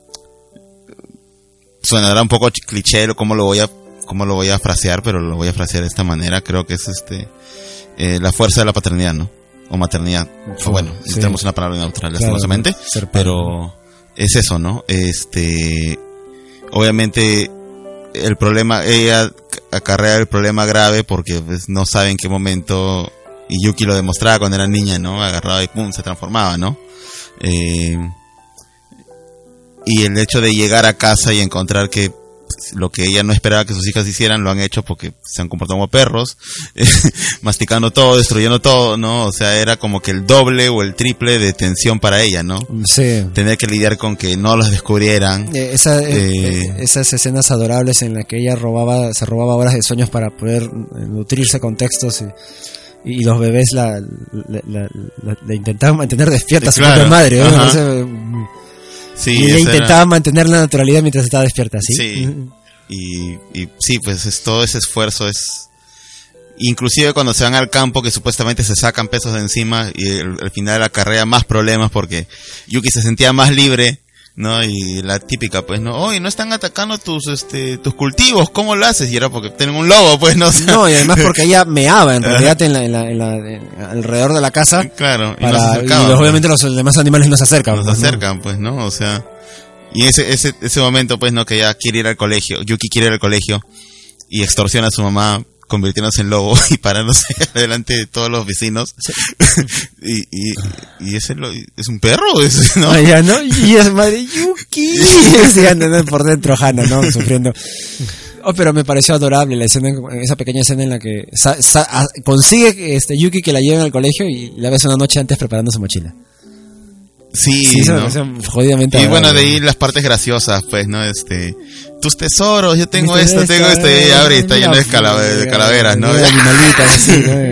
sonará un poco cliché, cómo lo voy a, cómo lo voy a frasear, pero lo voy a frasear de esta manera. Creo que es este eh, la fuerza de la paternidad, ¿no? O maternidad, o bueno, sí. Tenemos una palabra neutral, claro, lastimosamente, pero es eso, ¿no? Este, obviamente el problema, ella acarrea el problema grave porque pues, no sabe en qué momento, y Yuki lo demostraba cuando era niña, ¿no? Agarraba y pum, se transformaba, ¿no? Eh, y el hecho de llegar a casa y encontrar que lo que ella no esperaba que sus hijas hicieran, lo han hecho porque se han comportado como perros, eh, masticando todo, destruyendo todo, ¿no? O sea, era como que el doble o el triple de tensión para ella, ¿no? Sí. Tener que lidiar con que no los descubrieran. Eh, esa, eh, eh, esas escenas adorables en las que ella robaba, se robaba horas de sueños para poder nutrirse con textos y, y los bebés la, la, la, la, la intentaban mantener despierta a su claro. propia madre, ¿no? Entonces, sí, y ella intentaba era... mantener la naturalidad mientras estaba despierta, ¿sí? Sí, y, y sí, pues es, todo ese esfuerzo es... Inclusive cuando se van al campo, que supuestamente se sacan pesos de encima, y el, al final de la carrera más problemas porque Yuki se sentía más libre, ¿no? Y la típica, pues, ¿no? Oye, no están atacando tus este tus cultivos, ¿cómo lo haces? Y era porque tienen un lobo, pues, ¿no? O sea, no, y además porque ella meaba, en realidad, en la, en la, en la, en, alrededor de la casa. Claro, para, y, no se acercaban, y los, pues. obviamente los demás animales no se acercan. No pues, se acercan, ¿no? Pues, ¿no? O sea, y ese, ese, ese momento, pues, ¿no? Que ella quiere ir al colegio, Yuki quiere ir al colegio, y extorsiona a su mamá, convirtiéndose en lobo y parándose delante de todos los vecinos. Sí. y, y, y ese lo, es un perro, es, ¿no? Ah, ya, ¿no? Y es madre Yuki. Sí, andando por dentro Hana, ¿no? Sufriendo. Oh, pero me pareció adorable la escena, esa pequeña escena en la que sa, sa, a, consigue este Yuki que la lleven al colegio y la ves una noche antes preparando su mochila. Sí, sí, ¿no? Eso me jodidamente y agradable. Bueno, de ahí las partes graciosas, pues, ¿no? Este, tus tesoros, yo tengo esto, esta, tengo esto, y abre y está lleno de, calaver, de calaveras, ¿no? De animalitas, así, ¿no?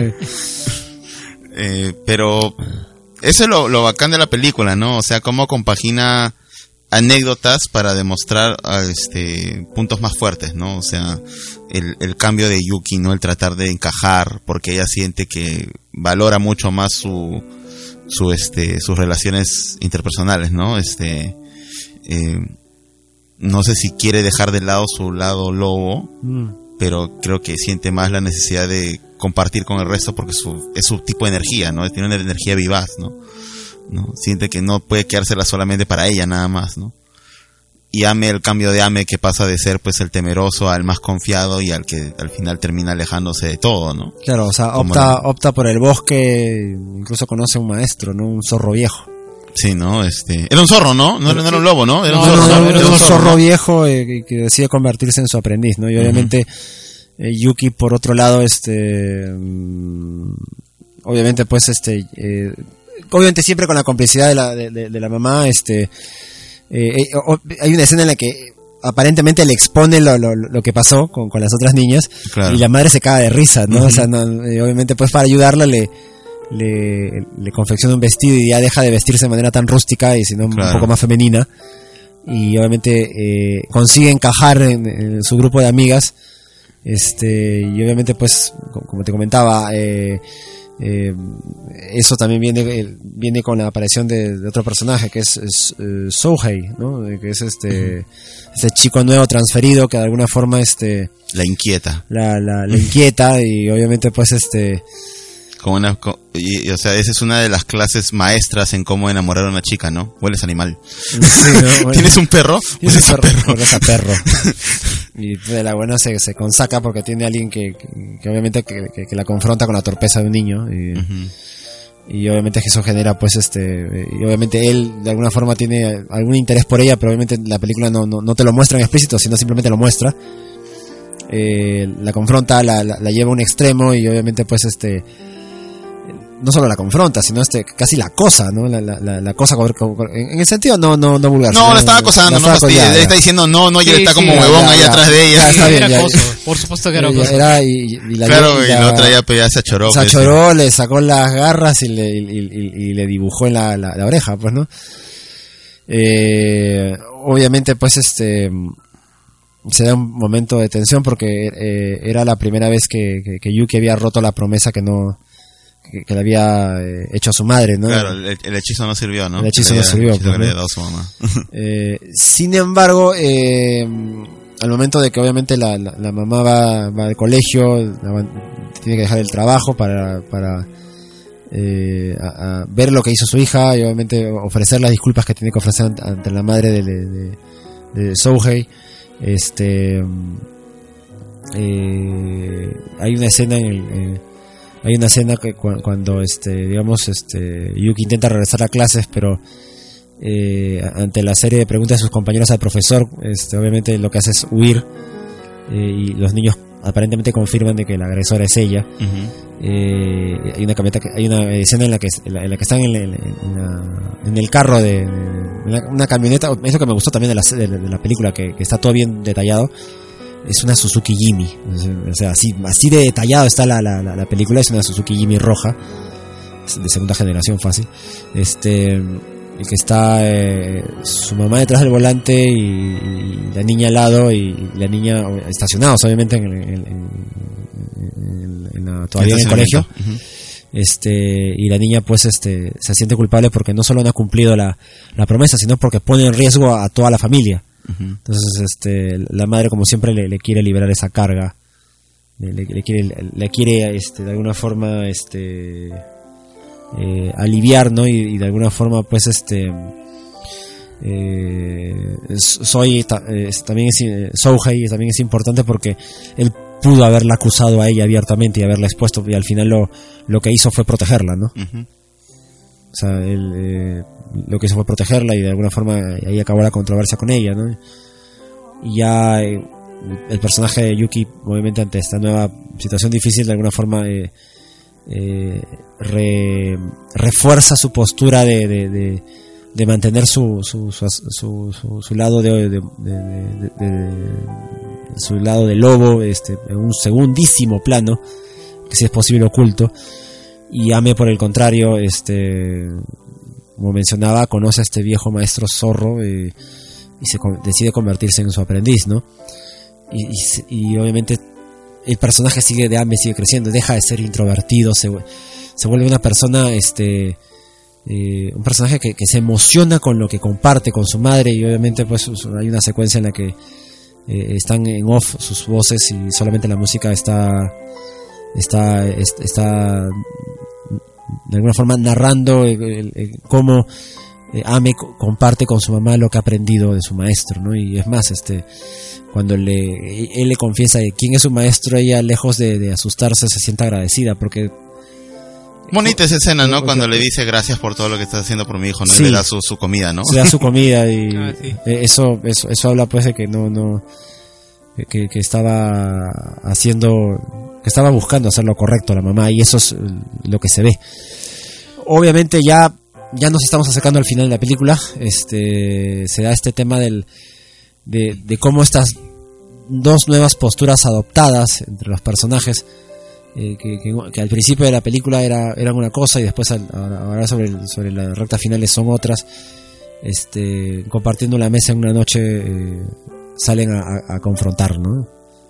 eh, pero eso es lo, lo bacán de la película, ¿no? O sea, cómo compagina anécdotas para demostrar este puntos más fuertes, ¿no? O sea, el, el cambio de Yuki, ¿no? El tratar de encajar, porque ella siente que valora mucho más su su este sus relaciones interpersonales, ¿no? Este eh, no sé si quiere dejar de lado su lado lobo, mm. pero creo que siente más la necesidad de compartir con el resto porque su, es su tipo de energía, ¿no? Tiene una energía vivaz, ¿no? ¿no? Siente que no puede quedársela solamente para ella nada más, ¿no? Y Ame, el cambio de Ame que pasa de ser pues el temeroso al más confiado y al que al final termina alejándose de todo, ¿no? Claro, o sea, Como opta la... opta por el bosque, incluso conoce a un maestro, ¿no? Un zorro viejo. Sí, ¿no? Este... Era un zorro, ¿no? No, no era un lobo, ¿no? Era no, un zorro, no, no, ¿no? era un Era un zorro, zorro, ¿no? viejo eh, que decide convertirse en su aprendiz, ¿no? Y obviamente uh-huh. eh, Yuki, por otro lado, este... Um, obviamente, pues, este... Eh, obviamente siempre con la complicidad de la, de, de, de la mamá, este... Eh, eh, o, hay una escena en la que aparentemente le expone lo, lo, lo que pasó con, con las otras niñas, claro. Y la madre se caga de risa, ¿no? Uh-huh. O sea, no, eh, obviamente pues para ayudarla le, le le confecciona un vestido y ya deja de vestirse de manera tan rústica y sino claro. un poco más femenina, y obviamente eh, consigue encajar en, en su grupo de amigas, este y obviamente pues como te comentaba, eh, eh, eso también viene viene con la aparición de, de otro personaje que es, es uh, Souhei, ¿no? Que es este uh-huh. este chico nuevo transferido que de alguna forma este la inquieta la la, la inquieta y obviamente pues este como una y, y, o sea, esa es una de las clases maestras en cómo enamorar a una chica, ¿no? Hueles animal. Sí, ¿no? Bueno, ¿tienes un perro? Hueles a perro. Hueles a perro. Y de la buena se, se consaca porque tiene a alguien que, que, que obviamente que, que, que la confronta con la torpeza de un niño y, uh-huh. y obviamente eso genera pues este y obviamente él de alguna forma tiene algún interés por ella, pero obviamente la película no, no, no te lo muestra en explícito, sino simplemente lo muestra. Eh, la confronta, la, la, la lleva a un extremo y obviamente pues este no solo la confronta, sino este casi la acosa, ¿no? La, la, la, la cosa en el sentido no no no vulgar. No, la estaba acosando, no fastidia. Él está diciendo no, no, y él sí, está como sí, huevón ya, ahí ya, atrás de ella. Ya, está bien, era ya, acoso, por supuesto que era acoso. Era, y, y la claro, y la, y la otra ya, pues, ya se achoró. Se achoró, pues, le sacó las garras y le, y, y, y le dibujó en la, la, la oreja, pues, ¿no? Eh, obviamente, pues, este... se da un momento de tensión porque eh, era la primera vez que, que, que Yuki había roto la promesa que no... Que, que le había eh, hecho a su madre, ¿no? Claro, el, el hechizo no sirvió, ¿no? El hechizo no sirvió. El hechizo pues, que le ¿no? había dado su mamá. eh, sin embargo, eh, al momento de que obviamente la, la, la mamá va, va al colegio, la, tiene que dejar el trabajo para, para eh, a, a ver lo que hizo su hija y obviamente ofrecer las disculpas que tiene que ofrecer ante, ante la madre de, de, de, de Souhei. Este, eh, hay una escena en el... Eh, Hay una escena que cu- cuando este digamos este Yuki intenta regresar a clases, pero eh, ante la serie de preguntas de sus compañeros al profesor, este obviamente lo que hace es huir, eh, y los niños aparentemente confirman de que la agresora es ella. Uh-huh. Eh, hay una camioneta que, hay una escena en la que en la, en la que están en, en, en, la, en el carro de, de la, una camioneta. Eso que me gustó también de la de, de la película, que, que está todo bien detallado. Es una Suzuki Jimmy, o sea, así, así de detallado está la, la, la película. Es una Suzuki Jimmy roja, de segunda generación fácil. Este, y que está eh, su mamá detrás del volante y, y la niña al lado, y la niña estacionados obviamente en, en, en, en, en la, todavía en el colegio. Uh-huh. Este, y la niña pues este se siente culpable porque no solo no ha cumplido la, la promesa, sino porque pone en riesgo a, a toda la familia. Uh-huh. Entonces este la madre, como siempre, le, le quiere liberar esa carga, le, le, le quiere le, le quiere este de alguna forma este eh, aliviar, ¿no? Y, y de alguna forma pues este eh, soy eh, también es, eh, Souhei también es importante porque él pudo haberla acusado a ella abiertamente y haberla expuesto, y al final lo, lo que hizo fue protegerla, ¿no? Uh-huh. O sea, él eh, lo que hizo fue protegerla, y de alguna forma ahí acabó la controversia con ella, ¿no? Y ya eh, el personaje de Yuki, obviamente, ante esta nueva situación difícil, de alguna forma eh, eh, re, refuerza su postura de, de, de, de mantener su su su, su, su, su lado de, de, de, de, de su lado de lobo, este, en un segundísimo plano, que si es posible oculto. Y Ame, por el contrario, este, como mencionaba, conoce a este viejo maestro zorro, eh, y se con- decide convertirse en su aprendiz, ¿no? Y, y, y obviamente el personaje sigue de Ame sigue creciendo, deja de ser introvertido, se, se vuelve una persona, este, eh, un personaje que, que se emociona con lo que comparte con su madre, y obviamente pues hay una secuencia en la que eh, están en off sus voces y solamente la música está está está de alguna forma narrando el, el, el, cómo eh, Ame co- comparte con su mamá lo que ha aprendido de su maestro, ¿no? Y es más, este, cuando le él le confiesa de quién es su maestro, ella, lejos de, de asustarse, se siente agradecida, porque Bonita esa escena, ¿no? Cuando le dice gracias por todo lo que estás haciendo por mi hijo, ¿no? Sí. Y le da su, su comida, ¿no? se da su comida y Ah, sí. eh, eso, eso eso habla pues de que no no que, que estaba haciendo, que estaba buscando hacer lo correcto a la mamá, y eso es eh, lo que se ve. Obviamente ya ya nos estamos acercando al final de la película. Este, se da este tema del de, de cómo estas dos nuevas posturas adoptadas entre los personajes, eh, que, que, que al principio de la película era, eran una cosa y después al, ahora sobre, el, sobre la recta finales son otras, este, compartiendo la mesa en una noche, eh, salen a, a, a confrontar, ¿no?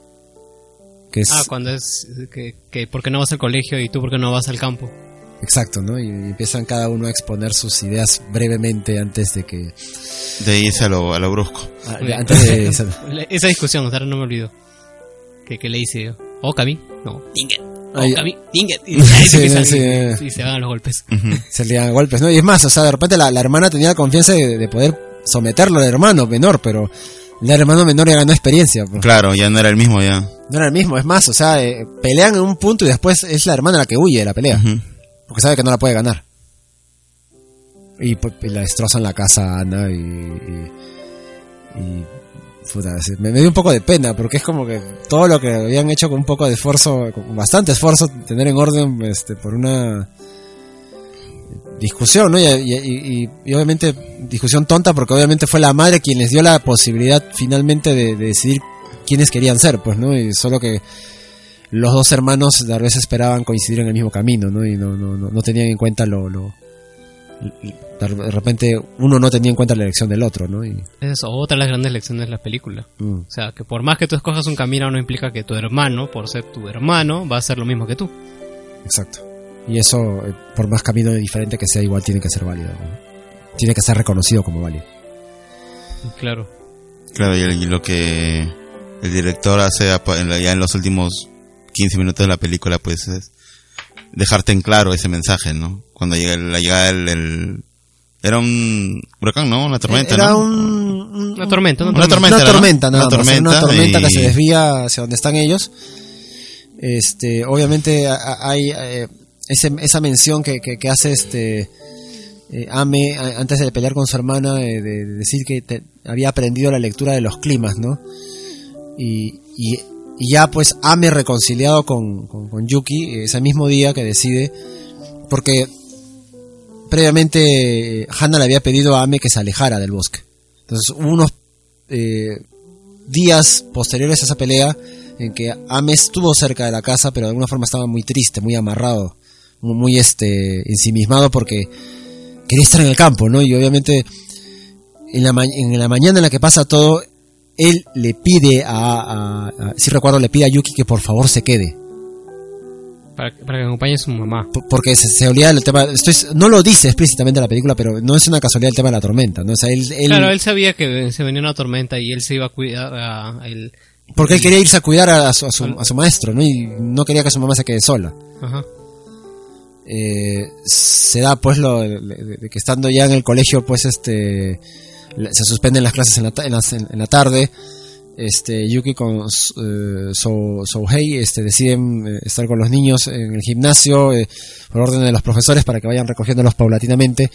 Que es, Ah, cuando es que, que ¿por qué no vas al colegio y tú por qué no vas al campo? exacto, ¿no? Y, y empiezan cada uno a exponer sus ideas brevemente antes de que De irse a lo, a lo brusco. Ah, antes de esa, Esa discusión, ahora no me olvido. Que, que le dice, oh, Kami, no, Dinget, oh, Ay. Kami, Dinget. Y, ahí se Sí, empiezan, sí, y- eh. y se van a los golpes. se le dan golpes, ¿no? Y es más, o sea, de repente la, la hermana tenía la confianza de, de poder someterlo al hermano menor, pero el hermano menor ya ganó experiencia, pues. Claro, ya no era el mismo ya. No era el mismo, es más, o sea, eh, pelean en un punto y después es la hermana la que huye de la pelea, Ujú. porque sabe que no la puede ganar. Y, pues, y la destrozan la casa a Ana y... y, y puta, sí, me, me dio un poco de pena, porque es como que todo lo que habían hecho con un poco de esfuerzo, con bastante esfuerzo, tener en orden, este, por una discusión, ¿no? Y, y, y, y obviamente discusión tonta, porque obviamente fue la madre quien les dio la posibilidad finalmente de, de decidir quiénes querían ser, pues, ¿no? Y solo que los dos hermanos tal vez esperaban coincidir en el mismo camino, ¿no? Y no, no, no, no tenían en cuenta lo, lo, de repente uno no tenía en cuenta la elección del otro, ¿no? Y, Esa es otra de las grandes lecciones de la película. mm, O sea, que por más que tú escojas un camino, no implica que tu hermano, por ser tu hermano, va a hacer lo mismo que tú. exacto. Y eso, eh, por más camino diferente que sea, igual tiene que ser válido, ¿no? Tiene que ser reconocido como válido. Claro. Claro, y, el- y lo que el director hace apa- en la- ya en los últimos quince minutos de la película, pues es dejarte en claro ese mensaje, ¿no? Cuando llega el- la llegada el, el- era un huracán, ¿no? Una tormenta, Era ¿no? un, Una tormenta, una Una tormenta, una ¿no? tormenta, nada Una más, era una tormenta tormenta y- que se desvía hacia donde están ellos. Este, obviamente a- a- hay eh, ese, esa mención que, que, que hace este eh, Ame a- antes de pelear con su hermana, eh, de, de decir que te- había aprendido la lectura de los climas, ¿no? Y, y, y ya pues Ame reconciliado con, con, con Yuki ese mismo día que decide, porque previamente eh, Hana le había pedido a Ame que se alejara del bosque. Entonces hubo unos eh, días posteriores a esa pelea en que Ame estuvo cerca de la casa, pero de alguna forma estaba muy triste, muy amarrado, muy, muy este ensimismado, porque quería estar en el campo, ¿no? Y obviamente en la, ma- en la mañana en la que pasa todo, él le pide a, a, a- si recuerdo, le pide a Yuki que por favor se quede, Para, para que acompañe a su mamá. P- porque se, se olvida del tema. Estoy, no lo dice explícitamente en la película, pero no es una casualidad el tema de la tormenta, ¿no? O sea, él, él- Claro, él sabía que se venía una tormenta y él se iba a cuidar a él. porque él quería irse a cuidar a su, a su, a su maestro, ¿no? Y no quería que su mamá se quede sola. Ajá. Eh, se da pues lo de, de- de que estando ya en el colegio, pues este le- se suspenden las clases en la, ta- en las- en- en la tarde. Este Yuki con eh, So, Souhei este, deciden eh, estar con los niños en el gimnasio, eh, por orden de los profesores, para que vayan recogiéndolos paulatinamente.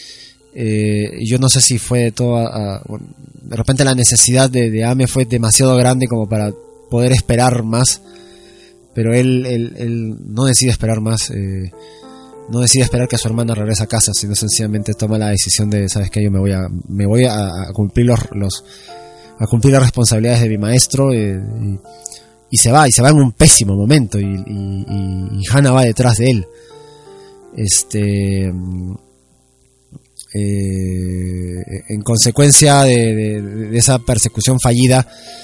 Eh, y yo no sé si fue toda a- bueno, de repente la necesidad de, de Ame fue demasiado grande como para poder esperar más, pero él, él, él no decide esperar más, eh, no decide esperar que su hermana regrese a casa, sino sencillamente toma la decisión de, sabes qué, yo me voy a me voy a, a cumplir los, los a cumplir las responsabilidades de mi maestro, eh, y, y se va, y se va en un pésimo momento, y, y, y, y Hana va detrás de él. Este eh, en consecuencia de, de, de esa persecución fallida,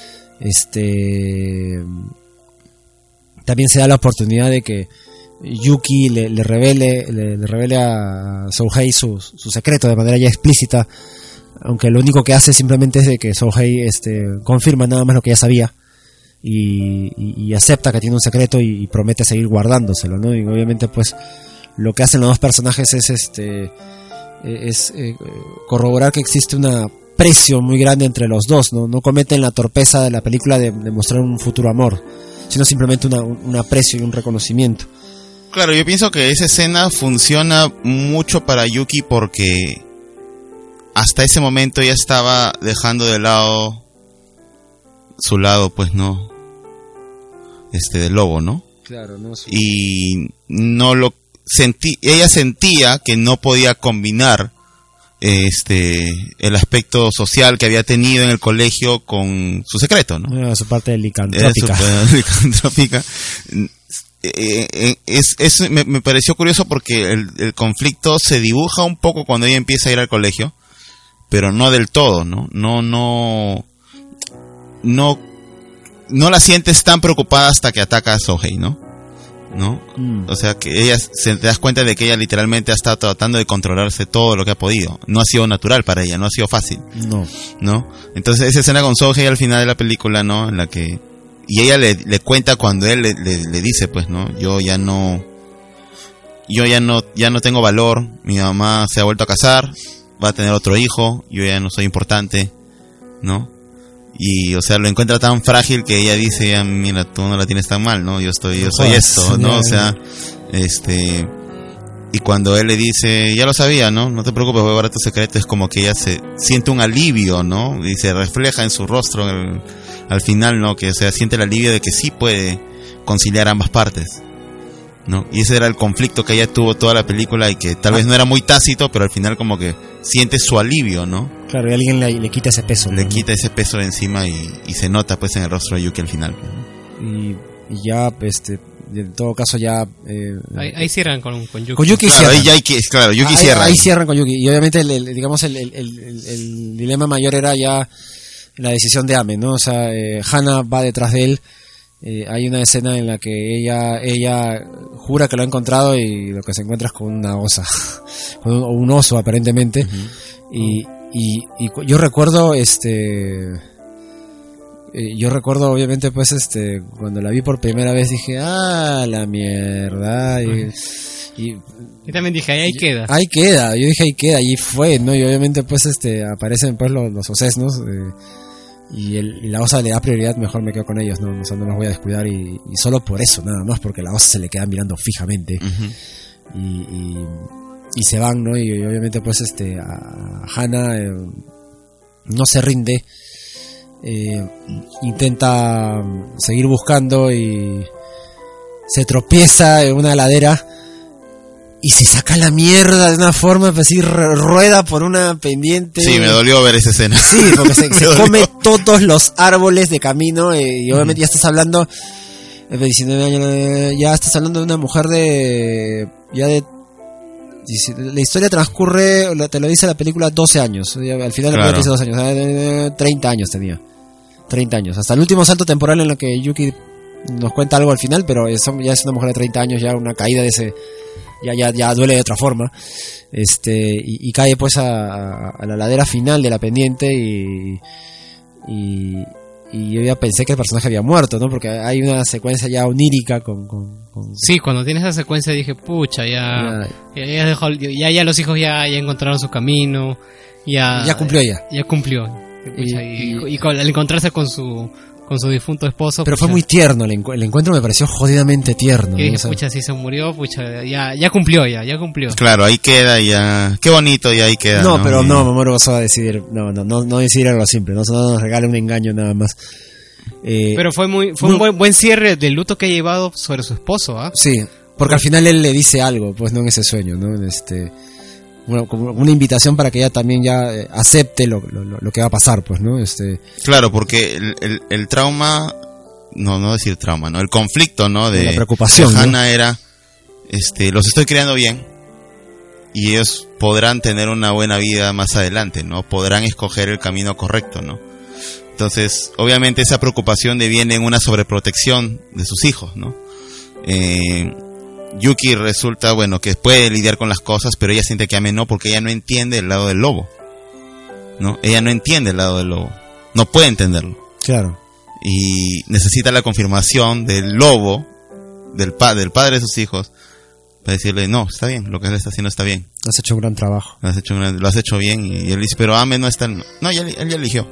este también se da la oportunidad de que Yuki le, le revele le, le revele a Souhei su, su secreto de manera ya explícita, aunque lo único que hace simplemente es de que Souhei este, confirma nada más lo que ya sabía y, y, y acepta que tiene un secreto y, y promete seguir guardándoselo, ¿no? Y obviamente pues lo que hacen los dos personajes es este es eh, corroborar que existe un aprecio muy grande entre los dos, ¿no? No cometen la torpeza de la película de, de mostrar un futuro amor, sino simplemente una, un aprecio y un reconocimiento. Claro, yo pienso que esa escena funciona mucho para Yuki porque hasta ese momento ella estaba dejando de lado su lado, pues no, este del lobo, ¿no? Claro, no. Su... Y no lo sentí, ella sentía que no podía combinar este el aspecto social que había tenido en el colegio con su secreto, ¿no? Era su parte licantrópica. Era su licantrópica. Es, es, me, me pareció curioso porque el, el conflicto se dibuja un poco cuando ella empieza a ir al colegio, pero no del todo, ¿no? No, no, no, no la sientes tan preocupada hasta que ataca a Souhei, ¿no? ¿No? Mm. O sea que ella se te das cuenta de que ella literalmente ha estado tratando de controlarse todo lo que ha podido. No ha sido natural para ella, no ha sido fácil. No. ¿No? Entonces esa escena con Souhei al final de la película, ¿no? En la que y ella le, le cuenta cuando él le, le, le dice, pues, ¿no? Yo ya no, yo ya no, ya no tengo valor. Mi mamá se ha vuelto a casar, va a tener otro hijo. Yo ya no soy importante, ¿no? Y, o sea, lo encuentra tan frágil que ella dice, ya, mira, tú no la tienes tan mal, ¿no? Yo estoy, yo soy esto, ¿no? O sea, este, y cuando él le dice, ya lo sabía, ¿no? No te preocupes, voy a guardar tu secreto. Es como que ella se siente un alivio, ¿no? Y se refleja en su rostro el, al final, ¿no? Que o sea, siente el alivio de que sí puede conciliar ambas partes, ¿no? Y ese era el conflicto que ella tuvo toda la película y que tal vez no era muy tácito, pero al final como que siente su alivio, ¿no? Claro, y alguien le, le quita ese peso, le ¿no? quita ese peso de encima y, y se nota pues en el rostro de Yuki al final, ¿no? Y, y ya, este, en todo caso ya... Eh, ahí, ahí cierran con, con Yuki. Con Yuki claro, cierran. Ahí ya hay que, claro, Yuki ahí, cierra. Ahí, ahí cierran con Yuki. Y obviamente, el, el, digamos, el, el, el, el dilema mayor era ya la decisión de Ame, ¿no? O sea, eh, Hana va detrás de él. Eh, hay una escena en la que ella ella jura que lo ha encontrado y lo que se encuentra es con una osa, con un, un oso aparentemente. Uh-huh. y, y, y yo recuerdo este eh, yo recuerdo obviamente pues este cuando la vi por primera vez dije, ah, la mierda. Y, uh-huh. y, y también dije, ahí queda. Ahí queda, yo dije ahí queda, y fue, ¿no? Y obviamente pues este aparecen pues los, los osesnos, eh, y, el, y la osa le da prioridad, mejor me quedo con ellos, no, no, no los voy a descuidar, y, y solo por eso, nada más, porque la osa se le queda mirando fijamente. Uh-huh. y, y, y se van, ¿no? Y, y obviamente pues este a Hana eh, no se rinde, eh, intenta seguir buscando y se tropieza en una ladera y se saca la mierda de una forma, pues así rueda por una pendiente. Sí, me dolió ver esa escena. Sí, porque se, se come todos los árboles de camino, eh, y obviamente ya estás hablando de diecinueve años, ya estás hablando de una mujer de ya de la historia transcurre, te lo dice la película, doce años, al final claro. La película dice doce años, treinta años tenía, treinta años, hasta el último salto temporal en el que Yuki nos cuenta algo al final, pero es, ya es una mujer de treinta años, ya una caída de ese, ya ya ya duele de otra forma, este y, y cae pues a, a la ladera final de la pendiente, y y y yo ya pensé que el personaje había muerto, ¿no? Porque hay una secuencia ya onírica con... con, con... Sí, cuando tienes esa secuencia dije, pucha, ya ya, ya, dejó, ya, ya los hijos ya, ya encontraron su camino, ya... Ya cumplió ya. Ya cumplió. Pucha, y, y, y, y con, al encontrarse con su con su difunto esposo... Pero pucha, fue muy tierno, el, encu- el encuentro me pareció jodidamente tierno. Y dije, ¿no? O sea, pucha, si se murió, pucha, ya, ya cumplió ya, ya cumplió. Claro, ahí queda ya... Qué bonito, y ahí queda. No, ¿no? pero y... no, Mamoru vas a decidir, no, no, no, no decidir algo simple, no, no nos regale un engaño nada más. Eh, pero fue muy fue muy, un buen, buen cierre del luto que ha llevado sobre su esposo, ¿ah? ¿eh? Sí, porque al final él le dice algo, pues no en ese sueño, ¿no? Este, una, como una invitación para que ella también ya eh, acepte lo, lo, lo que va a pasar, pues, ¿no? Este, claro, porque el, el, el trauma, no no decir trauma, no, el conflicto, ¿no? De la preocupación, de Hana, ¿no? Era, este, los estoy creando bien y ellos podrán tener una buena vida más adelante, ¿no? Podrán escoger el camino correcto, ¿no? Entonces, obviamente esa preocupación deviene en una sobreprotección de sus hijos, ¿no? Eh, Yuki resulta, bueno, que puede lidiar con las cosas, pero ella siente que Ame no, porque ella no entiende el lado del lobo, ¿no? Ella no entiende el lado del lobo, no puede entenderlo. Claro. Y necesita la confirmación del lobo, del, pa del padre de sus hijos, para decirle, no, está bien, lo que él está haciendo está bien. Has hecho un gran trabajo. Lo has hecho, un gran, lo has hecho bien. Y él dice, pero Ame no está... No, ya, él ya eligió.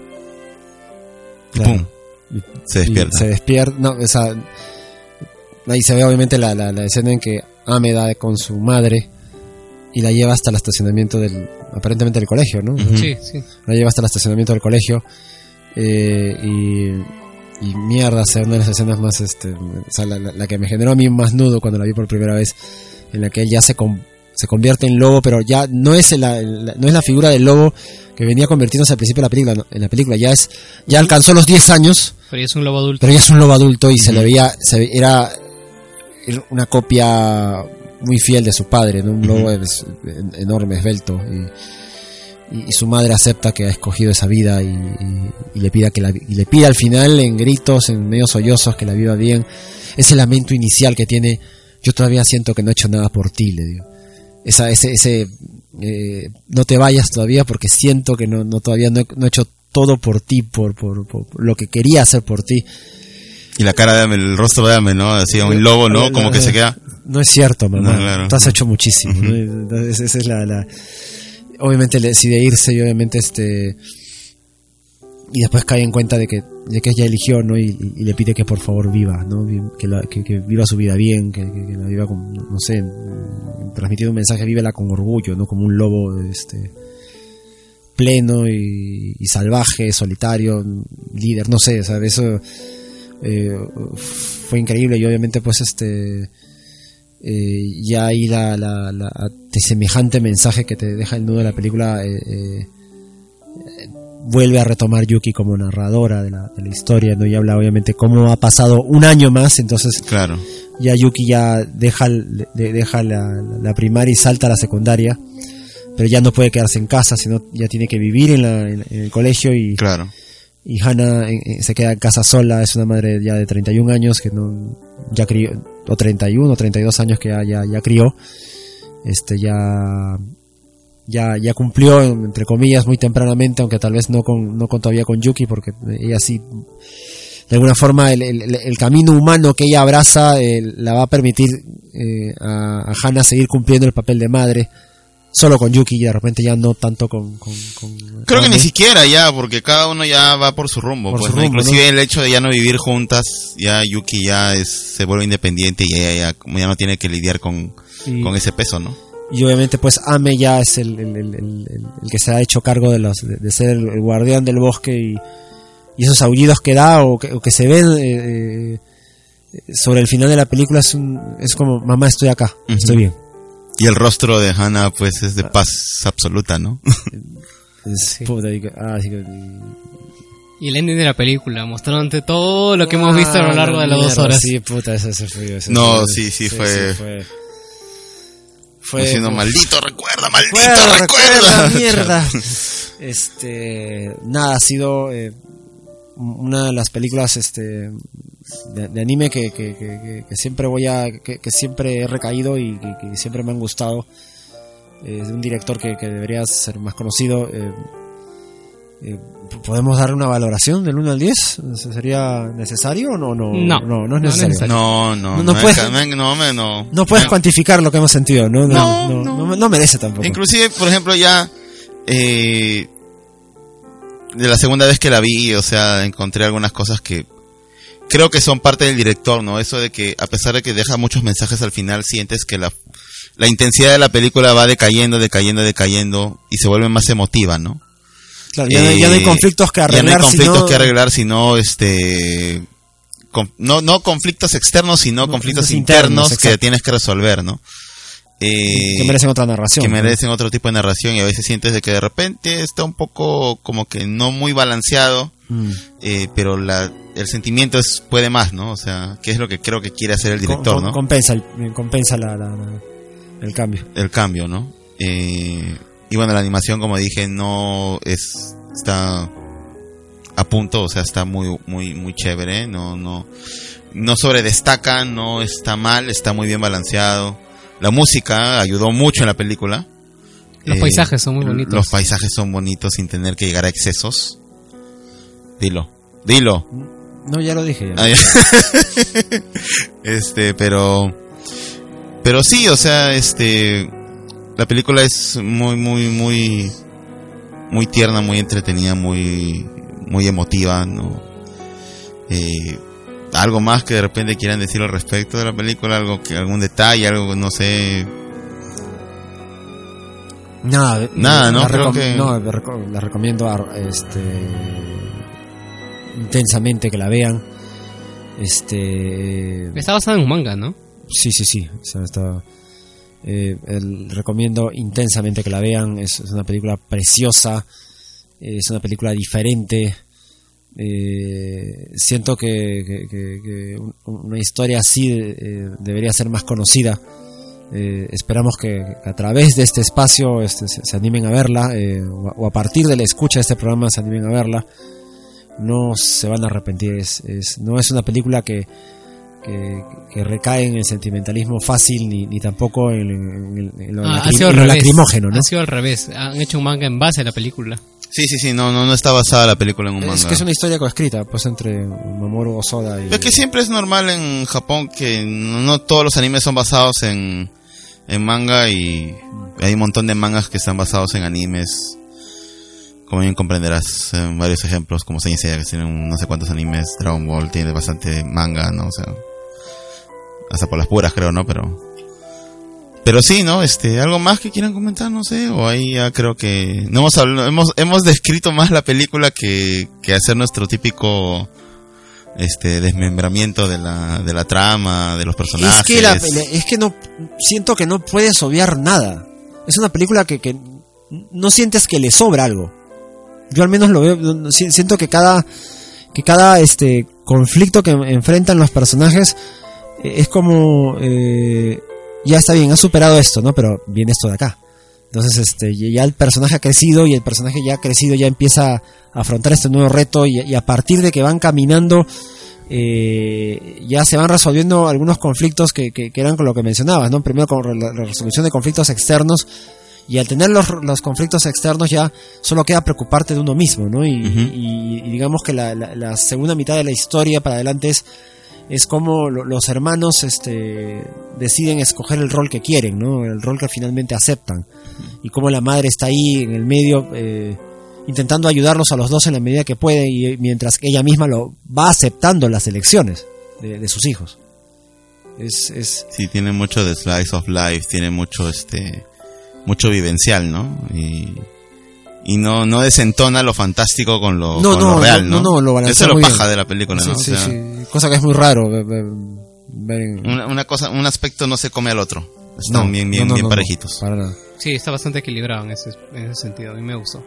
Y claro. pum, se despierta. Y se despierta, no, o sea, ahí se ve obviamente la, la, la escena en que Ame da con su madre y la lleva hasta el estacionamiento del, aparentemente del colegio, ¿no? Uh-huh. Sí, sí. La lleva hasta el estacionamiento del colegio, eh, y, y mierda, se una de las escenas más, este, o sea, la, la, la que me generó a mí más nudo cuando la vi por primera vez, en la que él ya se con, se convierte en lobo, pero ya no es la, la, no es la figura del lobo que venía convirtiéndose al principio de la película, ¿no? En la película ya es, ya alcanzó los diez años, pero ya es un lobo adulto, pero ya es un lobo adulto y uh-huh. se le veía, se ve, era, era una copia muy fiel de su padre, ¿no? Un lobo uh-huh. es, enorme, esbelto, y, y, y su madre acepta que ha escogido esa vida y, y, y le pida que la, y le pide al final en gritos, en medio sollozos, que la viva bien. Ese lamento inicial que tiene, yo todavía siento que no he hecho nada por ti, le digo. Esa, ese, ese, eh, no te vayas todavía porque siento que no, no todavía no he, no he hecho todo por ti, por, por, por, por lo que quería hacer por ti. Y la cara de Ame, el rostro de Ame, ¿no? Así un lobo, ¿no? Como que se queda. No es cierto, mamá. No, claro. Tú has hecho muchísimo, ¿no? Entonces, esa es la, la, obviamente le decide irse y obviamente este, y después cae en cuenta de que, de que ella eligió, ¿no? Y, y, y le pide que por favor viva, ¿no? Que, la, que, que viva su vida bien, que, que, que la viva con, no sé, transmitiendo un mensaje, vívela con orgullo, ¿no? Como un lobo, este, pleno y, y salvaje, solitario, líder, no sé, ¿sabes? Eso eh, fue increíble y obviamente pues este, eh, ya ahí la, la, la, de semejante mensaje que te deja el nudo de la película, eh, eh, vuelve a retomar Yuki como narradora de la, de la historia, ¿no? Y habla obviamente cómo ha pasado un año más, entonces claro. ya Yuki ya deja, de, deja la, la primaria y salta a la secundaria, pero ya no puede quedarse en casa, sino ya tiene que vivir en, la, en, en el colegio y, claro. y Hana eh, se queda en casa sola, es una madre ya de treinta y un años que no, ya crió, o treinta y uno o treinta y dos años que ya, ya, ya crió, este ya... ya ya cumplió entre comillas muy tempranamente, aunque tal vez no con no con todavía con Yuki, porque ella sí de alguna forma el, el, el camino humano que ella abraza eh, la va a permitir eh, a, a Hana seguir cumpliendo el papel de madre solo con Yuki y de repente ya no tanto con, con, con creo que ni siquiera ya, porque cada uno ya va por su rumbo, por pues, su rumbo, inclusive ¿no? El hecho de ya no vivir juntas, ya Yuki ya es, se vuelve independiente y ella ya como ya no tiene que lidiar con, sí. con ese peso, ¿no? Y obviamente pues Ame ya es el, el, el, el, el que se ha hecho cargo de, los, de, de ser el, el guardián del bosque y, y esos aullidos que da o que, o que se ven eh, sobre el final de la película es, un, es como mamá estoy acá, uh-huh. estoy bien. Y el rostro de Hana pues es de paz absoluta, ¿no? Sí. Puta, y, ah, sí, y el ending de la película, mostrándote todo lo que ah, hemos visto a lo largo de las dos horas. Sí, puta, ese, ese fue, ese no, fue, sí, sí, sí, fue... Sí, fue... Fue diciendo, maldito recuerda, maldito recuerda, recuerda, recuerda mierda. Este, nada, ha sido eh, una de las películas este de, de anime que, que, que, que siempre voy a que, que siempre he recaído y que, que siempre me han gustado. Eh, de un director que, que debería ser más conocido. Eh, eh, ¿Podemos dar una valoración del uno al diez? ¿Sería necesario o no? No, no, no, no es necesario. No, no, no, no, no, puedes, no, no, no, no puedes cuantificar lo que hemos sentido, ¿no? No, no, no, no, no merece tampoco. Inclusive, por ejemplo, ya eh, de la segunda vez que la vi, o sea, encontré algunas cosas que creo que son parte del director, ¿no? Eso de que a pesar de que deja muchos mensajes al final, sientes que la la intensidad de la película va decayendo, decayendo, decayendo y se vuelve más emotiva, ¿no? Claro, ya, eh, ya no hay conflictos que arreglar. Ya no hay conflictos sino... que arreglar, sino este, con, no, no conflictos externos, sino no, conflictos internos, internos que tienes que resolver, ¿no? Eh, que merecen otra narración. Que merecen ¿no? otro tipo de narración y a veces sientes de que de repente está un poco como que no muy balanceado, mm. eh, pero la, el sentimiento es, puede más, ¿no? O sea, que es lo que creo que quiere hacer el director, con, con, ¿no? Compensa, el, compensa la, la, la, el cambio. El cambio, ¿no? Eh, y bueno, la animación, como dije, no es está a punto, o sea, está muy muy muy chévere, no no no sobredestaca, no está mal, está muy bien balanceado. La música ayudó mucho en la película. Los eh, paisajes son muy bonitos. Los paisajes son bonitos sin tener que llegar a excesos. Dilo, dilo. No, ya lo dije. Ya. Ah, ya. este, pero pero sí, o sea, este la película es muy muy muy muy tierna, muy entretenida, muy muy emotiva, ¿no? Eh, algo más que de repente quieran decir al respecto de la película, algo que algún detalle, algo, no sé. Nada, nada, no, la creo recom- que no, la, reco- la recomiendo a, este intensamente que la vean. Este está basada en un manga, ¿no? Sí, sí, sí, o sea, está eh, el, recomiendo intensamente que la vean. Es, es una película preciosa, es una película diferente. Eh, siento que, que, que, que una historia así eh, debería ser más conocida. Eh, esperamos que, que a través de este espacio este, se, se animen a verla, eh, o, a, o a partir de la escucha de este programa se animen a verla. No se van a arrepentir. Es, es, no es una película que, que, que recae en el sentimentalismo fácil, ni, ni tampoco en, en, en lo, ah, lacrim- en lo lacrimógeno, ¿no? Ha sido al revés. Han hecho un manga en base a la película. Sí, sí, sí, no, no, no está basada la película en un manga. Es que es una historia coescrita, pues, entre Mamoru Hosoda y... Es que siempre es normal en Japón que no, no todos los animes son basados en, en manga, y hay un montón de mangas que están basados en animes. Como bien comprenderás, en varios ejemplos, como Saint Seiya, que tienen no sé cuántos animes, Dragon Ball tiene bastante manga, ¿no? O sea, hasta por las puras, creo, ¿no? Pero... Pero sí, ¿no? Este, algo más que quieran comentar, no sé, o ahí ya creo que no hemos hablado, hemos hemos descrito más la película que, que hacer nuestro típico este desmembramiento de la de la trama, de los personajes. Es que la, es que no siento que no puedes obviar nada. Es una película que, que no sientes que le sobra algo. Yo al menos lo veo, siento que cada que cada este conflicto que enfrentan los personajes es como eh, ya está bien, ha superado esto, ¿no? Pero viene esto de acá. Entonces, este, ya el personaje ha crecido, y el personaje ya ha crecido, ya empieza a afrontar este nuevo reto, y, y a partir de que van caminando, eh, ya se van resolviendo algunos conflictos que, que, que eran con lo que mencionabas, ¿no? Primero con la, la resolución de conflictos externos, y al tener los, los conflictos externos ya solo queda preocuparte de uno mismo, ¿no? Y, uh-huh. y, y digamos que la, la, la segunda mitad de la historia para adelante es es como lo, los hermanos este deciden escoger el rol que quieren, ¿no? El rol que finalmente aceptan, y como la madre está ahí en el medio eh, intentando ayudarlos a los dos en la medida que puede, y mientras que ella misma lo va aceptando las elecciones de, de sus hijos. Es, es sí, tiene mucho de slice of life, tiene mucho este mucho vivencial, ¿no? Y Y no no desentona lo fantástico con lo, no, con no, lo real, ¿no? no, no, lo Eso es lo muy paja bien. de la película, sí, ¿no? Sí, o sea, sí. Cosa que es muy raro ver, ver, ver en... una, una cosa, un aspecto no se come al otro. Están no, bien, bien, no, no, bien no, parejitos. No, para nada. Sí, está bastante equilibrado en ese, en ese sentido. A mí me gustó.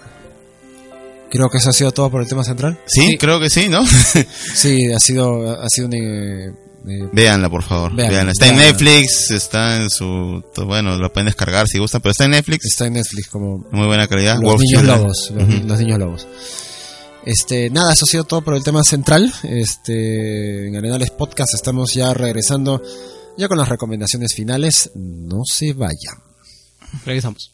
Creo que eso ha sido todo por el tema central. Sí, sí. Creo que sí, ¿no? Sí, ha sido, ha sido un... Eh, eh, véanla, por favor. Véanla. Véanla. Está véanla. en Netflix, está en su... Bueno, lo pueden descargar si gustan, pero está en Netflix. Está en Netflix, como... Muy buena calidad. Los Wolf niños Children. lobos. Los, uh-huh. los niños lobos. Este, nada, eso ha sido todo por el tema central. Este, en Arenales Podcast estamos ya regresando, ya con las recomendaciones finales. No se vayan. Regresamos.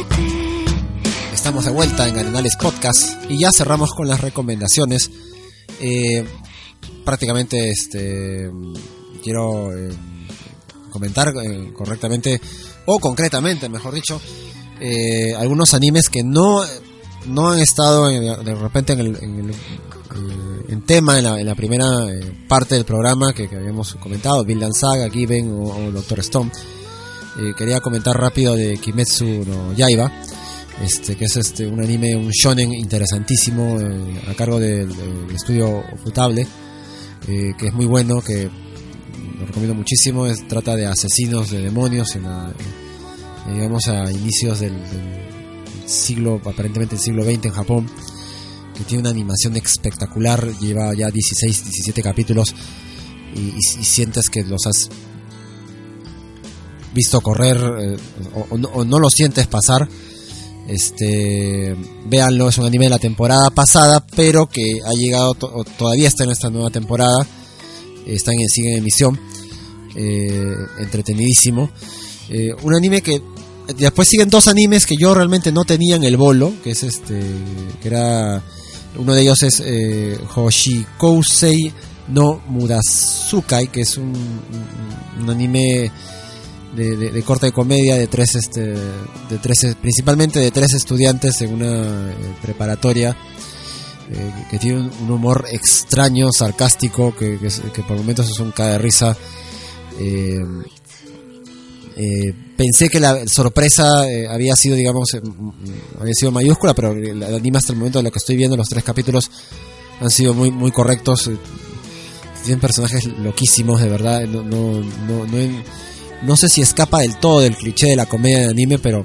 Podcast, y ya cerramos con las recomendaciones. Eh, prácticamente este quiero eh, comentar eh, correctamente o concretamente, mejor dicho, eh, algunos animes que no no han estado en, de repente en el, en el eh, en tema en la, en la primera eh, parte del programa que, que habíamos comentado, Vinland Saga, Given o, o Doctor Stone. Eh, quería comentar rápido de Kimetsu no Yaiba, este que es este un anime, un shonen interesantísimo eh, a cargo del, del estudio Futable, eh, que es muy bueno, que lo recomiendo muchísimo. Es, trata de asesinos de demonios en la, eh, digamos a inicios del, del siglo, aparentemente el siglo veinte en Japón, que tiene una animación espectacular, lleva ya dieciséis, diecisiete capítulos y, y, y sientes que los has visto correr eh, o, o, no, o no lo sientes pasar. Este, véanlo, es un anime de la temporada pasada, pero que ha llegado, to- todavía está en esta nueva temporada, está en, sigue en emisión, eh, entretenidísimo. Eh, un anime que después siguen dos animes que yo realmente no tenía en el bolo, que es este, que era, uno de ellos es eh, Hoshikousei no Murasukai, que es un, un, un anime De, de, de corte de comedia de tres este de tres principalmente de tres estudiantes en una eh, preparatoria eh, que tiene un, un humor extraño, sarcástico, que, que, que por momentos es un cae de risa. eh, eh, pensé que la sorpresa eh, había sido, digamos, eh, había sido mayúscula, pero el anime hasta el momento de lo que estoy viendo, los tres capítulos han sido muy muy correctos. Tienen personajes loquísimos, de verdad. No no no, no en, No sé si escapa del todo del cliché de la comedia de anime, pero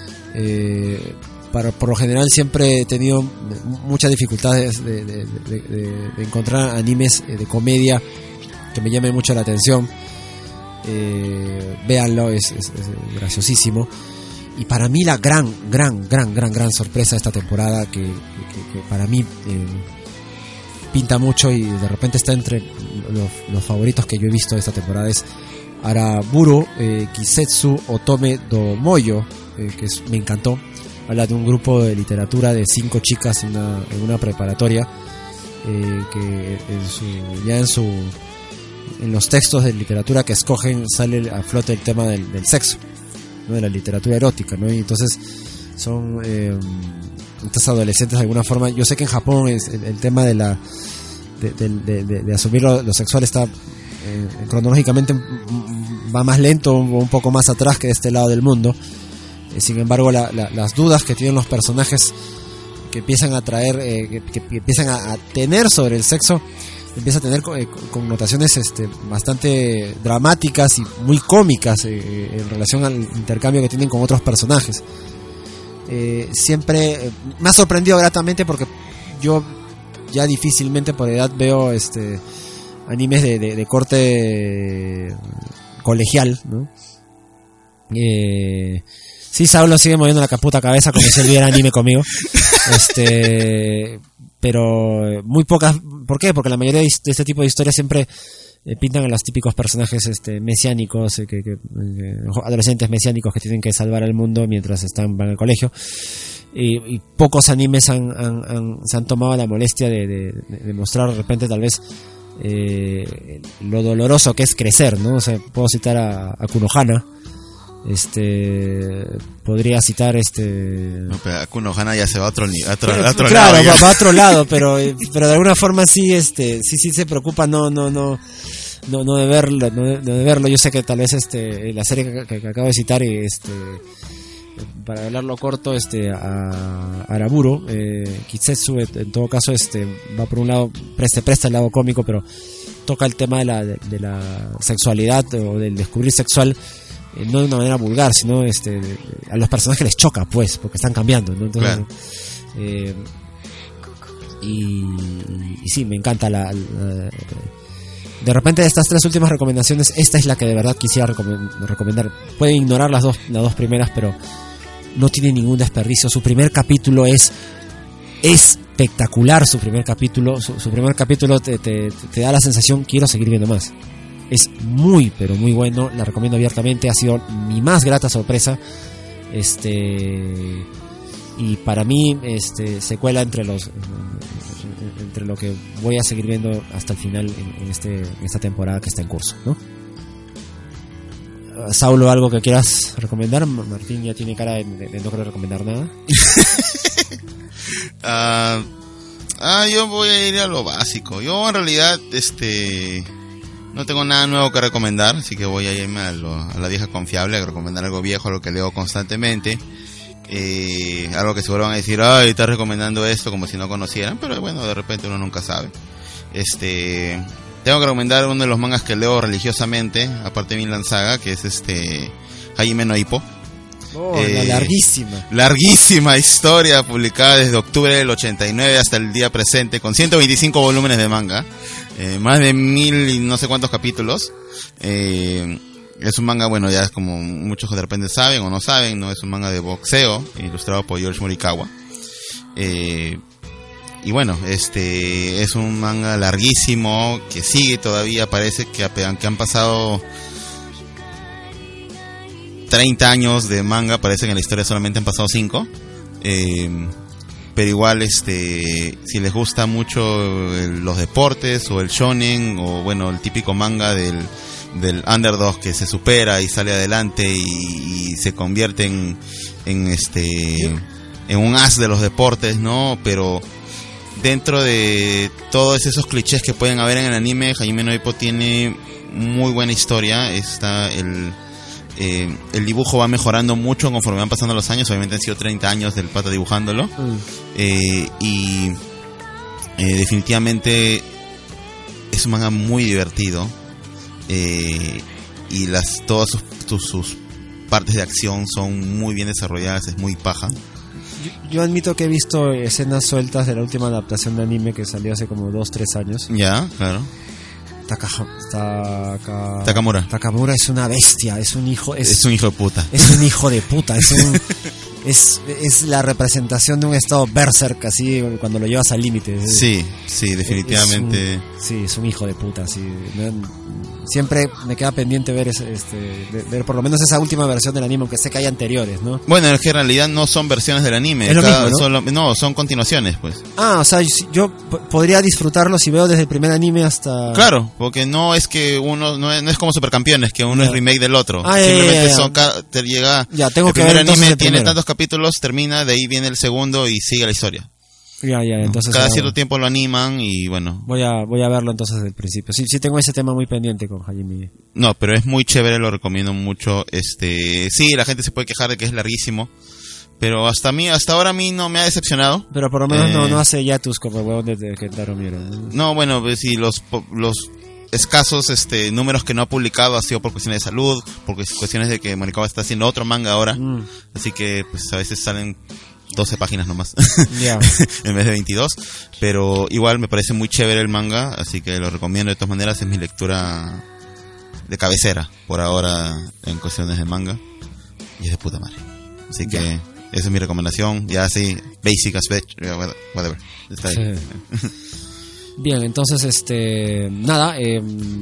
eh, para, por lo general siempre he tenido muchas dificultades de, de, de, de, de encontrar animes de comedia que me llamen mucho la atención. Eh, véanlo, es, es, es graciosísimo. Y para mí la gran, gran, gran, gran, gran sorpresa de esta temporada, que, que, que para mí eh, pinta mucho y de repente está entre los, los favoritos que yo he visto de esta temporada, es Araburu eh, Kisetsu Otome do Moyo, eh, que es, me encantó. Habla de un grupo de literatura de cinco chicas en una, en una preparatoria, eh, que en su, ya en su en los textos de literatura que escogen sale a flote el tema del, del sexo, ¿no? De la literatura erótica, ¿no? Y entonces son eh, estas adolescentes de alguna forma. Yo sé que en Japón es el, el tema de la de, de, de, de, de asumir lo, lo sexual está Eh, cronológicamente va más lento o un poco más atrás que de este lado del mundo. Eh, sin embargo, la, la, las dudas que tienen los personajes que empiezan a traer, eh, que, que, que empiezan a, a tener sobre el sexo, empieza a tener eh, connotaciones este, bastante dramáticas y muy cómicas eh, en relación al intercambio que tienen con otros personajes. Eh, siempre eh, me ha sorprendido gratamente, porque yo ya difícilmente por edad veo este animes de, de, de corte colegial, ¿no? Eh, sí, Saulo sigue moviendo la puta cabeza como si él viera anime conmigo. Este, pero muy pocas. ¿Por qué? Porque la mayoría de este tipo de historias siempre eh, pintan a los típicos personajes este mesiánicos, eh, que, que, que adolescentes mesiánicos que tienen que salvar al mundo mientras están van al colegio. Y, y pocos animes han, han, han, se han tomado la molestia de, de, de mostrar de repente tal vez Eh, lo doloroso que es crecer, ¿no? O sea, puedo citar a, a Kunohana, este, podría citar este. No, pero a Kunohana ya se va a otro, a otro, pero, a otro claro, lado. Va, va a otro lado, pero, pero de alguna forma sí, este, sí, sí se preocupa, no, no, no, no, no de verlo, no de, no de verlo. Yo sé que tal vez este, la serie que, que, que acabo de citar, este, para hablarlo corto, este, a Araburu, eh, Kisetsu, en todo caso, este, va por un lado, se presta el lado cómico, pero toca el tema de la, de, de la sexualidad o del descubrir sexual, eh, no de una manera vulgar, sino este, a los personajes les choca, pues, porque están cambiando, ¿no? Entonces, claro. eh, y, y sí, me encanta la, la de repente de estas tres últimas recomendaciones, esta es la que de verdad quisiera recomendar. Pueden ignorar las dos, las dos primeras, pero no tiene ningún desperdicio. Su primer capítulo es espectacular. Su primer capítulo, su, su primer capítulo te, te, te da la sensación, quiero seguir viendo más. Es muy, pero muy bueno. La recomiendo abiertamente. Ha sido mi más grata sorpresa. Este, y para mí, este, se cuela entre los entre lo que voy a seguir viendo hasta el final en, en, este, en esta temporada que está en curso, ¿no? Uh, Saulo, ¿algo que quieras recomendar? Martín ya tiene cara de, de, de no querer recomendar nada. Ah, ah, yo voy a ir a lo básico. Yo en realidad, este, no tengo nada nuevo que recomendar, así que voy a irme a, lo, a la vieja confiable, a recomendar algo viejo, lo que leo constantemente. Eh, algo que seguro van a decir, ay, estás recomendando esto como si no conocieran, pero bueno, de repente uno nunca sabe. Este, tengo que recomendar uno de los mangas que leo religiosamente, aparte de Vinland Saga, que es este Hajime no Ippo. Oh, eh, la larguísima. Larguísima historia publicada desde octubre del ochenta y nueve hasta el día presente, con ciento veinticinco volúmenes de manga, eh, más de mil y no sé cuántos capítulos. Eh, es un manga, bueno, ya como muchos de repente saben o no saben, no es un manga de boxeo, ilustrado por George Morikawa. Eh, y bueno, este es un manga larguísimo que sigue todavía, parece que aunque han pasado treinta años de manga, parece que en la historia solamente han pasado cinco. Eh, pero igual, este, si les gusta mucho el, los deportes o el shonen, o bueno, el típico manga del, del underdog que se supera y sale adelante y, y se convierte en, en este, en un as de los deportes, ¿no? Pero dentro de todos esos clichés que pueden haber en el anime, Hajime no Ippo tiene muy buena historia. Está el Eh, el dibujo va mejorando mucho conforme van pasando los años. Obviamente han sido treinta años del pata dibujándolo. Mm. eh, Y eh, definitivamente es un manga muy divertido. eh, Y las todas sus, sus, sus partes de acción son muy bien desarrolladas. Es muy paja. Yo, yo admito que he visto escenas sueltas de la última adaptación de anime que salió hace como dos, tres años. Ya, claro. Taka, Taka, Takamura. Takamura es una bestia, es un hijo, es, es un hijo de puta. Es un hijo de puta, es un, es, es la representación de un estado berserk, así cuando lo llevas al límite. Sí, sí, definitivamente. Es un, sí, es un hijo de puta, sí. Siempre me queda pendiente ver ese, este, de, ver por lo menos esa última versión del anime, aunque sé que hay anteriores, ¿no? Bueno, es que en realidad no son versiones del anime, es lo cada, mismo, ¿no? Son lo, no, son continuaciones, pues. Ah, o sea, yo p- podría disfrutarlo si veo desde el primer anime hasta... Claro, porque no es que uno, no es, no es como Supercampeones, que uno yeah. es remake del otro. Ah, simplemente yeah, yeah, yeah. son, cada, te llega, ya, tengo el que primer ver anime el tiene primero. tantos capítulos, termina, de ahí viene el segundo y sigue la historia. Ya, ya, entonces cada ya, cierto tiempo lo animan y bueno. Voy a voy a verlo entonces desde el principio. Sí, sí tengo ese tema muy pendiente con Hajime. No, pero es muy chévere, lo recomiendo mucho. Este, sí, la gente se puede quejar de que es larguísimo, pero hasta mí, hasta ahora a mí no me ha decepcionado. Pero por lo menos eh, no no hace hiatus como el huevón de Kentaro Miura. ¿no? no, bueno, pues sí, los los escasos este números que no ha publicado ha sido por cuestiones de salud, por cuestiones de que Morikawa está haciendo otro manga ahora. Mm. Así que pues a veces salen doce páginas nomás yeah. en vez de veintidós, pero igual me parece muy chévere el manga, así que lo recomiendo de todas maneras. Es mi lectura de cabecera por ahora en cuestiones de manga y es de puta madre, así que yeah. esa es mi recomendación, ya así basic aspect, whatever, está ahí. Sí. Bien, entonces este nada, eh,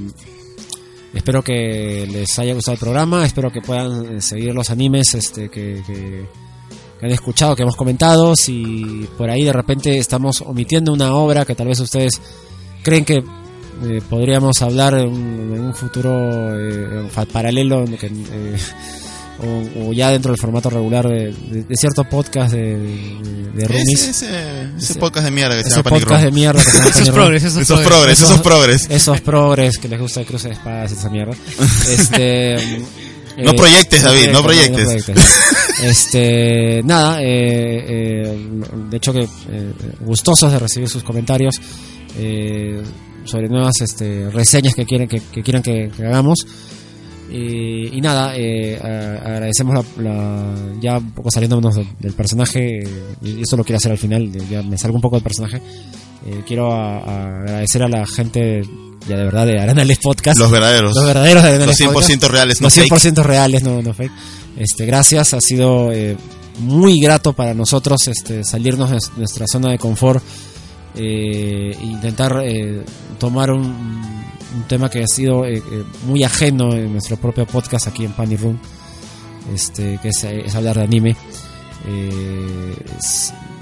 espero que les haya gustado el programa, espero que puedan seguir los animes este que, que que han escuchado, que hemos comentado. Si por ahí de repente estamos omitiendo una obra que tal vez ustedes creen que eh, podríamos hablar en un, en un futuro eh, paralelo que, eh, o, o ya dentro del formato regular de, de, de cierto podcast de, de, de Rumis. Ese, ese, ese podcast de mierda que se llama Panic podcast Room. de mierda que se llama esos progres, esos, esos progres, esos, esos progres. Esos progres que les gusta el cruce de espadas y esa mierda. Este... No proyectes, David, no proyectes. No proyectes. Este, nada, eh, eh, de hecho que eh, gustosos de recibir sus comentarios eh, sobre nuevas este, reseñas que quieren que, que quieran que, que hagamos. Y, y nada, eh, a, agradecemos la, la, ya un poco saliéndonos del, del personaje, y esto lo quiero hacer al final, ya me salgo un poco del personaje. Eh, quiero a, a agradecer a la gente ya de verdad de Arenales Podcast, los verdaderos, los verdaderos de Arenales los cien por ciento Podcast, reales, no los cien por ciento fake. reales, no, no fake. Este, gracias, ha sido eh, muy grato para nosotros este, salirnos de nuestra zona de confort, eh, intentar eh, tomar un, un tema que ha sido eh, eh, muy ajeno en nuestro propio podcast aquí en Panic Room, este, que es, es hablar de anime. Eh, es,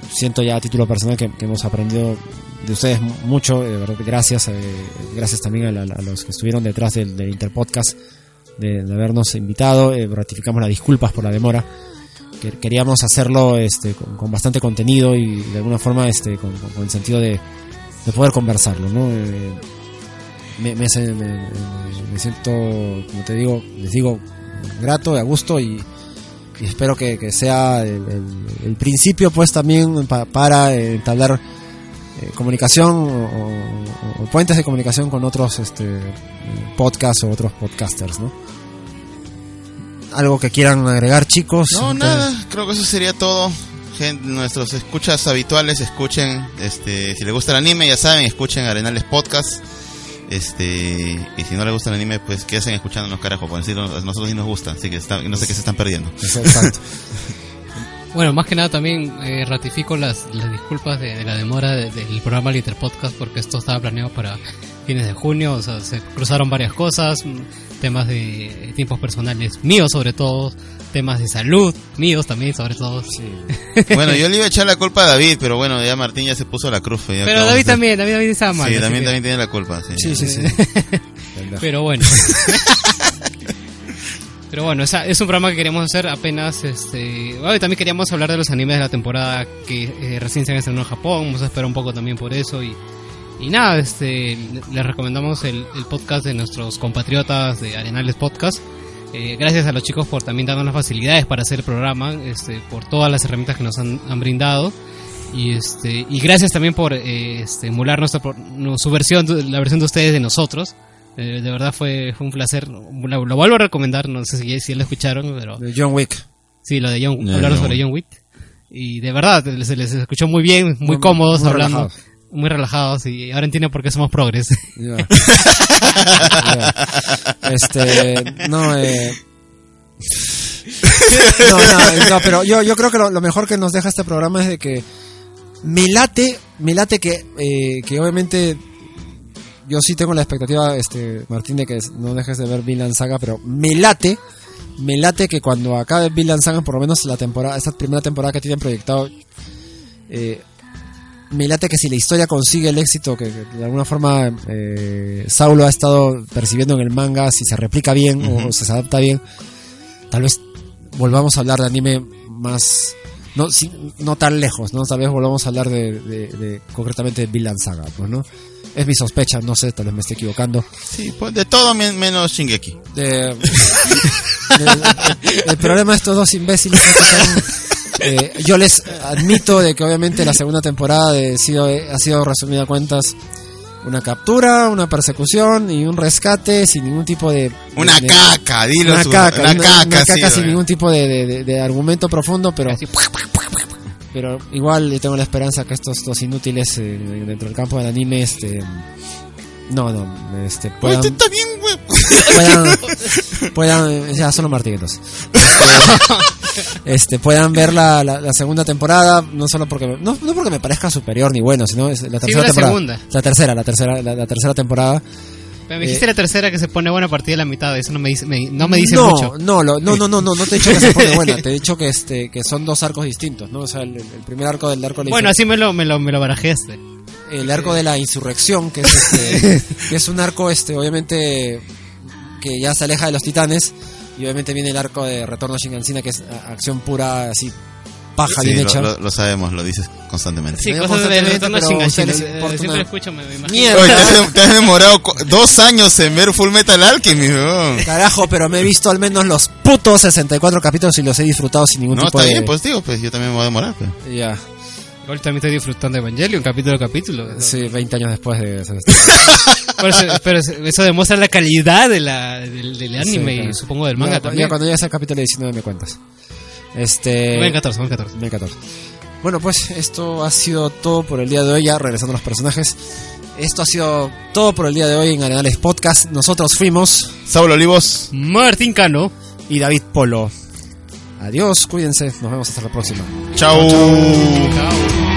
siento ya a título personal que, que hemos aprendido de ustedes mucho, de verdad, gracias, eh, gracias también a, la, a los que estuvieron detrás del, del Interpodcast, de, de habernos invitado, eh, ratificamos las disculpas por la demora, que queríamos hacerlo este, con, con bastante contenido y de alguna forma este, con, con, con el sentido de, de poder conversarlo, ¿no? Eh, me, me, me, me siento, como te digo, les digo, grato, a gusto y y espero que, que sea el, el, el principio pues también pa, para eh, entablar eh, comunicación o, o, o puentes de comunicación con otros este podcasts o otros podcasters, ¿no? ¿Algo que quieran agregar, chicos? No, nada, creo que eso sería todo. Gente, nuestros escuchas habituales, escuchen, este, si les gusta el anime, ya saben, escuchen Arenales Podcast. Este, y si no les gusta el anime, pues que hacen escuchándonos, carajo, por decirlo, a nosotros sí nos gusta, así que está, no sé qué se están perdiendo. Exacto. Bueno, más que nada también eh, ratifico las, las disculpas de, de la demora de, del programa Liter Podcast, porque esto estaba planeado para fines de junio, o sea, se cruzaron varias cosas, temas de tiempos personales míos sobre todo, temas de salud míos también sobre todo. Sí. Bueno, yo le iba a echar la culpa a David, pero bueno, ya Martín ya se puso la cruz. Ya pero David de... también, David también estaba mal. Sí, también, también tiene la culpa. Sí, sí, sí. sí. Pero bueno. Pero bueno, es, es un programa que queríamos hacer apenas, este, bueno, y también queríamos hablar de los animes de la temporada que eh, recién se han estrenado en Japón, vamos a esperar un poco también por eso y, y nada, este, les recomendamos el, el podcast de nuestros compatriotas de Arenales Podcast. Eh, gracias a los chicos por también darnos las facilidades para hacer el programa, este, por todas las herramientas que nos han, han brindado y este y gracias también por eh, este, emular nuestra, su versión, la versión de ustedes de nosotros. Eh, de verdad fue, fue un placer. Lo, lo vuelvo a recomendar, no sé si, si lo escucharon, pero de John Wick. Sí, lo de John, no, hablaron no. sobre John Wick y de verdad se les escuchó muy bien, muy, muy cómodos muy hablando. Relajados. Muy relajados y ahora entiendo por qué somos progres. Yeah. Yeah. Este, no, eh... no, no, no, pero yo, yo creo que lo, lo mejor que nos deja este programa es de que me late, me late que, eh, que obviamente yo sí tengo la expectativa, este, Martín, de que no dejes de ver Vinland Saga, pero me late, me late que cuando acabe Vinland Saga, por lo menos la temporada, esta primera temporada que tienen proyectado, eh, me late que si la historia consigue el éxito que, que de alguna forma eh, Saulo ha estado percibiendo en el manga, si se replica bien uh-huh. o se adapta bien, tal vez volvamos a hablar de anime más no si, no tan lejos, no tal vez volvamos a hablar de, de, de concretamente de Vinland Saga, pues, ¿no? Es mi sospecha, no sé, tal vez me esté equivocando. Sí, pues de todo men- menos Shingeki. De, de, de, el problema de estos dos imbéciles es que son, eh, yo les admito de que obviamente la segunda temporada de, sido, ha sido resumida a cuentas una captura, una persecución y un rescate sin ningún tipo de... Una de, caca, dilo. Una su, caca, una, una, caca, una caca sí, sin ¿no? ningún tipo de, de, de, de argumento profundo, pero... Pero igual tengo la esperanza que estos dos inútiles eh, dentro del campo del anime, este... No, no, este... Puedan, Oye, está bien, güey. Puedan, puedan... Ya, solo Martín, entonces. Este, este, puedan ver la, la, la segunda temporada, no solo porque... No, no porque me parezca superior ni bueno, sino es la tercera sí, la temporada. Segunda. La tercera, la tercera, la, la tercera temporada. Pero me dijiste eh, la tercera que se pone buena a partir de la mitad, eso no me dice, me, no me dice no, mucho. No, no, no, no, no, no, no te he dicho que se pone buena, te he dicho que este que son dos arcos distintos, ¿no? O sea, el, el primer arco del arco de la Bueno, así me lo me lo me lo barajeaste. El arco de la insurrección, que es este que es un arco este obviamente que ya se aleja de los titanes y obviamente viene el arco de Retorno a Shingansina, que es acción pura así paja sí, bien lo, hecha. Lo, lo sabemos, lo dices constantemente. Sí, cosas de Retorno a Shingansina. Siempre una... escucho, me, me imagino. Oye, te, has, te has demorado dos años en ver Full Metal Alchemist, ¿no? Carajo, pero me he visto al menos los putos sesenta y cuatro capítulos y los he disfrutado sin ningún no, tipo de... No, de... está bien, pues digo, pues yo también me voy a demorar. Pues. Ya. Yeah. Igual también estoy disfrutando de Evangelion, capítulo a capítulo. Sí, veinte años después de eso. pero, pero eso demuestra la calidad de la, del, del anime sí, claro. Y supongo del manga ya, también. Ya cuando llegues al capítulo diecinueve me cuentas. Este... Ven catorce, ven catorce. Ven catorce. Bueno, pues esto ha sido todo por el día de hoy, ya regresando a los personajes. Esto ha sido todo por el día de hoy en Arenales Podcast. Nosotros fuimos... Saulo Olivos, Martín Cano y David Polo. Adiós, cuídense, nos vemos hasta la próxima. Chao. Chao. Chao.